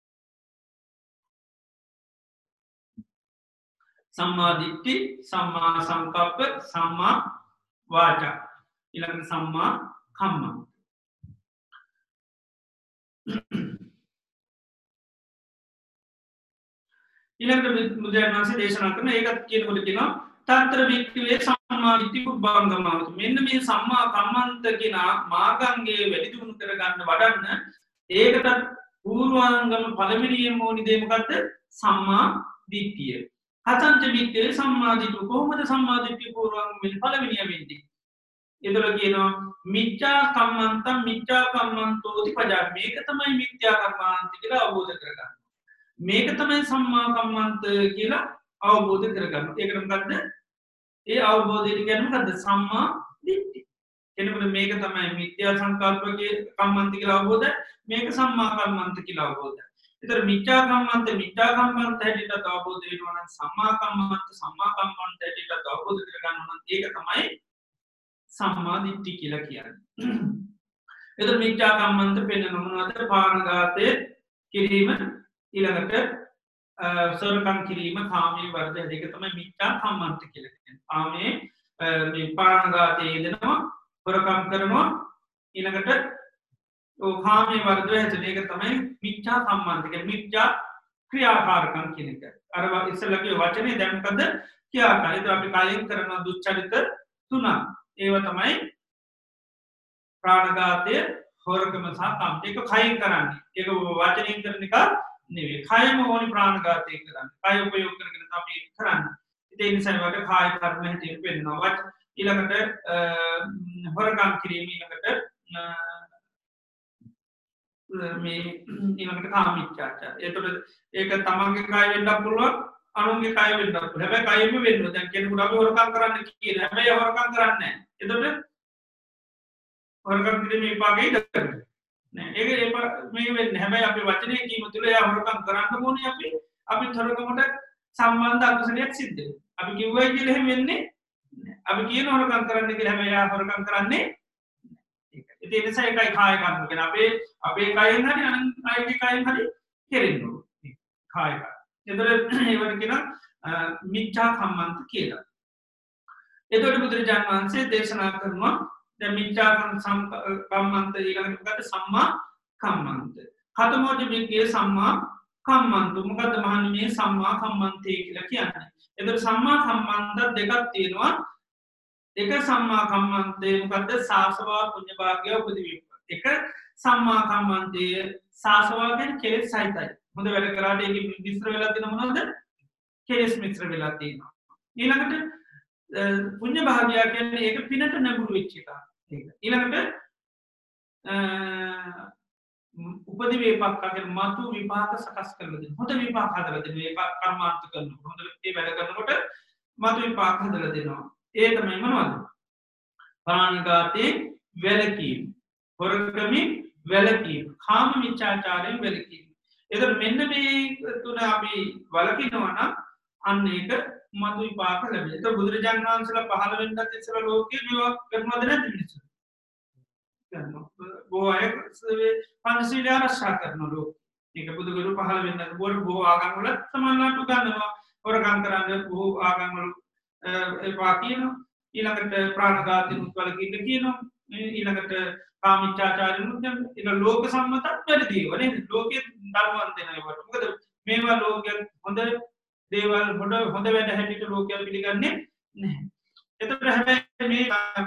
සම්මා දිට්ඨි, සම්මා සංකප්ප, සම්මා වාචා. ඊළඟට සම්මා කම්ම. ඊළඟට බුදුරජාණන් වහන්සේ දේශනා කරන ඒකත් කියනකොට කියනවා තත්‍ර වික්ඛවේ සම්මා දිට්ඨි පුබ්බංගමවතු. මෙන්න මේ සම්මා කම්මන්ත කියන මාර්ගාංගයේ වැඩි දියුණු කරගන්න වඩන්න ඒකට පූර්වාංගම පළවෙනියෙන්ම ඕනි දේ මොකද්ද? සම්මා දිට්ඨිය. හතන්ත වික්ඛවේ සම්මා දිට්ඨි. කොහොමද සම්මා දිට්ඨිය පූර්වාංගම වෙන්නේ? පළවෙනිය වෙන්නේ. ඒතර කියනවා මිච්ඡා කම්මන්තං මිච්ඡා කම්මන්තෝති පජා. මේක තමයි මිත්‍යා කම්මන්ත කියලා අවබෝධ කරගන්න. මේක තමයි සම්මා කම්මන්ත කියලා අවබෝධ කරගන්න. ඒකට මොකද්ද? ඒ අවබෝධය කියන්නේ මොකද්ද? සම්මා දිට්ඨි. එනකොට මේක තමයි මිත්‍යා සංකල්පකේ කම්මන්ත කියලා අවබෝධය. මේක සම්මා කම්මන්ත කියලා අවබෝධය. ඒතර මිච්ඡා කම්මන්ත හැටියට අවබෝධ වෙනවා නම් සම්මා කම්මන්ත හැටියට අවබෝධ කරගන්න නම් ඒක තමයි සම්මා දිට්ඨි කියලා කියන්නේ. ඒතර මිච්ඡා කම්මන්ත පෙන්නන මොනවද? පාණඝාතය කිරීම, ඊළඟට සොරකම් කිරීම, කාමයේ වර්ධය, දෙක තමයි මිච්ඡා කම්මන්ත කියලා කියන්නේ. කාමයේ මේ පාණඝාතයේ යෙදෙනවා, හොරකම් කරනවා, ඊළඟට කාමයේ වර්ධය හැදෙන එක තමයි මිච්ඡා කම්මන්ත කියන්නේ. මිච්ඡා ක්‍රියාකාරකම් කියන එක. අර ඉස්සෙල්ලාගේ වචනේ දැන් මොකද? ක්‍රියාකාරී. ඒක අපි කලින් කරන දුස්චරිත තුනක්. ඒව තමයි ප්‍රාණඝාතය, හොරකම සහ කාම. ඒක කයින් කරන්නේ. ඒක වචනෙන් කරන එක නෙවෙයි. කයම ඕනි ප්‍රාණඝාතය කරන්නේ. කය උපයෝග කරගෙන අපි ඒක කරන්නේ. ඒ නිසා වට කාය කර්ම හැටියට වෙනවා. ඊළඟට හොරකම් කිරීම, ඊළඟට මේ ඊළඟට කාමීච්ඡාචාර. ඒතකොට ඒක තමන්ගේ කය වෙන්නත් පුළුවන්, අනුන්ගේ කය වෙන්නත් පුළුවන්. හැබැයි කයෙම වෙන්න. දැන් කෙනෙකුට අපි හොරකම් කරන්න කියන හැබැයි හොරකම් කරන්නේ නැහැ. එතකොට හොරකම් කිරීමේ විපාකෙ ඉඳලා නෑ. ඒක මේ වෙන්නේ. හැබැයි අපි වචනේ කීම තුළ එයා හොරකම් කරන්න ඕනේ. අපි හොරකමට සම්බන්ධ අකුසලයක් සිද්ධ වෙනවා. අපි කිව්වයි කියලා එහෙම වෙන්නේ නෑ. අපි කියන හොරකම් කරන්න කියලා හැබැයි එයා හොරකම් කරන්නේ ඒක. ඒ නිසා ඒකයි කාය කර්ම කියන්නේ. අපේ කයෙන් හරි අනිත් කයෙන් හරි කෙරෙන්න ඕනේ. කාය කර්ම. ඒතර ඒවට කියන මිච්ඡා කම්මන්ත කියලා. එතකොට බුදුරජාණන් වහන්සේ දේශනා කරනවා දැන් මිච්ඡා කම්මන්ත ඊළඟට මොකද? සම්මා කම්මන්ත. කතමෝච වික්ඛවේ සම්මා කම්මන්ත. මොකද මහන්නේ මේ සම්මා කම්මන්තේ කියලා කියන්නේ? එතකොට සම්මා කම්මන්ත දෙකක් තියෙනවා. එක සම්මා කම්මන්තේ මොකද්ද සාසවා පුඤ්ඤ භාග්‍ය උපදී විපාක. එක සම්මා කම්මන්තේ සාසවා කියන්නේ කෙලෙස් සහිතයි. හොඳ වැඩ කරාට ඒක මිශ්‍ර වෙලා තියෙන මොනවද? කෙලෙස් මිශ්‍ර වෙලා තියෙනවා. ඊළඟට පුඤ්ඤ භාග්‍ය කියන්නේ ඒක පිනට නැඹුරු වෙච්ච එක. ඒක. ඊළඟට උපදි විපාක කියන්නේ මතු විපාක සකස් කරලා දෙනවා. හොඳ විපාක හදලා දෙනවා. ඒක කර්මාන්ත කරනකොට හොඳ ඒ වැඩ කරනකොට මතු විපාක හදලා දෙනවා. ඒ තමයි මොනවද? ප්‍රාණඝාතයෙන් වැළකීම, හොරකමින් වැළකීම, කාම මිච්ඡාචාරයෙන් වැළකීම. එතකොට මෙන්න මේ තුන අපි වළකිනවා නම් අන්න ඒක මතු විපාක ලැබෙනවා. ඒක බුදුරජාණන් වහන්සේලා පහළ වෙන්නත් ඉස්සෙල්ලා ලෝකේ මේවා කරනවද නැද්ද මිනිස්සු? බොහෝ අය පංචශීලය ආරක්ෂා කරන ලෝක. ඒක බුදුගුරු පහළ වෙන්නත් බොහෝ ආගම් වල සමානලාට උගන්වනවා. හොරකම් කරන්න බොහෝ ආගම් වල එපා කියනවා. ඊළඟට ප්‍රාණඝාතයෙන් උත්වලකින්න කියනවා. ඊළඟට කාමීච්ඡාචාරයෙන් උත්වල ලෝක සම්මතත් වැඩි වනේ. ලෝකයේ ධර්මවන්ත දෙනවා. මොකද මේවා ලෝකයේ හොඳ දේවල් හොඳ වැඩ හැටියට ලෝකයා පිළිගන්නේ නැහැ. එතකොට හැබැයි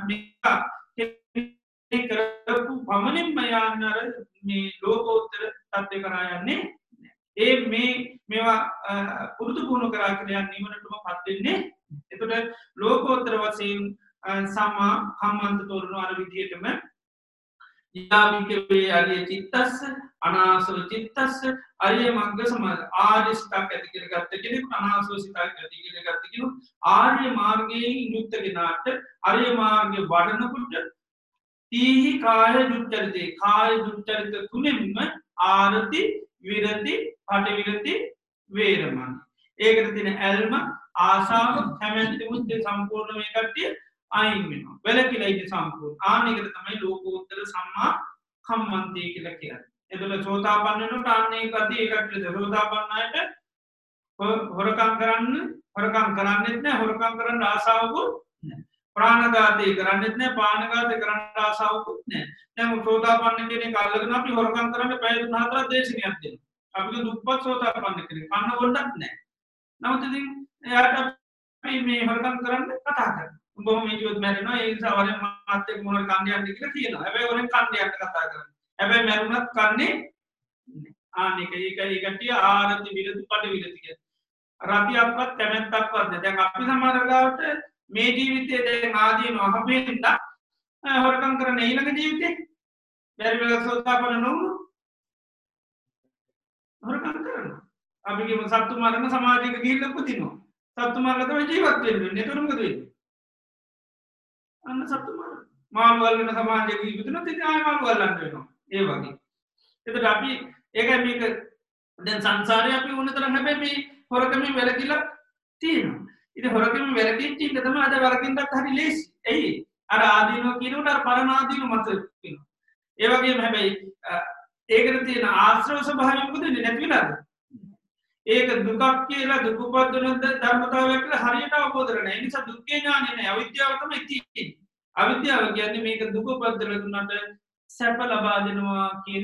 මේ කරපු පමණින් මයාන්නර මේ ලෝකෝත්තර තත්ත්වය කරා යන්නේ ඒ මේවා පුරුදු පුහුණු කරා කියලා නිවනටම පත් වෙන්නේ. එතකොට ලෝකෝත්තර වශයෙන් සම්මා කම්මන්ත තෝරන අර විදිහටම යාමිකේ අරිය චිත්තස්ස අනාසව චිත්තස්ස අරිය මග්ග සමාධි ආර්ය සිතක් ඇති කරගත්ත කෙනෙකු අනාසව සිතක් ඇති කරගත්ත කෙනෙකු ආර්ය මාර්ගයෙන් යුක්ත කෙනාට ආර්ය මාර්ගයේ වඩනකොට තීහි කාය දුක්චරිතේ කාය දුක්චරිත තුනෙන්ම ආරති විරති පටිවිරති වේරමණී. ඒකට තියෙන ඇල්ම ආශාව කැමැත්ත මුද්දේ සම්පූර්ණ මේ කට්ටිය අයින් වෙනවා. වැළකීලා ඉන්නේ සම්පූර්ණ. ආන්නේකට තමයි ලෝකෝත්තර සම්මා කම්මන්තේ කියලා කියන්නේ. එතකොට සෝතාපන්න වෙනකොට ආන්නේ කදී ඒකට සෝතාපන්න අයට හොරකම් කරන්නෙත් නැහැ හොරකම් කරන්න ආසාවකුත් නැහැ. ප්‍රාණඝාතය කරන්නෙත් නැහැ ප්‍රාණඝාතය කරන්න ආසාවකුත් නැහැ. දැන් සෝතාපන්න කෙනෙක් අල්ලගෙන අපි හොරකම් කරන්න පැය 3-4 දේශනයක් දෙනවා. අපිට දුප්පත් සෝතාපන්න කෙනෙක් කන්න බොන්නත් නැහැ. නමුත් ඉතින් එයාට අපි මේ හොරකම් කරන්න කතා කරනවා. උඹම මේ ජීවිත මැරෙනවා ඒ නිසා වරෙන් මාත් එක්ක මොනවද කන්න යන්නේ කියලා කියනවා. හැබැයි වරෙන් කන්න යන්න කතා කරනවා. හැබැයි මැරුණත් කන්නේ ආනික ඒකයි කට්ටිය ආරති විරති පටිවිරති කියන. රතියක්වත් කැමැත්තක්වත් නැහැ. දැන් අපි සමහර ගාවට මේ ජීවිතයේ දැන් ආදීන අහපෙන්න හොරකම් කරන ඊළඟ ජීවිතේ බැරි වෙලා සෝතාපන්න නොවුණු හොරකම් කරනවා. අපි කියමු සත්තු මරණ සමාජයක ගිහිල්ලා පුදිනවා. සත්තු මරලා තමයි ජීවත් වෙන්නේ. එතකොට මොකද වෙන්නේ? අන්න සත්තු මරණ. මාළු වල්ලන සමාජයක ඉපදුනොත් ඉතින් ආයෙ මාළු වල්ලන්න වෙනවා. ඒ වගේ. එතකොට අපි ඒකයි මේක දැන් සංසාරේ අපි වුණ තරම් හැබැයි මේ හොරකමින් වැළකීලා තියෙනවා. ඉතින් හොරකමින් වැළකීච්ච එක තමයි අද වරකින්නත් හරි ලේසි. එයි අර ආදීනෝ කියනකොට අර පරණ ආදීනෝ මත වෙනවා. ඒ වගේම හැබැයි ඒකට තියෙන ආශ්‍රව ස්වභාවය මොකද වෙන්නේ නැති වෙලාද? ඒක දුකක් කියලා දුක උපදින ධර්මතාවයක් කියලා හරියට අවබෝධ කරගන්න. ඒ නිසා දුක්ඛේ ඥානෙ නෑ අවිද්‍යාව තමයි තියෙන්නේ. අවිද්‍යාව කියන්නේ මේක දුක උපදලා දුන්නට සැප ලබා දෙනවා කියන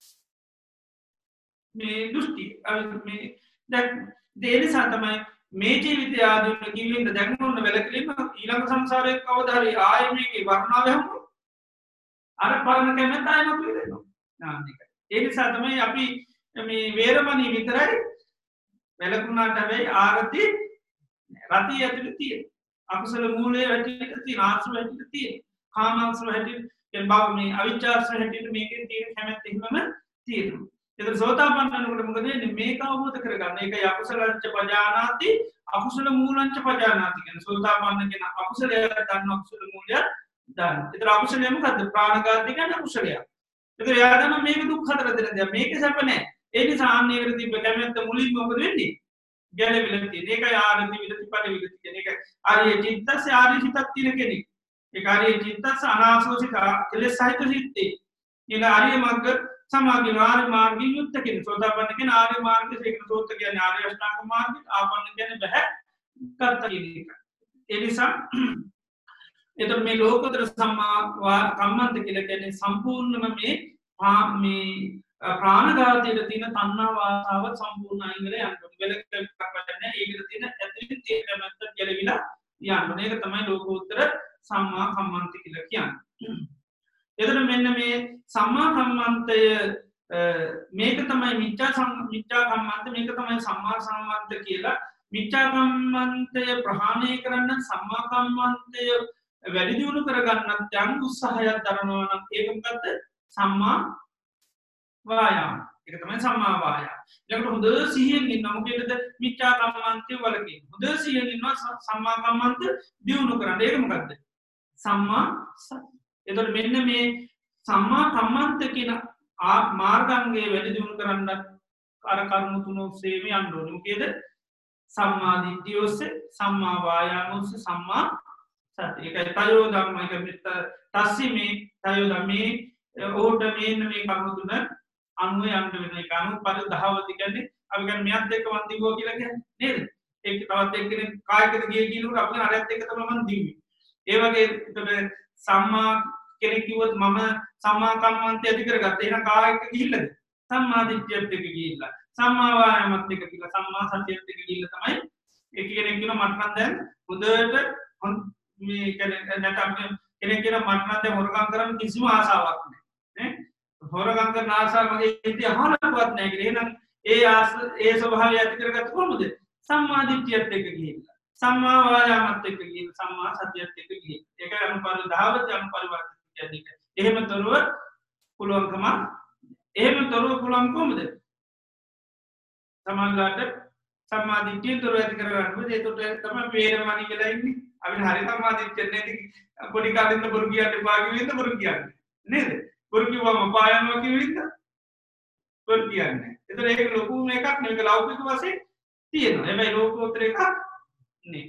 මේ දෘෂ්ටි. මේ දැන් ඒ නිසා තමයි මේ ජීවිතය ආදීන කිවිඳ දැන් මොන වෙලකලින්ම ඊළඟ සංසාරයේ කවදා හරි ආයෙ මේකේ වර්ණාව හැමෝම අර පරණ කැමැත්ත ආයෙ මතුවේ දෙනවා. නාන්දික. ඒ නිසා තමයි අපි මේ වේරමණී විතරයි වැළකුණාට හැබැයි ආරති රති ඇතුළේ තියෙන. අකුසල මූලයේ වැටිලා තියෙන ආශ්‍රව වැටිලා තියෙන. කාමාශ්‍රව හැටියට දැන් බව මේ අවිචාර්ශ්‍රව හැටියට මේකේ තියෙන කැමැත්ත හිමම තියෙනවා. ඒතර සෝතාපන්න වෙනකොට මොකද වෙන්නේ? මේක අවබෝධ කරගන්න. ඒකයි අකුසලංච පජානාති අකුසල මූලංච පජානාති කියන සෝතාපන්න කියන අකුසලය ගන්න අකුසල මූලය දාන්න. ඒතර අකුසලය මොකද්ද? ප්‍රාණඝාතය කියන්නේ අකුසලයක්. ඒතර යාදම මේක දුක් හතර දෙන දේ. මේක සැප නැහැ. ඒ නිසා ආන්නේකට තිබ්බ කැමැත්ත මුලින්ම මොකද වෙන්නේ? ගැලවිලා තියෙන. ඒකයි ආරති විරති පටිවිරති කියන එක. ආර්ය චිත්තස්ස ආර්ය සිතක් තියෙන කෙනෙක්. ඒක ආර්ය චිත්තස්ස අනාසෝසිත කෙලෙස් සහිත සිත්තේ. ඊළ ආර්ය මග්ග සමාධි ආර්ය මාර්ගී යුක්ත කෙනෙක්. සෝතාපන්න කෙනා ආර්ය මාර්ගයේ ඒක සෝත කියන්නේ ආර්ය අෂ්ටාංග මාර්ගය. ආපන්න කියන්නේ බහැ කර්ත කියන එක. ඒ නිසා එතකොට මේ ලෝකෝත්තර සම්මා කම්මන්ත කියලා කියන්නේ සම්පූර්ණම මේ ප්‍රාණඝාතයට තියෙන තණ්හා වාසාව සම්පූර්ණ අයින් වෙලා යන්න ඕනේ. වෙලකක් වැඩ නැහැ. ඒකට තියෙන ඇතුලින් තියෙන කැමැත්ත ගැලවිලා යන්න ඕනේ. ඒක තමයි ලෝකෝත්තර සම්මා කම්මන්ත කියලා කියන්නේ. එතකොට මෙන්න මේ සම්මා කම්මන්තය මේක තමයි මිච්ඡා කම්මන්ත මේක තමයි සම්මා සම්මන්ත කියලා මිච්ඡා කම්මන්තය ප්‍රහාණය කරන්න සම්මා කම්මන්තය වැඩි දියුණු කරගන්නත් යම් උත්සාහයක් දරනවා නම් ඒක මොකද්ද සම්මා වායාම ඒක තමයි සම්මා වායාම. ඊළඟට හොඳ සිහියෙන් ඉන්න මොකේද මිච්ඡා කම්මන්තය වලකින් හොඳ සිහියෙන් ඉන්නවා සම්මා කම්මන්ත දියුණු කරන්න ඒක මොකද්ද සම්මා සති. එතකොට මෙන්න මේ සම්මා කම්මන්ත කියන මාර්ගංගයේ වැඩි දියුණු කරන්න අර කරුණු තුන ඔස්සේම යන්න ඕනේ. මොකේද සම්මා දිට්ඨිය ඔස්සේ සම්මා වායාම ඔස්සේ සම්මා සති. ඒකයි තයෝ ධම්ම එක මෙත්ත තස්සි මේ තයෝ ධම්මේ ඕට මේන්න මේ කරුණු තුන අනුව යන්න වෙන එක අනුව පද 10 කියන්නේ අපි කියන්නේ මෙයත් එක්ක මන් දිවුවා කියලා කියන්නේ නේද? ඒක තවත් එක්කෙනෙක් කායකට ගියේ කියනකොට අපි අරයත් එක්ක තමයි මන් දිව්වේ. ඒ වගේ එතකොට සම්මා කෙනෙක් කිව්වොත් මම සම්මා කම්මන්තය ඇති කරගත්තා. එහෙනම් කායක ගිහිල්ලාද? සම්මා දිට්ඨියත් එක්ක ගිහිල්ලා. සම්මා වායාමත් එක්ක ගිහිල්ලා සම්මා සතියත් එක්ක ගිහිල්ලා තමයි ඒ කෙනෙක් කියනවා මට නම් දැන් හොඳට මේ කියන්නේ නැත්නම් කෙනෙක් කියනවා මට නම් දැන් හොරකම් කරන්න කිසිම ආසාවක් නැහැ. නේ? හොරකම් කරන ආසාව මගේ හිතේ අහලවත් නැහැ කියලා. එහෙනම් ඒ ස්වභාවය ඇති කරගත්ත කොහොමද? සම්මා දිට්ඨියත් එක්ක ගිහිල්ලා. සම්මා වායාමත් එක්ක ගිහිල්ලා සම්මා සතියත් එක්ක ගිහිල්ලා. ඒකයි අනුපරිවර්ත ධාවත අනුපරිවර්ත කියන්නේ. එහෙම තොරව පුළුවන්කම එහෙම තොරව පුළුවන් කොහොමද? සමහරවිට සම්මා දිට්ඨිය තොරව ඇති කරගන්න. ඒකට තමයි වේරමණී කියලා ඉන්නේ. අපි හරිය සම්මා දිට්ඨිය නැති පොඩි කාලෙන්න බොරු කියන්න එපා කිව්වෙන්ද බොරු කියන්නේ. නේද? බොරු කිව්වම පායනවා කිව්වෙන්ද? බොරු කියන්නේ. ඒතර ඒක ලොකුම එකක් නෙවෙයි. ඒක ලෞකික වශයෙන් තියෙනවා. හැබැයි ලෝකෝත්තර එකක් නේ.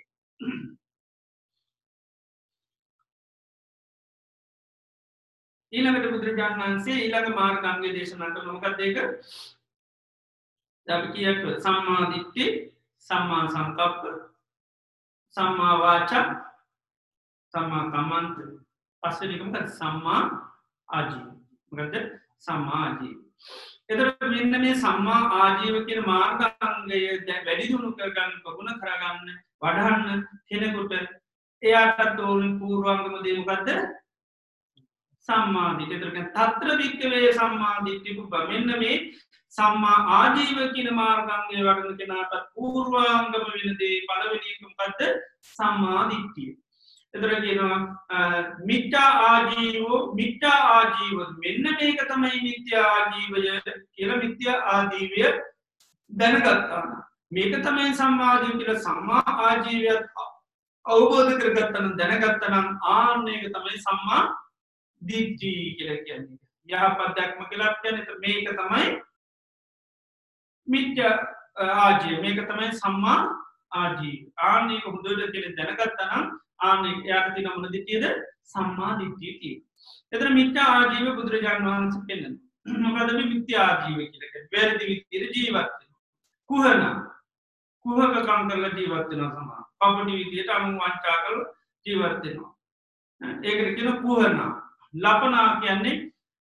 ඊළඟට බුදුරජාණන් වහන්සේ ඊළඟ මාර්ගාංගය දේශනා කරන මොකක්ද ඒක? අපි කියත් සම්මා දිට්ඨි, සම්මා සංකප්ප, සම්මා වාචා, සම්මා කම්මන්ත. පස්වෙනි එක මොකක්ද? සම්මා ආජීව. මොකද්ද? සම්මා ආජීව. එතකොට මෙන්න මේ සම්මා ආජීව කියන මාර්ගාංගය වැඩි දියුණු කරගන්න, ප්‍රගුණ කරගන්න, වඩහන්න කෙනෙකුට එයාට ඕන පූර්වාංගම දේ මොකද්ද? සම්මා දිට්ඨිය. එතකොට తත්‍ර වික්කවේ සම්මා දිට්ඨි මෙන්න මේ සම්මා ආජීව කියන මාර්ගාංගය වඩන කෙනාට පූර්වාංගම වෙන දේ පළවෙනි එක මොකද්ද? සම්මා දිට්ඨිය. එතකොට කියනවා මිත්‍යා ආජීව මෙන්න මේක තමයි මිත්‍යා ආජීවය කියලා මිත්‍යා ආජීවය දැනගත්තා. මේක තමයි සම්මා ආජීව කියලා සම්මා ආජීවයත් අවබෝධ කරගත්තා නම් දැනගත්තා නම් ආන්න ඒක තමයි සම්මා දිට්ඨි කියලා කියන්නේ. යහපත් දැක්ම කියලා කියන්නේ මේක තමයි මිත්‍යා ආජීව. මේක තමයි සම්මා ආජීව. ආන්න ඒක හොඳට කියලා දැනගත්තා නම් ආන්න එයාට තියෙන මොන දිට්ඨියද? සම්මා දිට්ඨිය තියෙනවා. එතන මිත්‍යා ආජීව බුදුරජාණන් වහන්සේ පෙන්නනවා. මොකද මේ මිත්‍යා ආජීව කියලා කියන්නේ? වැරදි විදිහට ජීවත් වෙනවා. කුහකකම් කරලා ජීවත් වෙනවා සමහර. පපටි විදිහට අනුවංචා කරලා ජීවත් වෙනවා. ඒකට කියන කුහනා. ලපනා කියන්නේ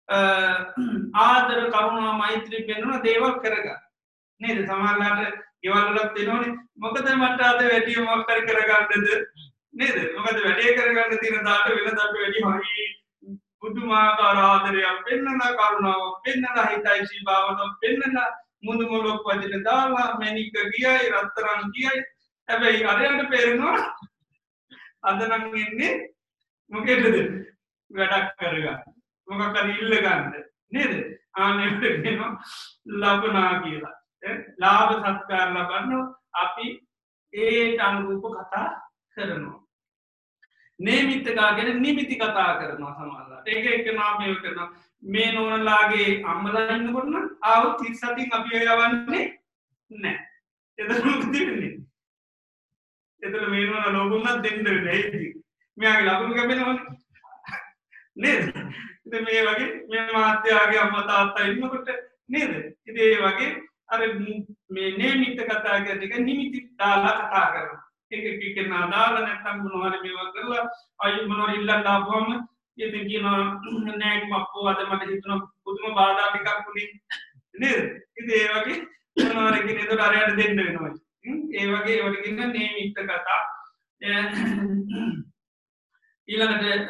ආදර කරුණා මෛත්‍රී පෙන්වන දේවල් කරගන්න. නේද? සමහරවිට ගෙවල් වලත් වෙනෝනේ. මොකද මට අද වැඩි මොකක් හරි කරගන්නද? නේද? මොකද වැඩේ කරගන්න තියෙන දාට වෙනදාට වැඩි හරි පුදුමාකාර ආදරයක් පෙන්වන කරුණාවක් පෙන්වන හිතයිසී භාවනාවක් පෙන්වන මුදු මොලොක් වදින දාලා මැනික ගියයි රත්තරන් ගියයි. හැබැයි අරයට පේනවා අද නම් ඉන්නේ මොකේද? වැඩක් කරගන්න. මොකක් හරි ඉල්ල ගන්න. නේද? ආනෙත් කියනවා ලබනා කියලා. ලාභ සත්කාර ලබන්න අපි ඒට අනුරූප කතා කරනවා. නේමිත්තකා ගැන නිමිති කතා කරනවා සමහරවිට. ඒක එක්කෙනා මේක කරනවා. මේ නෝනලාගේ අම්මලා ඉන්නකොට නම් ආවොත් 30 සතින් අපි යවන්නේ නැහැ. එතන මොකද වෙන්නේ? එතන මේ නෝන ලෝභුණක් දෙන්න වෙන්නේ. මෙයාගේ ලකුණු කැපෙනවනේ. නේද? ඉතින් මේ වගේ මේ මාත්‍යාගේ අම්මා තාත්තා ඉන්නකොට නේද? ඉතින් ඒ වගේ අර මේ නේමිත කතා කරන එක නිමිති දාලා කතා කරනවා. ඒක කිකේනා දාලා නැත්නම් මොනවද මේවා කරලා අය මොනවද ඉල්ලන්න ආවම ඉතින් කියනවා නෑ මප්පෝ අද මට හිතුණා පුදුම බාධා ටිකක් උනේ නේද? ඉතින් ඒ වගේ මොනවද කියන ඒකට අරයට දෙන්න වෙනවා. ඒ වගේ ඒවට කියන නේමිත කතා. ඊළඟට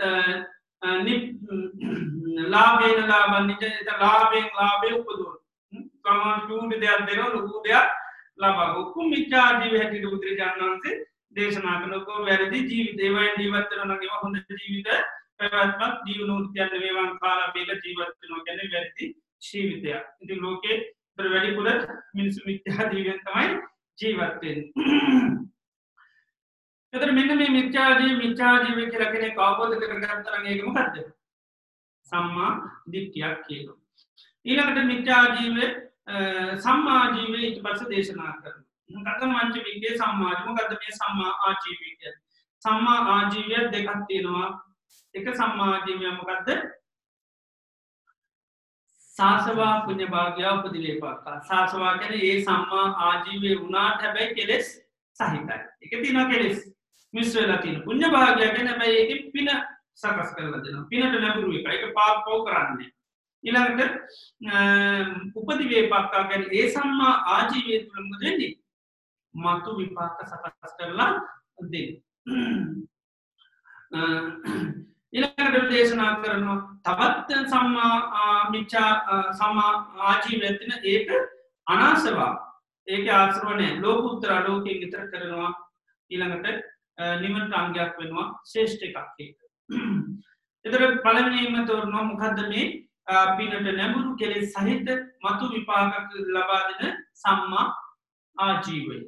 ලාභේන ලාභන්නිච ලාභයෙන් ලාභය උපදවන සමාන චූටි දෙයක් දෙනවා ලොකු දෙයක් ලබා ඔක්කොම මිච්ඡා ජීව හැටියට බුදුරජාණන් වහන්සේ දේශනා කරනකෝ වැරදි ජීවිතේ වයින් ජීවත් වෙනවා නම් හොඳ ජීවිත පැවැත්මක් ජීවනෝත් කියන්නේ වේවන් කාලා බේල ජීවත් වෙනවා කියන්නේ වැරදි ජීවිතයක්. ඉතින් ලෝකේ තර වැඩිපුර මිනිස්සු මිත්‍යා ජීවිතයෙන් තමයි ජීවත් වෙන්නේ. එතන මෙන්න මේ මිත්‍යා ජීව කියලා කෙනෙක් අවබෝධ කරගත්තා නම් ඒක මොකද්ද? සම්මා දිට්ඨියක් කියනවා. ඊළඟට මිත්‍යා ජීවේ සම්මා ජීවේ ඊට පස්සේ දේශනා කරනවා. මොකද්ද මංච විද්‍යේ සම්මාජ මොකද්ද මේ සම්මා ආජීවය කියන්නේ? සම්මා ආජීවය දෙකක් තියෙනවා. එක සම්මා ආජීවය මොකද්ද? සාසවා පුඤ්ඤ භාග්‍ය උපදිවේපක්ඛා. සාසවා කියන්නේ ඒ සම්මා ආජීවය වුණාට හැබැයි කෙලෙස් සහිතයි. ඒක තියෙනවා කෙලෙස් මිශ්‍ර වෙලා තියෙන. පුඤ්ඤ භාග්‍ය කියන්නේ හැබැයි ඒකේ පින සකස් කරලා දෙනවා. පිනට නැඹුරු එක. ඒක පාප පව කරන්නේ. ඊළඟට උපදිවේපක්ඛා කියන්නේ ඒ සම්මා ආජීවය තුළ මොකද වෙන්නේ? මතු විපාක සකස් කරලා දෙන්න. ඊළඟට දේශනා කරනවා තවත් සම්මා මිච්ඡා සම්මා ආජීවය තියෙන ඒක අනාසවා. ඒකේ ආශ්‍රව නැහැ. ලෝකුත්තර ලෝකයෙන් විතර කරනවා. ඊළඟට නිවන අංගයක් වෙනවා ශ්‍රේෂ්ඨ එකක් ඒක. ඒතර පළවෙනිම තෝරනවා මොකද්ද මේ පිනට නැඹුරු කෙලෙස් සහිත මතු විපාක ලබා දෙන සම්මා ආජීවය.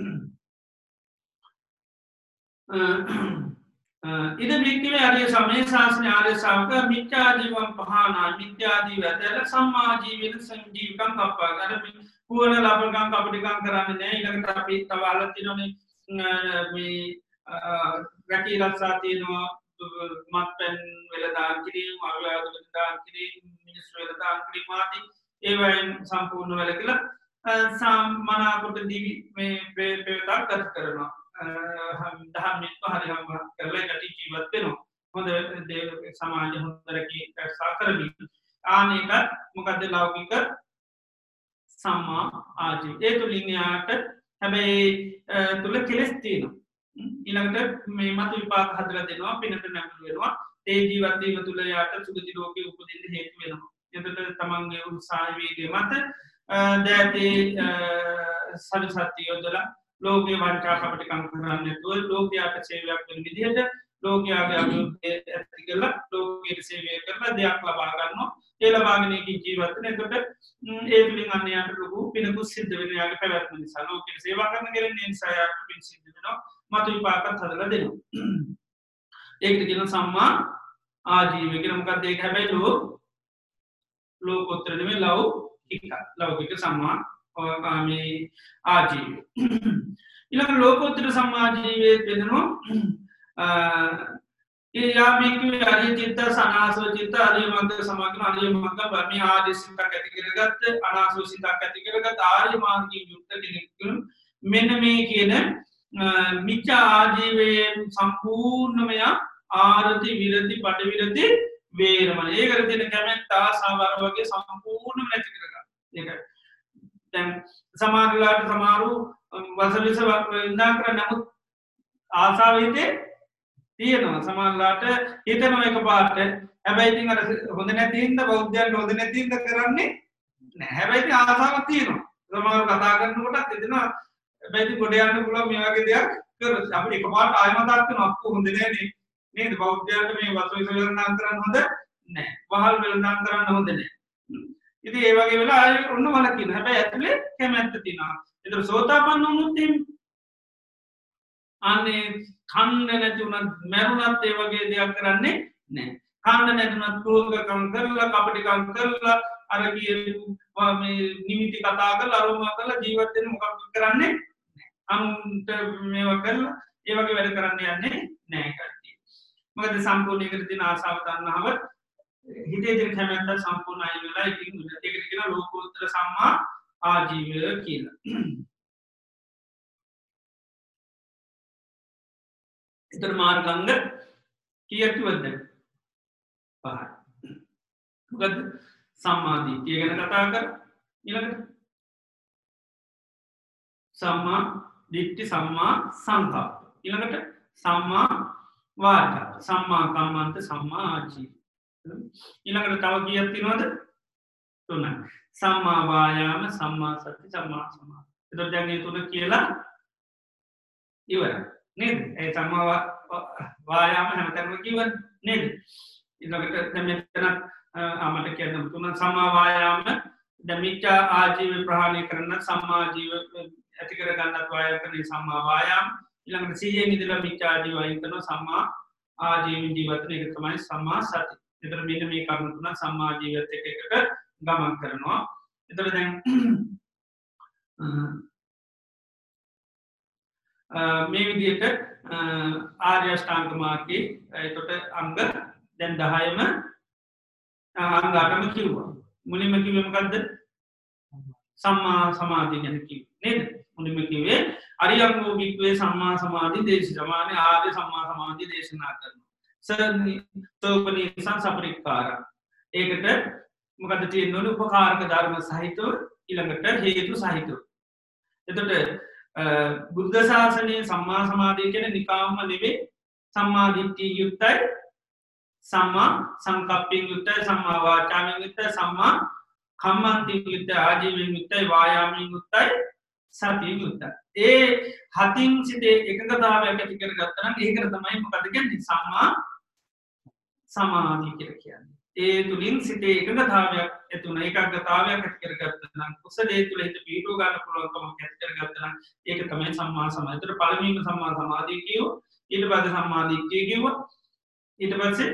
ඉද වික්කවේ අරිය සමය ශාසන ආර්ය ශාවක මිත්‍යාජීවම් පහනා මිත්‍යාජීව ඇතැල සම්මාජීවෙන සංජීවකම් කප්පා ගර පුවන ලබගම් කපටිකම් කරන්න නෑ ඉළඟට අපි තවාලතිනනේ රැකී රක්ෂා තියෙනවා මත් පැන් වෙලදාන් කිරීම අව්‍යාද වෙලදාන් කිරීම මිනිස් වෙලදාන් කිරීම ආදී ඒවයින් සම්පූර්ණ වෙල කියලා මනාකොට දිවි මේ පෙවතක් ගත කරනවා දහමින් හරි හම කරලා ගැටි ජීවත් වෙනවා හොඳ සමාජ හොඳරකී රැක්ෂා කරමින් ආනේකත් මොකද්ද ලෞකික සම්මා ආජීව ඒ තුලින් යාට හැබැයි තුල කෙලස් තියෙනවා ඊළඟට මේ මතු විපාක හදලා දෙනවා පිනට නැඹුරු වෙනවා ඒ ජීවත් වීම තුල යාට සුගති ලෝකේ උපදින්න හේතු වෙනවා එතකොට තමන්ගේ උත්සාහ වේගය මත දැටි සවිසත්‍ය යොදලා ලෝකේ වංචා කපටිකම් කරන්නේ නැතුව ලෝකයාට සේවයක් වෙන විදිහට ලෝකයාගේ අභිවෘද්ධිය ඇති කරලා ලෝකයට සේවය කරලා දෙයක් ලබා ගන්නවා ඒ ලබාගෙන ජීවත් වෙන එතකොට ඒ තුලින් අන්‍යයන්ට ලොකු පිනකුත් සිද්ධ වෙන යාගේ පැවැත්ම නිසා ලෝකයට සේවා කරන කෙනෙක් නිසා යාට පින් සිද්ධ වෙනවා මතු විපාකත් හදලා දෙනවා ඒකට කියන සම්මා ආජීවය කියන මොකක්ද ඒක හැබැයි ලෝකෝත්තර නෙමෙයි ලෞකික සම්මා මේ ආජීවය ඊළඟ ලෝකෝත්තර සම්මා ජීවයේ වෙනවා ඒ යාමිකේ අරිය චිත්ත සනාසව චිත්ත අරිය මග්ග සමාගම අරිය මග්ග බමි ආදී සිතක් ඇති කරගත්ත අනාසව සිතක් ඇති කරගත් ආර්ය මාර්ගයේ යුක්ත කෙනෙක් මෙන්න මේ කියන මිච්ඡා ආජීවයේ සම්පූර්ණමය ආරති විරති පටිවිරති වේරමණ ඒකට තියෙන කැමැත්ත ආසාවර වගේ සම්පූර්ණම නැති කරගන්න ඒකයි දැන් සමහරලාට සමහරු වසවිස ඉඳන් කර නමුත් ආසාව හිතේ තියෙනවා සමහරලාට හිතනවා එකපාරට හැබැයි ඉතින් අර හොඳ නැති හින්දා බෞද්ධයන්ට හොඳ නැති හින්දා කරන්නේ නැහැ හැබැයි ඉතින් ආසාවක් තියෙනවා සමහරව කතා කරනකොටත් එදිනවා හැබැයි ඉතින් ගොඩ යන්න පුළුවන් මේ වගේ දෙයක් කරොත් අපි එකපාරට ආයෙ මතක් කරනවා අප්පු හොඳ නෑනේ නේද බෞද්ධයන්ට මේ වසවිස වෙලඳන් කරන්න හොඳ නැහැ වහල් වෙලඳන් කරන්න හොඳ නැහැ ඉතින් ඒ වගේ වෙලා ආයෙ ඔන්න වලකින හැබැයි ඇතුලේ කැමැත්ත තියෙනවා ඒතර සෝතාපන්න වුණොත් එහෙම අනේ කන්න නැතුණත් මරුණත් ඒ වගේ දෙයක් කරන්නේ නැහැ කන්න නැතුණත් ක්‍රෝධකම් කරලා කපටිකම් කරලා අර කියපු මේ නිමිති කතා කරලා අරෝම කරලා ජීවත් වෙන්න මොකක්ද කරන්නේ අනුන්ට මේවා කරලා ඒ වගේ වැඩ කරන්න යන්නේ නැහැ කට්ටිය මොකද සම්පූර්ණ එකට තියෙන ආසාව තණ්හාව හිතේ තියෙන කැමැත්ත සම්පූර්ණ අයින් වෙලා ඉතින් ඒකට කියන ලෝකෝත්තර සම්මා ආජීවය කියලා. ඉතර මාර්ගංග කීයක් කිව්වද? පහයි. මොකද සම්මා දිට්ඨිය ගැන කතා කර ඊළඟට සම්මා දිට්ඨි සම්මා සංකප්ප ඊළඟට සම්මා වාචා සම්මා කම්මන්ත සම්මා ආජීව ඊළඟට තව කීයක් තියෙනවද තුනයි සම්මා වායාම සම්මා සති සම්මා සමාධි එතකොට දැන් මේ තුන කියලා ඉවරයි නේද ඒ සම්මා වායාම හැමතැනම කිව්වනේ නේද ඊළඟට දැන් මෙතන ආමට කියන තුන සම්මා වායාම දැන් මිච්ඡා ආජීව ප්‍රහාණය කරන සම්මා ආජීව ඇති කර ගන්නත් වායාම කරන සම්මා වායාම ඊළඟට සීයෙන් ඉඳලා මිච්ඡා ආජීව අයින් කරන සම්මා ආජීව ජීවිතය ඒක තමයි සම්මා සති. ඒතර මෙන්න මේ කරුණු තුන සම්මා ජීවිත එකට ගමන් කරනවා. ඒතර දැන් මේ විදිහට ආර්ය අෂ්ටාංග මාර්ගයේ එතකොට අංග දැන් 10ම අංග 8ම කිව්වා. මුලින්ම කිව්වේ මොකද්ද? සම්මා සමාධිය ගැන කිව්වේ නේද? මුලින්ම කිව්වේ අරියංගෝ වික්වේ සම්මා සමාධි දේශනානේ ආර්ය සම්මා සමාධි දේශනා කරනවා. තෝපනීසං සපරික්කාර. ඒකට මොකද තියෙන්නේ උපකාරක ධර්ම සහිතව ඊළඟට හේතු සහිතව. එතකොට බුද්ධ ශාසනයේ සම්මා සමාධිය කියන්නේ නිකාම්ම නෙවෙයි සම්මා දිට්ඨිය යුක්තයි සම්මා සංකප්පයෙන් යුක්තයි සම්මා වාචාවෙන් යුක්තයි සම්මා කම්මන්තයෙන් යුක්තයි ආජීවයෙන් යුක්තයි වායාමයෙන් යුක්තයි සතියෙන් යුක්තයි. ඒ හතින් සිටේ එකඟතාවයක් ඇති කරගත්තා නම් ඒකට තමයි මොකද කියන්නේ සම්මා සමාධිය කියලා කියන්නේ. ඒ තුලින් සිටේ එකඟතාවයක් ඇති වෙන ඒකාග්‍රතාවයක් ඇති කරගත්තා නම් කුසලයේ තුල හිත පිටව ගන්න පුළුවන්කමක් ඇති කරගත්තා නම් ඒක තමයි සම්මා සමාධිය. ඒතර පළවෙනිම සම්මා සමාධිය කියෝ ඊට පස්සේ සම්මා දිට්ඨිය කිව්වා ඊට පස්සේ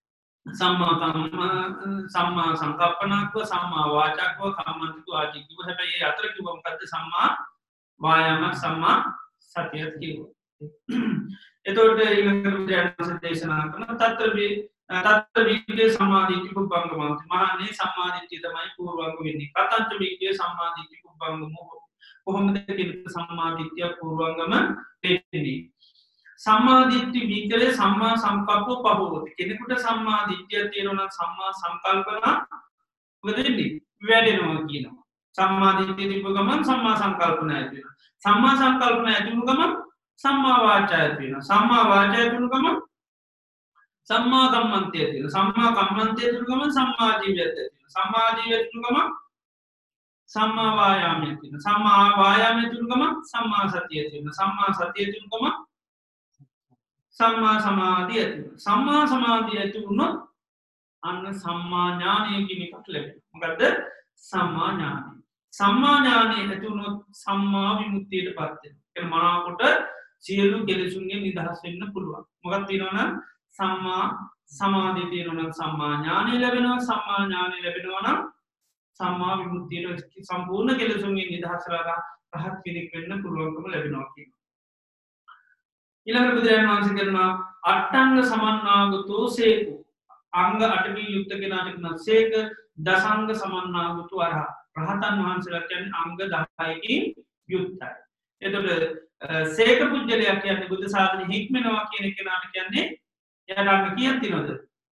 සම්මා සංකප්පනක්ව සම්මා වාචාක්ව කම්මන්තක ආජීව හැබැයි ඒ අතර කිව්ව මොකද්ද සම්මා වායාම සම්මා සතිය කිව්වා. එතකොට ඊළඟට ජයන්ත දේශනා කරන තත්ත්ව විද්‍ය සම්මාදිට්ඨි කුබ්බංගමන්ති මහන්නේ සම්මාදිට්ඨිය තමයි පූර්වංග වෙන්නේ. කතංච විද්‍ය සම්මාදිට්ඨි කුබ්බංගම කොහොමද කියන සම්මාදිට්ඨිය පූර්වංගම දෙන්නේ. සම්මාදිට්ඨි විකලේ සම්මා සංකප්පෝ පහෝති. කෙනෙකුට සම්මාදිට්ඨිය තියෙනවා නම් සම්මා සංකල්පන වෙදෙන්නේ වැඩෙනවා කියනවා. සම්මාදිට්ඨිය තිබ්බ ගමන් සම්මා සංකල්පන ඇති වෙනවා. සම්මා සංකල්පන ඇති වුණ ගමන් සම්මා වාචා ඇති වෙනවා. සම්මා වාචා ඇති වුණ ගමන් සම්මා කම්මන්තය ඇති වෙනවා. සම්මා කම්මන්තය ඇති වුණ ගමන් සම්මා ජීවය ඇති වෙනවා. සම්මා ජීවය ඇති වුණ ගමන් සම්මා වායාමය ඇති වෙනවා. සම්මා වායාමය ඇති වුණ ගමන් සම්මා සතිය ඇති වෙනවා. සම්මා සතිය ඇති වුණ ගමන් සම්මා සමාධිය ඇති වෙනවා. සම්මා සමාධිය ඇති වුණොත් අන්න සම්මා ඥානය කියන එකක් ලැබෙනවා. මොකද්ද? සම්මා ඥානය. සම්මා ඥානය ඇති වුණොත් සම්මා විමුක්තියටපත් වෙනවා. ඒ මනාකොට සියලු කෙලෙසුන්ගෙන් නිදහස් වෙන්න පුළුවන්. මොකක්ද තියෙනවනම් සම්මා සමාධිය තියෙනවා නම් සම්මා ඥානය ලැබෙනවා. සම්මා ඥානය ලැබෙනවා නම් සම්මා විමුක්තියට සම්පූර්ණ කෙලෙසුන්ගෙන් නිදහස් වෙලා රහත් කෙනෙක් වෙන්න පුළුවන්කම ලැබෙනවා කියනවා. ඊළඟ බුදුරජාණන් වහන්සේ කරනවා අට්ඨංග සමන්නාගතෝ සේකු අංග 8කින් යුක්ත කෙනාට කියනවා සේක දසංග සමන්නාගතෝ අරහත් රහතන් වහන්සේලා කියන්නේ අංග 10කින් යුක්තයි. එතකොට සේක පුජ්‍යලයා කියන්නේ බුද්ධ ශාසනය හික්මනවා කියන කෙනාට කියන්නේ එයාට අංග කීයක් තියෙනවද?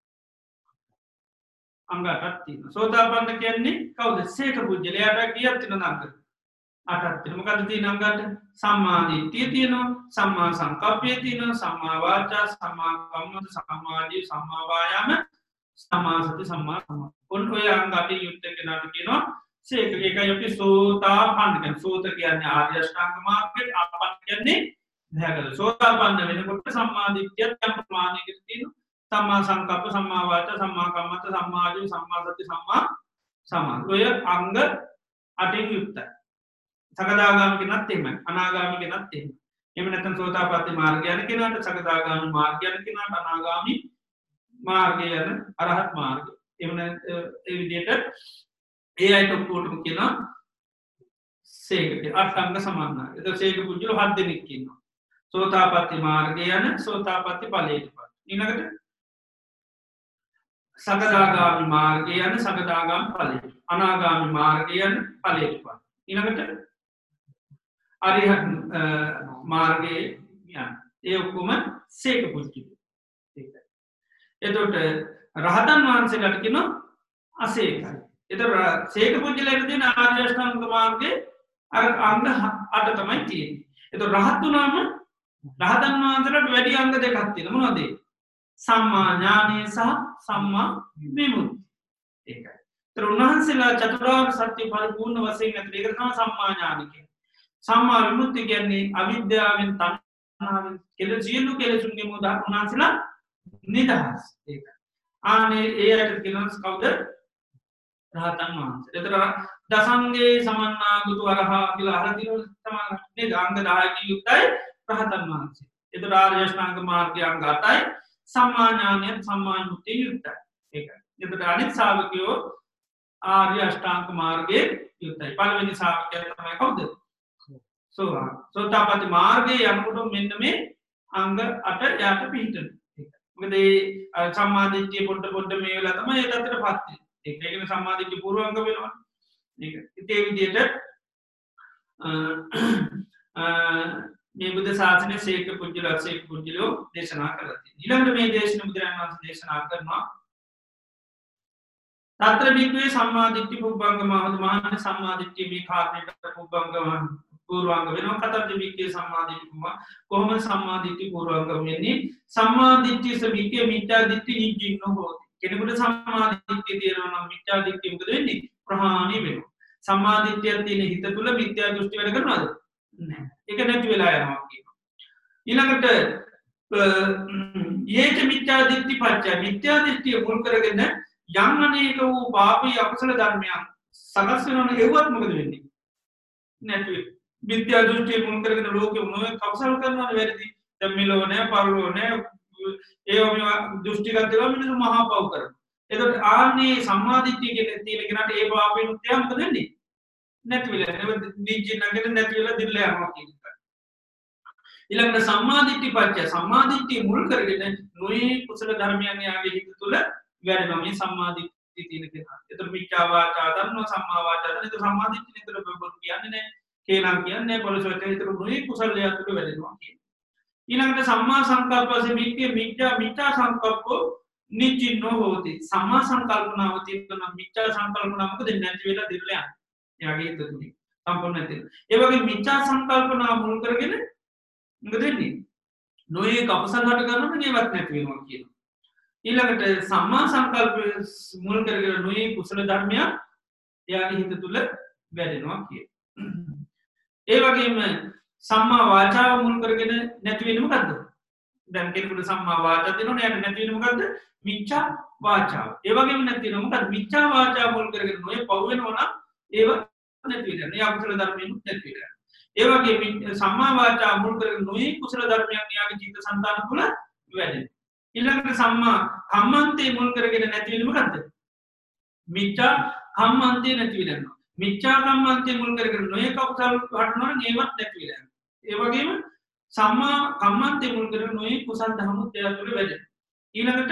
අංග 8ක් තියෙනවා. සෝතාපන්න කියන්නේ කවුද? සේක පුජ්‍යලයාට කීයක් තියෙනවද අංග? 8ක් තියෙනවා. මොකද්ද තියෙන අංග 8? සම්මා දිට්ඨිය තියෙනවා, සම්මා සංකප්පය තියෙනවා, සම්මා වාචා, සම්මා කම්මන්ත, සම්මා ආජීව, සම්මා වායාම, සම්මා සති, සම්මා සමාධි. ඔය අංග 8 යුක්ත කෙනාට කියනවා සේක. ඒකයි අපි සෝතාපන්න කියන්නේ. සෝත කියන්නේ ආර්ය අෂ්ටාංග මාර්ගයේ, ආපන්න කියන්නේ ධ්‍යාගල. සෝතාපන්න වෙනකොට සම්මා දිට්ඨියත් යම් ප්‍රමාණයකට තියෙනවා. සම්මා සංකප්ප, සම්මා වාචා, සම්මා කම්මන්ත, සම්මා ආජීව, සම්මා සති, සම්මා සමාධි. ඔය අංග 8 යුක්තයි. සකදාගාමී කෙනත් එහෙමයි අනාගාමී කෙනත් එහෙමයි. එහෙම නැත්නම් සෝතාපට්ටි මාර්ගය යන කෙනාට සකදාගාමී මාර්ගය යන කෙනාට අනාගාමී මාර්ගය යන අරහත් මාර්ගය. එහෙම ඒ විදිහට ඒ අයට ඔක්කොටම කියනවා සේක කියලා. අට්ඨංග සමන්නාග. ඒක සේක පුජ්‍යල 7 දෙනෙක් ඉන්නවා. සෝතාපට්ටි මාර්ගය යන සෝතාපට්ටි ඵලයටපත්. ඊළඟට සකදාගාමී මාර්ගය යන සකදාගාමී ඵලයට. අනාගාමී මාර්ගය යන ඵලයටපත්. ඊළඟට අරිහත් මාර්ගයේ යන ඒ ඔක්කොම සේක පුජ්‍යල. ඒකයි. එතකොට රහතන් වහන්සේලාට කියනවා අසේකයි. එතකොට සේක පුජ්‍යලයට තියෙන ආර්ය අෂ්ටාංග මාර්ගයේ අර අංග 8 තමයි තියෙන්නේ. එතකොට රහත් වුණාම රහතන් වහන්සේලාට වැඩි අංග දෙකක් තියෙනවා. මොනවද ඒ? සම්මා ඥානය සහ සම්මා විමුක්ති. ඒකයි. ඒතර උන්වහන්සේලා චතුරාර්ය සත්‍ය පරිපූර්ණ වශයෙන් ඇතුළේ ඒක තමයි සම්මා ඥාන කියන්නේ. සම්මා විමුක්ති කියන්නේ අවිද්‍යාවෙන් තණ්හාවෙන් සියලු කෙලෙසුන්ගේ මුදා උන්වහන්සේලා නිදහස්. ඒකයි. ආනේ ඒ අයට කියනවා කවුද? රහතන් වහන්සේ. ඒතර දසංගේ සමන්නාගතු අරහා කියලා අහලා තියෙනවා තමයි නේද? අංග 10කින් යුක්තයි රහතන් වහන්සේ. ඒතර ආර්ය අෂ්ටාංග මාර්ගය අංග 8යි සම්මා ඥානය සම්මා විමුක්තිය යුක්තයි. ඒකයි. ඒතර අනිත් ශ්‍රාවකයෝ ආර්ය අෂ්ටාංග මාර්ගයේ යුක්තයි. පළවෙනි ශ්‍රාවකයා තමයි කවුද? සෝවාන්. සෝතාපට්ටි මාර්ගයේ යනකොට මෙන්න මේ අංග 8 යට පිහිටන. මොකද මේ සම්මාදිට්ඨිය පොඩ මේ වෙලාව තමයි ඒ තත්ත්වයටපත් වෙන්නේ. ඒක ඒකනේ සම්මාදිට්ඨිය පූර්වංග වෙනවා. ඒක ඉතින් ඒ විදිහට මේ බුද්ධ ශාසනයේ සීක පුජ්‍යලෝ දේශනා කරලා තියෙනවා. ඊළඟට මේ දේශන බුදුරජාණන් වහන්සේ දේශනා කරනවා తත්‍ර බික්කේ සම්මාදිට්ඨි පුබ්බංගම මහාන සම්මාදිට්ඨිය මේ කාර්යයට පුබ්බංගම පූර්වාංග වෙනවා. කතර්ජ බික්කේ සම්මාදිට්ඨිම කොහොමද සම්මාදිට්ඨි පූර්වාංග වෙන්නේ? සම්මාදිට්ඨිය සබික්කේ මිත්‍යාදිට්ඨි නිජ්ජින්නෝ හෝති. කෙනෙකුට සම්මාදිට්ඨිය තියෙනවා නම් මිත්‍යාදිට්ඨිය මොකද වෙන්නේ? ප්‍රහාණය වෙනවා. සම්මාදිට්ඨියක් තියෙන හිත තුළ මිත්‍යා දෘෂ්ටි වැඩ කරනවද? නැහැ. ඒක නැති වෙලා යනවා කියනවා. ඊළඟට යේච මිත්‍යාදිට්ඨි පච්චය මිත්‍යාදිට්ඨිය මුල් කරගෙන යම් අනේක වූ පාපී අකුසල ධර්මයන් සකස් වෙනවනේ ඒවත් මොකද වෙන්නේ? නැති මිත්‍යා දෘෂ්ටිය මුල් කරගෙන ලෝකෙ මොනවද කවසල් කරනවද වැරදි? දැන් මෙලෝ නැහැ පරලෝ නැහැ ඒවම දෘෂ්ටිගත ඒවා මිනිස්සු මහා පව් කරනවා. එතකොට ආන්නේ සම්මාදිට්ඨිය කියන තියෙන කෙනාට ඒ පාපේ මුත්‍යා මොකද වෙන්නේ? නැති වෙලා නේද? නිජ්ජ නගන නැති වෙලා දිල්ල යනවා කියන එක. ඊළඟට සම්මාදිට්ඨි පච්චය සම්මාදිට්ඨිය මුල් කරගෙන නොයේ කුසල ධර්මයන් යාගේ හිත තුළ වැඩෙනවා මේ සම්මාදිට්ඨිය තියෙන කෙනා. එතකොට මිච්ඡා වාචා දන්නවා සම්මා වාචා දන්නවා. ඒක සම්මාදිට්ඨිය නේද බබල් කියන්නේ නැහැ. කේනම් කියන්නේ පොළොසට විතර නොයේ කුසල යාතුක වැඩෙනවා කියන. ඊළඟට සම්මා සංකල්පයෙන් මිත්‍යා සංකල්පෝ නිජ්ජින්නෝ හෝති. සම්මා සංකල්පනාව තියෙනවා මිත්‍යා සංකල්පනාව මොකද නැති වෙලා දිල්ල යනවා. එයාගේ හිත තුලින් සම්පූර්ණ නැති. ඒ වගේ මිත්‍යා සංකල්පනාව මුල් කරගෙන මොකද වෙන්නේ? නොයේ කපසල් හට ගන්නම නේවත් නැති වෙනවා කියනවා. ඊළඟට සම්මා සංකල්ප මුල් කරගෙන නොයේ කුසල ධර්මයන් එයාගේ හිත තුල වැඩෙනවා කියනවා. ඒ වගේම සම්මා වාචාව මුල් කරගෙන නැති වෙන්නේ මොකද්ද? දැන් කෙනෙකුට සම්මා වාචා තියෙනවනේ එයාට නැති වෙන්නේ මොකද්ද? මිච්ඡා වාචාව. ඒ වගේම නැති වෙනවා මොකද්ද? මිච්ඡා වාචාව මුල් කරගෙන නොයේ පව් වෙනවා නම් ඒව නැති වෙනවා. ඒ අකුසල ධර්මයන් නැති වෙනවා. ඒ වගේ සම්මා වාචා මුල් කරගෙන නොයේ කුසල ධර්මයන් යාගේ චිත්ත සංතාන තුල වැඩෙනවා. ඊළඟට සම්මා කම්මන්තේ මුල් කරගෙන නැති වෙන්නේ මොකද්ද? මිච්ඡා කම්මන්තේ නැති වෙනවා. මිච්ඡා කම්මන්තේ මුල් කරගෙන නොයේ කකුසල් වඩනවා නම් ඒවත් නැති වෙනවා. ඒ වගේම සම්මා කම්මන්තේ මුල් කරගෙන නොයේ කුසල් ධර්මොත් එයා තුල වැඩෙනවා. ඊළඟට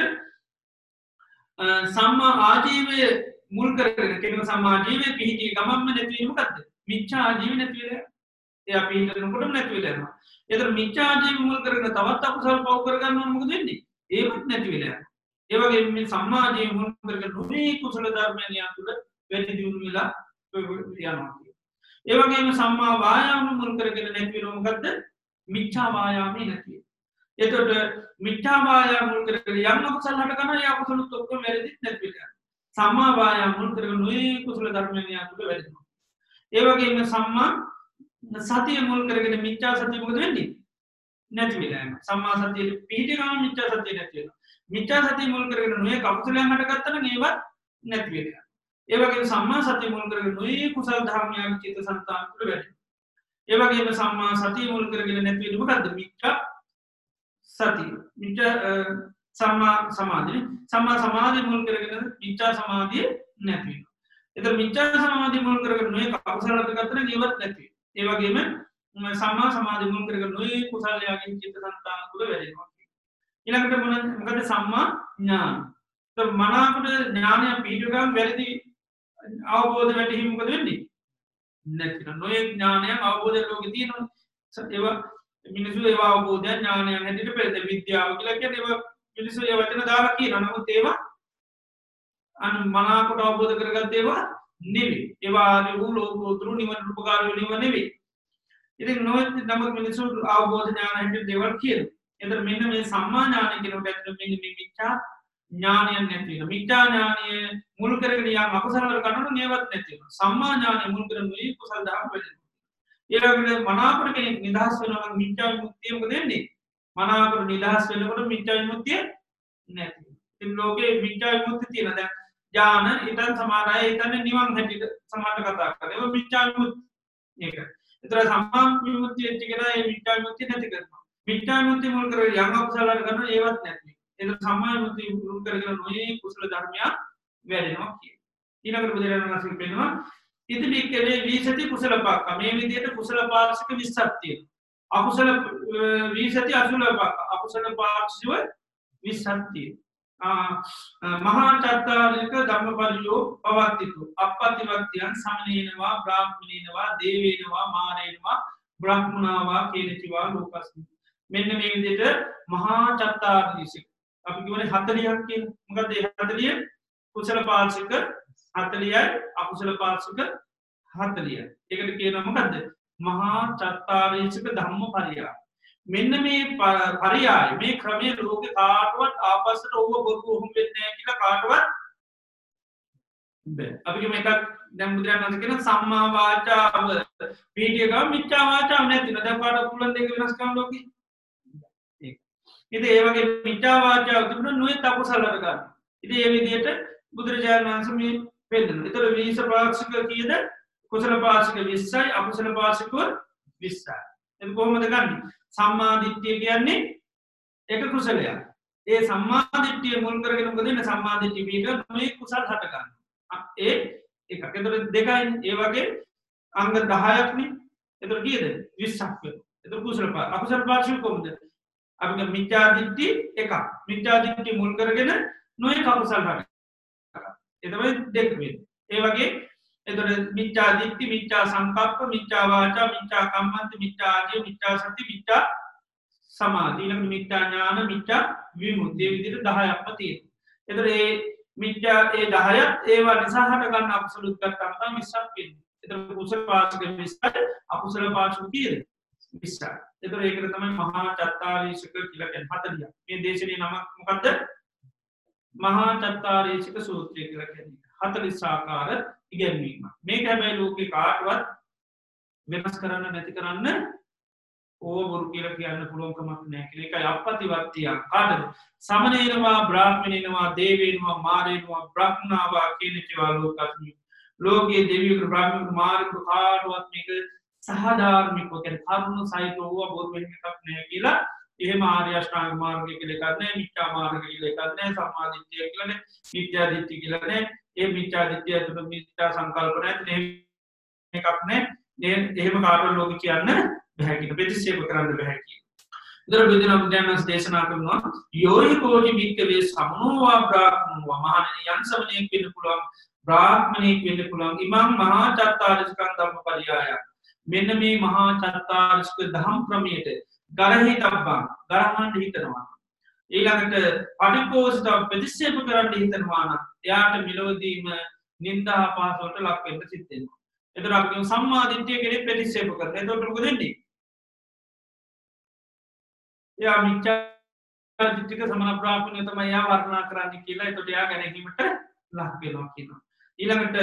සම්මා ආජීවය මුල් කරගෙන කෙනෙකු සම්මා ආජීවයේ පිහිටි ගමම්ම නැති වෙන්නේ මොකද්ද? මිච්ඡා ආජීවය නැති වෙනවා. එයා පිහිටනකොටම නැති වෙලා යනවා. ඒතර මිච්ඡා ආජීව මුල් කරගෙන තවත් අකුසල් පව කරගන්නවා මොකද වෙන්නේ? ඒවත් නැති වෙලා යනවා. ඒ වගේම මේ සම්මා ආජීව මුල් කරගෙන නොයේ කුසල ධර්මයන් යා තුල වැඩි දියුණු වෙලා යනවා. ඒ වගේම සම්මා වායාම මුල් කරගෙන නැති වෙනව මොකද්ද? මිච්ඡා වායාමේ නැති වෙනවා. එතකොට මිච්ඡා වායාම මුල් කරගෙන යම් අකුසල හට ගන්නවා ඒ අකුසල ඔක්කොම වැරදිත් නැති වෙලා යනවා. සම්මා වායාම මුල් කරගෙන නොයේ කුසල ධර්මයන් යා තුල වැඩිනවා. ඒ වගේම සම්මා සතිය මුල් කරගෙන මිච්ඡා සතිය මොකද වෙන්නේ? නැති වෙලා යනවා. සම්මා සතිය පිහිටි ගමන් මිච්ඡා සතිය නැති වෙනවා. මිච්ඡා සතිය මුල් කරගෙන නොයේ අකුසලයන් හටගත්තා නම් ඒවත් නැති වෙලා. ඒ වගේම සම්මා සතිය මුල් කරගෙන නොයේ කුසල ධර්මයන් චිත්ත සංතාන තුළ වැඩෙනවා. ඒ වගේම සම්මා සතිය මුල් කරගෙන නැති වෙන්නේ මොකද්ද? මිච්ඡා සතිය. මිච්ඡා සම්මා සමාධිය. සම්මා සමාධිය මුල් කරගෙන මිච්ඡා සමාධිය නැති වෙනවා. එතකොට මිච්ඡා සමාධිය මුල් කරගෙන නොයේ අකුසල හටගත්තා නම් ඒවත් නැති වෙනවා. ඒ වගේම සම්මා සමාධි මුල් කරගෙන නොයේ කුසලයන්ගෙන් චිත්ත සංතාන තුළ වැඩෙනවා. ඊළඟට මොකද සම්මා ඥාන. તો මනාකොට ඥානය පිටුගම් වැරදි අවබෝධ වැටහීම මොකද වෙන්නේ? නැති වෙනවා. නොයේ ඥානය අවබෝධ ලෝකේ තියෙනවා. ඒවා මිනිස්සු ඒවා අවබෝධ ඥානය හැටියට පෙරද විද්‍යාව කියලා කියන්නේ ඒවා මිනිස්සු ඒ වචන දාලා කියනවා. නමුත් ඒවා මනාකොට අවබෝධ කරගත්ත ඒවා නෙවෙයි. ඒවා ආදී ලෝකෝත්තර නිවන උපකාර වෙනව නෙවෙයි. ඉතින් නොයෙක් නමුත් මිනිස්සු අවබෝධ ඥාන හැටියට දේවල් කියනවා. එතකොට මෙන්න මේ සම්මා ඥානය කියනකොට ඇත්තට මෙන්න මේ මිච්ඡා ඥානයක් නැති වෙනවා. මිච්ඡා ඥානය මුල් කරගෙන යම් අකුසල වල කරනවා නේවත් නැති වෙනවා. සම්මා ඥානය මුල් කරගෙන මේ කුසල දහම් වෙනවා. ඊළඟට මනාපර කෙනෙක් නිදහස් වෙනවා නම් මිච්ඡා විමුක්තිය මොකද වෙන්නේ? මනාපර නිදහස් වෙනකොට මිච්ඡා විමුක්තිය නැති වෙනවා. ඉතින් ලෝකේ මිච්ඡා විමුක්තිය තියෙන දැන් ඥාන ඊටන් සමානයි ඊටන් නිවන් හැටියට සමානට කතා කරනවා. ඒක මිච්ඡා විමුක්තිය. ඒක. ඒතර සම්මා විමුක්තිය කියන ඒ මිච්ඡා විමුක්තිය නැති කරනවා. මිච්ඡා විමුක්තිය මුල් කරගෙන යම් අකුසල වල කරනවා ඒවත් නැති. ඒක සම්මා විමුක්තිය මුල් කරගෙන නොයේ කුසල ධර්මයන් වැඩෙනවා කියන. ඊළඟට බුදුරජාණන් වහන්සේ කියනවා ඉති බික්කවේ වීසති කුසල පක්ක මේ විදිහට කුසල පාක්ෂික 20ක් තියෙනවා. අකුසල වීසති අසුල පක්ක අකුසල පාක්ෂික 20ක් තියෙනවා. මහා චත්තාරික ධම්මපරියෝ පවත්තිතු අපපතිවත්තියන් සමනේනවා බ්‍රාහ්මණේනවා දේවේනවා මාරේනවා බ්‍රහ්මනාවා කේනචිවා ලෝකස්මි. මෙන්න මේ විදිහට මහා චත්තාරික අපි කියවනේ 40ක් කියන මොකද ඒ 40 කුසල පාක්ෂික 40යි අකුසල පාක්ෂික 40යි. ඒකට කියනවා මොකද්ද? මහා චත්තාරීසක ධම්මපරියාය. මෙන්න මේ පරියාය මේ ක්‍රමයේ ලෝකේ කාටවත් ආපස්සට ඕව බොරු වුම් වෙන්නේ නැහැ කියලා කාටවත් බෑ. අපි මේක දැන් බුදුරජාණන් වහන්සේ කියන සම්මා වාචාව පිටියක මිච්ඡා වාචාව නැතින දැන් කාටවත් පුළුවන් දෙක වෙනස් කරන්න ලෝකේ. ඒක. ඉතින් ඒ වගේ මිච්ඡා වාචාව තිබුණ නොයේ අකුසල වල ගන්න. ඉතින් මේ විදිහට බුදුරජාණන් වහන්සේ මේ වෙන්න. ඒතර වීස පාක්ෂික කීයද? කුසල පාක්ෂික 20යි අකුසල පාක්ෂික 20යි. ඒක කොහොමද ගන්නෙ? සම්මා දිට්ඨිය කියන්නේ එක කුසලයක්. ඒ සම්මා දිට්ඨිය මුල් කරගෙන මොකද වෙන්නේ? සම්මා දිට්ඨිය පිට මේ කුසල හට ගන්නවා. ඒ එකක්. ඒතර දෙකයි ඒ වගේ අංග 10ක් නේ. ඒතර කීයද? 20ක් වෙනවා. ඒතර කුසල පාක්ෂික අකුසල පාක්ෂික කොහොමද? අපි මිත්‍යා දිට්ඨි එකක්. මිත්‍යා දිට්ඨිය මුල් කරගෙන නොයේ අකුසල හට එතමයි දෙක වෙන්නේ. ඒ වගේ එතකොට මිච්ඡා දිට්ඨි, මිච්ඡා සංකප්ප, මිච්ඡා වාචා, මිච්ඡා කම්මන්ත, මිච්ඡා ආජීව, මිච්ඡා සති, මිච්ඡා සමාධි, ඊළඟ මිච්ඡා ඥාන, මිච්ඡා විමුක්තිය විදිහට 10ක්ම තියෙනවා. එතකොට මේ මිච්ඡා ඒ 10ත් ඒවා නිසා හට ගන්න අකුසල උත්කට්ටම් තමයි 20ක් වෙන්නේ. එතකොට කුසල පාක්ෂික 20යි අකුසල පාක්ෂික කීයද? 20යි. එතකොට ඒකට තමයි මහා චත්තාරීසක කියලා කියන්නේ 40ක්. මේ දේශනේ නම මොකද්ද? මහා චත්තාරීසක සූත්‍රය කියලා කියන්නේ 40 ආකාර ඉගැන්වීම. මේක හැබැයි ලෝකේ කාටවත් වෙනස් කරන්න නැති කරන්න ඕව බොරු කියලා කියන්න පුළුවන් කමක් නැහැ කියලා. ඒකයි අපපතිවත්තිය. කාටද? සමනේනවා බ්‍රාහ්මණේනවා දේවේනවා මාරේනවා බ්‍රහ්මනාවා කේනචවා ලෝකස්මි. ලෝකයේ දෙවියෝ බ්‍රාහ්මණෝ මාරේකෝ කාටවත් මේක සහධාර්මිකව කියන්නේ කරුණ සහිතව ඕව බොරු වෙන්න එකක් නැහැ කියලා. එහෙම ආර්ය අෂ්ටාංග මාර්ගය කියලා එකක් නැහැ, මිත්‍යා මාර්ගය කියලා එකක් නැහැ, සම්මා දිට්ඨිය කියලා නැහැ, මිත්‍යා දිට්ඨිය කියලා නැහැ. ඒ මිත්‍යා දිට්ඨිය තුන මිත්‍යා සංකල්ප නැහැ. එකක් නැහැ. එහෙම කාටවත් ලෝකෙ කියන්න බෑ කියන ප්‍රතික්ෂේප කරන්න බෑ කියන. ඉතින් බුදුරජාණන් දේශනා කරනවා යෝයි කෝටි මික්කවේ සමනෝවා බ්‍රාහ්මණෝ මහණෙනි යන් සමණේක් වෙන්න පුළුවන්, බ්‍රාහ්මණෙක් වෙන්න පුළුවන්. ඉමං මහා චත්තාරිස්කං ධම්මපරියාය. මෙන්න මේ මහා චත්තාරිස්ක ධම් ක්‍රමයට ගරහි තබ්බා ගරහන්න හිතනවා. ඊළඟට පටිඝෝෂිත ප්‍රතික්ෂේප කරන්න හිතනවා නම් එයාට මෙලොවදීම නිന്ദා අපහාසයට ලක් වෙන්න සිද්ධ වෙනවා. එතකොට අපි කියමු සම්මා දිට්ඨිය කෙනෙක් ප්‍රතික්ෂේප කරනවා. එතකොට මොකද වෙන්නේ? එයා මිච්ඡා දිට්ඨික සමන බ්‍රාහ්මණය තමයි එයා වර්ණනා කරන්නේ කියලා. එතකොට එයා ගැනීමට ලක් වෙනවා කියනවා. ඊළඟට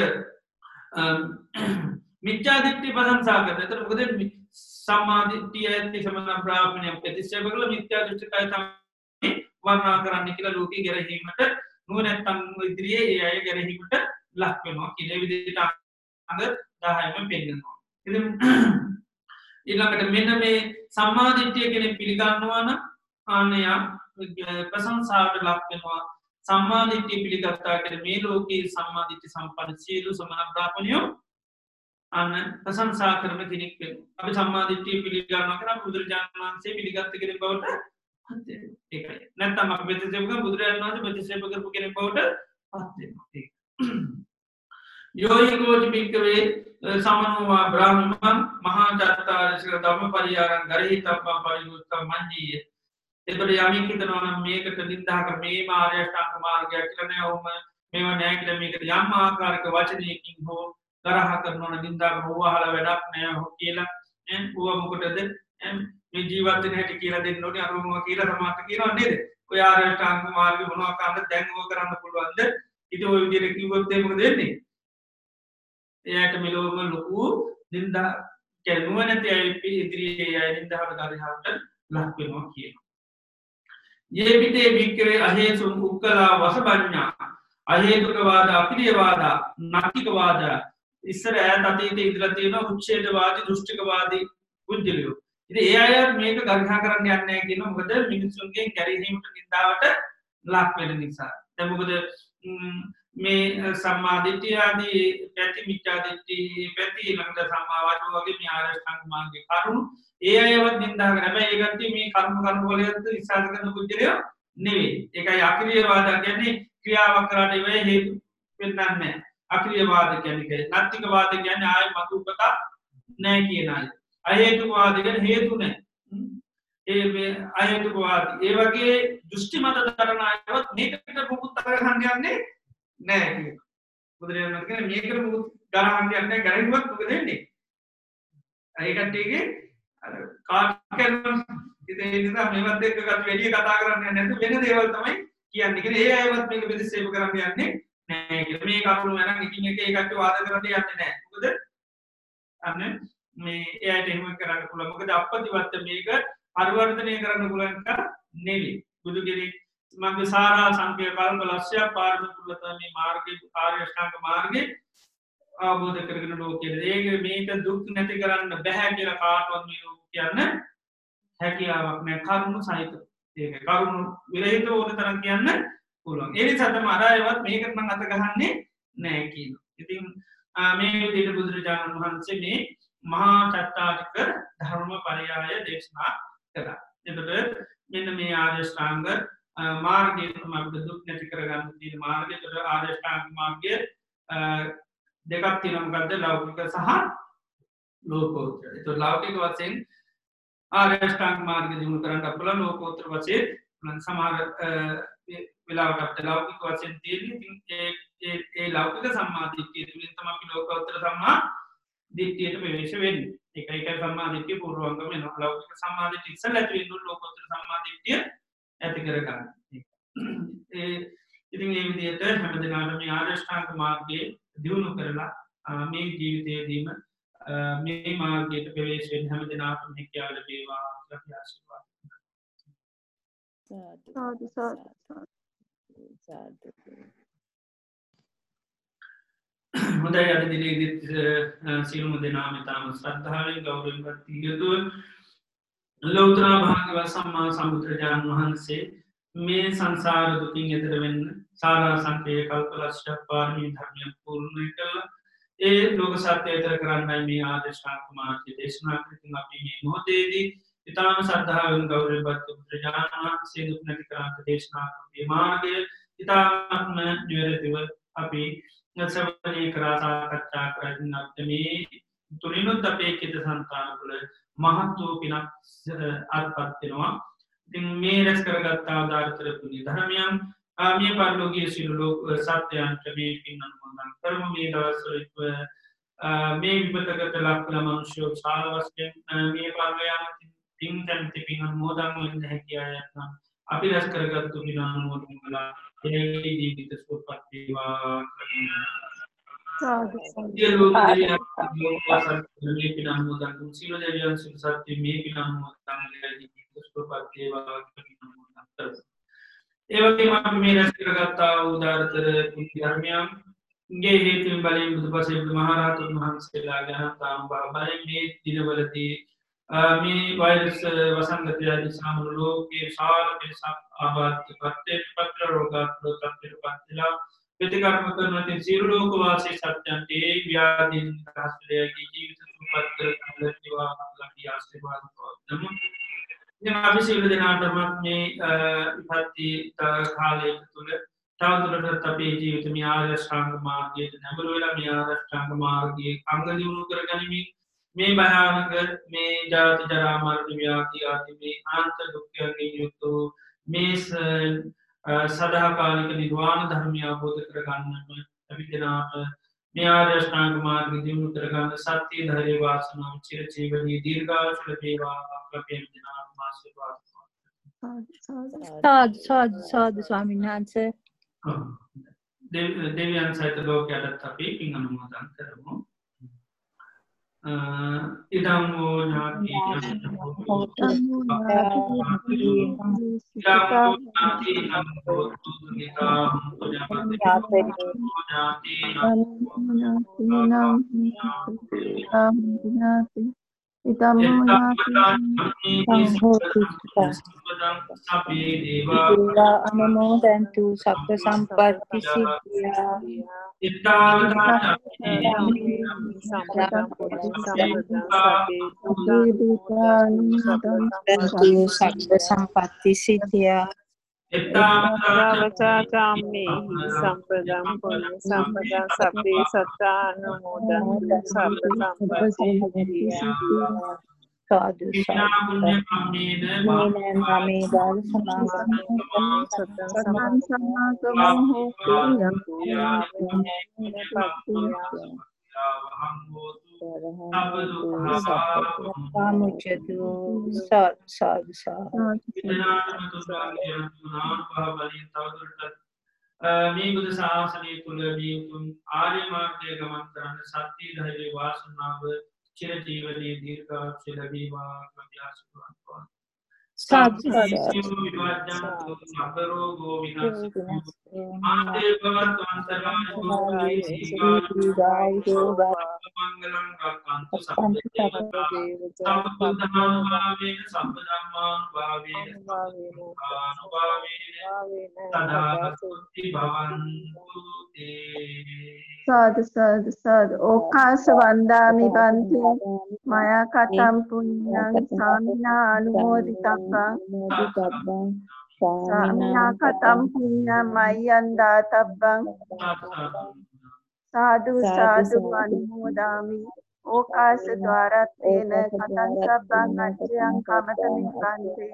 මිච්ඡා දිට්ඨිය ප්‍රශංසා කරනවා. එතකොට මොකද වෙන්නේ? සම්මා දිට්ඨිය ඇති සමන බ්‍රාහ්මණය ප්‍රතික්ෂේප කරලා මිත්‍යා දෘෂ්ටිකයි තමයි වර්ණනා කරන්න කියලා ලෝකේ ගැරහීමට නුවණැත්තන් ඉදිරියේ ඒ අය ගැරහීමට ලක් වෙනවා කියන විදිහට අංග 10ම පෙන්නනවා. ඉතින් ඊළඟට මෙන්න මේ සම්මා දිට්ඨිය කෙනෙක් පිළිගන්නවා නම් ආනය ප්‍රශංසාවට ලක් වෙනවා. සම්මා දිට්ඨිය පිළිගත්තා කියන්නේ මේ ලෝකේ සම්මා දිට්ඨි සම්පන්න සියලු සමන බ්‍රාහ්මණයෝ අන්න ප්‍රශංසා කරන කෙනෙක් වෙනවා. අපි සම්මා දිට්ඨිය පිළිගන්නවා කරා බුදුරජාණන් වහන්සේ පිළිගත්ත කෙනෙක් බවට පත් වෙනවා. ඒකයි. නැත්නම් අපි ප්‍රතික්ෂේප කරන බුදුරජාණන් වහන්සේ ප්‍රතික්ෂේප කරපු කෙනෙක් බවට පත් වෙනවා. ඒක. යෝයි කෝටි භික්ඛවේ සමනෝවා බ්‍රාහ්මණං මහා චත්තාරිස්ක ධම්මපරියාරං ගරහි තබ්බං පරිවෘත්තං මඤ්ඤීය. එතකොට යමින් හිතනවා නම් මේකට නින්දා කර මේ ආර්ය අෂ්ටාංග මාර්ගය කියලා නෑ. ඔහොම මේවා නෑ කියලා මේකට යම් ආකාරයක වචනයකින් හෝ තරහ කරනවා නම් නින්දා කරනවා අහලා වැඩක් නෑ කියලා ඕවා මොකටද මේ ජීවත් වෙන හැටි කියලා දෙන්න ඕනේ අරමුම කියලා සමාත කියනවා නේද? ඔය ආරෂ්ඨාංග මාර්ගය මොනවා කරන්නද දැන් ඕක කරන්න පුළුවන්ද? ඉතින් ඔය විදිහට කිව්වොත් මොකද වෙන්නේ? එයාට මෙලොවම ලොකු නින්දා කැනුව නැති අය ඉදිරියේ අය නින්දාවට ගරහාවට ලක් වෙනවා කියනවා. ये पिते विक्रे अहेतु उक्कला वसबन्या अहेतुकवाद अप्रियवाद नास्तिकवाद ඉස්සර ඈත අතීතයේ ඉඳලා තියෙන උච්ඡේදවාදී දෘෂ්ටිකවාදී පුද්ගලයෝ. ඉතින් ඒ අය මේක ගණනා කරන්න යන්නේ නැහැ කියනවා. මොකද මිනිසුන්ගෙන් කැරීමට නින්දාවට ලක් වෙන නිසා. දැන් මොකද මේ සම්මා දිට්ඨිය ආදී පැති මිත්‍යා දිට්ඨි පැති ළඟට සම්මා වාචෝ වගේ මේ ආරෂ්ඨාංග මාර්ගයේ කරුණු ඒ අයවත් නින්දා කරන හැබැයි ඒ ගැත්තේ මේ කර්ම වලට විශ්වාස කරන පුද්ගලයෝ නෙවෙයි. ඒකයි අක්‍රීයවාද කියන්නේ ක්‍රියාවක් කරාට ඒවයි හේතු වෙන්නන්නේ නැහැ. අක්‍රීයවාද කියන්නේ නාස්තිකවාද කියන්නේ ආය මතුපත නැහැ කියන අය. අහේතුකවාද කියන්නේ හේතු නැහැ. ඒ අහේතුකවාද ඒ වගේ දෘෂ්ටි මත දරන අයවත් මේකට මොකුත් අරගන්න යන්නේ නැහැ කියන. බුදුරජාණන් වහන්සේ මේකට මොකුත් ගණන් යන්නේ ගණන්වත් මොකද වෙන්නේ? ඒකටගේ කාට් කරන ඉතින් ඒ නිසා මේවත් එක්ක වැඩි කතා කරන්නේ නැත්නම් වෙන දේවල් තමයි කියන්නේ. ඒ අයවත් මේක ප්‍රතික්ෂේප කරන්න යන්නේ නැහැ කියලා. මේ කරුණු වෙනන් එකින් එක ඒකට වාද කරන්න යන්නේ නැහැ. මොකද අන්න මේ එයාට එහෙම කරන්න පුළුවන්. මොකද අපපතිවත්ත මේක පරිවර්තනය කරන්න පුළුවන් එක නෙවෙයි. බුදුගෙරේ මගේ සාරා සංකේය කල්ප ලක්ෂ්‍ය පාරමිතුලත මේ මාර්ගයේ ආර්ය අෂ්ටාංග මාර්ගයේ අවබෝධ කරගෙන ලෝකයේ ඒක මේක දුක් නැති කරන්න බෑ කියලා කාටවත් මේ ලෝක කියන්න හැකියාවක් නැහැ. කරුණු සහිත ඒක කරුණු විරහිත ඕන තරම් කියන්න පුළුවන්. ඒ නිසා තමයි අරයවත් මේකට නම් අත ගහන්නේ නැහැ කියනවා. ඉතින් මේ විදිහට බුදුරජාණන් වහන්සේ මේ මහා චත්තාරික ධර්ම පරයය දේශනා කළා. එතකොට මෙන්න මේ ආර්ය ශ්‍රාංග මාර්ගය තමයි අපිට දුක් නැති කරගන්න තියෙන මාර්ගය. එතකොට ආර්ය ශ්‍රාංග මාර්ගය දෙකක් තියෙනවා. මොකද්ද? ලෞකික සහ ලෝකෝත්තර. එතකොට ලෞකික වශයෙන් ආර්ය ශ්‍රාංග මාර්ගය දිනු කරන්න අපල ලෝකෝත්තර වශයෙන් සමහර වෙලාවට අපිට ලෞකික වශයෙන් තියෙන්නේ. ඒ ලෞකික සම්මාදිට්ඨිය තුළින් තමයි අපි ලෝකෝත්තර සම්මා දිට්ඨියට ප්‍රවේශ වෙන්නේ. ඒකයි සම්මා දිට්ඨිය පූර්වංගම වෙනවා. ලෞකික සම්මා දිට්ඨිය ඉස්සෙල්ලා තියෙන ලෝකෝත්තර සම්මා දිට්ඨිය ඇති කරගන්න. ඉතින් මේ විදිහට හැමදෙනාටම මේ ආර්ය ශ්‍රාංග මාර්ගයේ දියුණු කරලා මේ ජීවිතයේදීම මේ මාර්ගයට ප්‍රවේශ වෙන්න හැමදෙනාටම හැකියාව ලැබේවා කියලා ආශිර්වාද කරනවා. හොඳයි අද දිනේදීත් සියලුම දෙනාම තාම ශ්‍රද්ධාවෙන් ගෞරවයෙන් ගත යුතුව ලෞතර භාග්‍යවත් සම්මා සම්බුදුරජාණන් වහන්සේ මේ සංසාර දුකින් එතර වෙන්න සාරා සංකේය කල්පලක්ෂ පාරමී ධර්මය පූර්ණ කළා. ඒ ලෝක සත්‍ය එතර කරන්නයි මේ ආර්ය ශ්‍රාංග මාර්ගය දේශනා කරමින් අපි මේ මොහොතේදී ඊටාම ශ්‍රද්ධාවෙන් ගෞරවයෙන් බුදුරජාණන් වහන්සේ දුක් නැති කරන්න දේශනා කරන මේ මාර්ගය ඊටාම නිවැරදිව අපි සවනය කරා සාකච්ඡා කරමින් මේ තුලිනුත් අපේ චිත්ත සංතාන තුළ මහත් වූ පිනක් අත්පත් වෙනවා. ඉතින් මේ රැස් කරගත්තා උදාාරතර පුණ්‍ය ධර්මයන් මේ පරලෝකීය සියලු ලෝක සත්‍යයන්ට මේ පින් අනුමෝදන් කරමු. මේ දවස්වල මේ විපතකට ලක් කළ මනුෂ්‍යෝ සාරවස්යෙන් මේ පරලෝකයන් පින් කැමති පින් අනුමෝදන් වෙන්න හැකියාවක් නම් අපි රැස් කරගත්තු පින් අනුමෝදන් කළා. ඒ ජීවිත සුවපත් වේවා. සියලු දෙවියන් මේ පින් අනුමෝදන් කරමු. සියලු දෙවියන් සත්‍ය මේ පින් අනුමෝදන් ජීවිත සුවපත් වේවා පින් අනුමෝදන් කරමු. ඒ වගේම අපි මේ රැස් කරගත්තා උදාාරතර පුණ්‍ය ධර්මයන්ගේ හේතුන් බලයෙන් බුදුපසේ බුදුමහරහතුන් වහන්සේලා ගැනතාම් බලයෙන් මේ දිනවලදී මේ වෛරස් වසංගතය නිසා මුළු ලෝකයේ විශාල පිරිසක් ආබාධිත පත්‍ර රෝගාතුර තත්ත්වයට පත් වෙලා ප්‍රතිකර්ම කරන ඉතින් සියලු ලෝකවාසී සත්‍යයන්ට ඒ ව්‍යාධීන් රාष्ट्रයේ ජීවිත සුවපත් කරගන්න දේවා අපි ආශිර්වාද කරමු. ඉතින් අපි සියලු දෙනාටම මේ විපත්ති කාලය තුළ තවදුරටත් අපේ ජීවිත මේ ආර්ය ශ්‍රාංග මාර්ගයට නැඹුරු වෙලා මේ ආර්ය ශ්‍රාංග මාර්ගයේ අංග දියුණු කරගනිමින් මේ භයානක මේ ජාති ජරා මරණ ව්‍යාධි ආදී මේ අනන්ත දුක්ඛයන්ගෙන් යුක්ත මේ සදාකාලික නිර්වාණ ධර්මය අවබෝධ කරගන්නම අපි දෙනාට न्यायष्टांग मार्ग दिनु करगम सत्य धैर्य वासना चिर जीवनी दीर्घायुष लभेवा कपिल दिनाथ मासे साधु स्वामी नांचे देव्यान सहित लोग यादत्थापि पिंगनुमोदन करमु इदमो ஞாதி अनुमोदन्तु सप्त संपत्ति सिद्धिया सप्त संपत्ति सिद्धिया संपदं पुण्य संपदा सभ्ये सत्तानुमोदन्तु सप्त संपत्ति साधु මේ බුදු ශාසනය තුළ වියතුන් ආර්ය මාර්ගය ගමන් කරන්න සත්‍ය ධෛර්ය වාසනාව චිරජීවනයේ දීර්ඝායුෂ ලැබේවා කියලා ආශිර්වාද साधु සබරෝගෝ විනාශිතෝ ආන්තේ භවන්තු අන්තරායෝ මංගලං රක්ඛන්තු සම්පදම්මානුභාවේන සම්පදම්මානුභාවේන සදා සුත්ති භවන්තු साधु साधु साधु ओकाश वंदामि बंते मया कथं पुण्यं स्वामिना अनुमोदितव्यं स्वामिना कथं पुण्यं मय्यं दातव्यं साधु साधु अनुमोदामि ओकाश द्वारा तेन कथं सब्बं अच्यं कामतमि बंते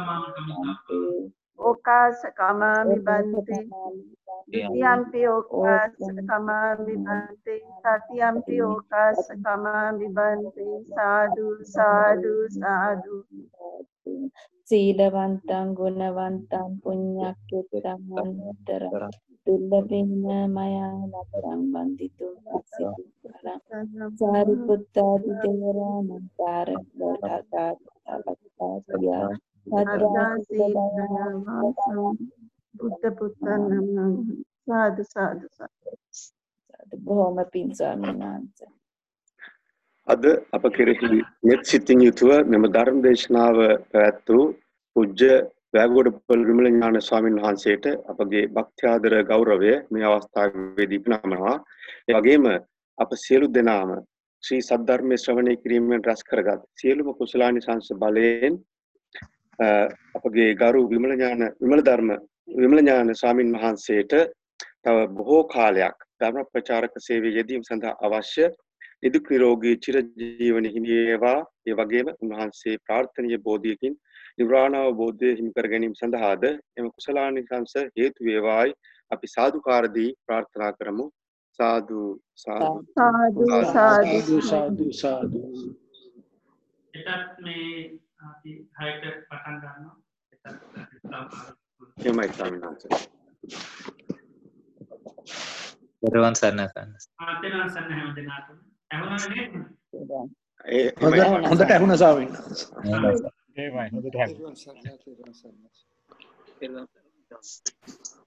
ओकाश कमामि बंते द्वितीयंपि ओकाश कमामि बंते तृतीयंपि ओकाश कमामि बंते साधु साधु साधु सीलवन्तं गुणवन्तं पुण्यकृतं मन्त्रं दुर्लभेन मया लब्धं वन्दितुं सारिपुत्रादिदेवरानन्तार බුද්ධ පුත්තන් නම් සාදු සාදු සාදු බොහොම පිං ස්වාමීන් වහන්සේ. අද අප කෙරෙහි මෙත් සිතින් යුතුව මෙම ධර්ම දේශනාව පැවැත්වූ පූජ්‍ය වැගොඩපොළ විමල ඥාන ස්වාමීන් වහන්සේට අපගේ භක්ත්‍යාදර ගෞරවය මේ අවස්ථාවේදී පිනමනවා. ඒ වගේම අප සියලු දෙනාම ශ්‍රී සද්ධර්මයේ ශ්‍රවණය කිරීමෙන් රැස් කරගත් සියලුම කුසලානිසංස බලයෙන් අපගේ ගරු විමල ඥාන ස්වාමීන් වහන්සේට තව බොහෝ කාලයක් ධර්ම ප්‍රචාරක සේවයේ යෙදීම සඳහා අවශ්‍ය නිදුක් නිරෝගී චිරජීවන හිමි වේවා. ඒ වගේම උන්වහන්සේ ප්‍රාර්ථනීය බෝධියකින් නිර්වාණ අවබෝධය හිමි කර ගැනීම සඳහාද එම කුසලානිසංස හේතු වේවායි අපි සාදුකාර දී ප්‍රාර්ථනා කරමු. සාදු සාදු साधु साधु साधु साधु එතත් මේ අපි හයට පටන් ගන්නවා. එමයි ස්වාමීන් වහන්සේ. දරුවන් සරණ සරණ. ආතන සන්න හැම දිනකටම ඇහුණා නේද? හොඳට ඇහුණා ස්වාමීන් වහන්සේ. එහෙමයි හොඳට ඇහුණා.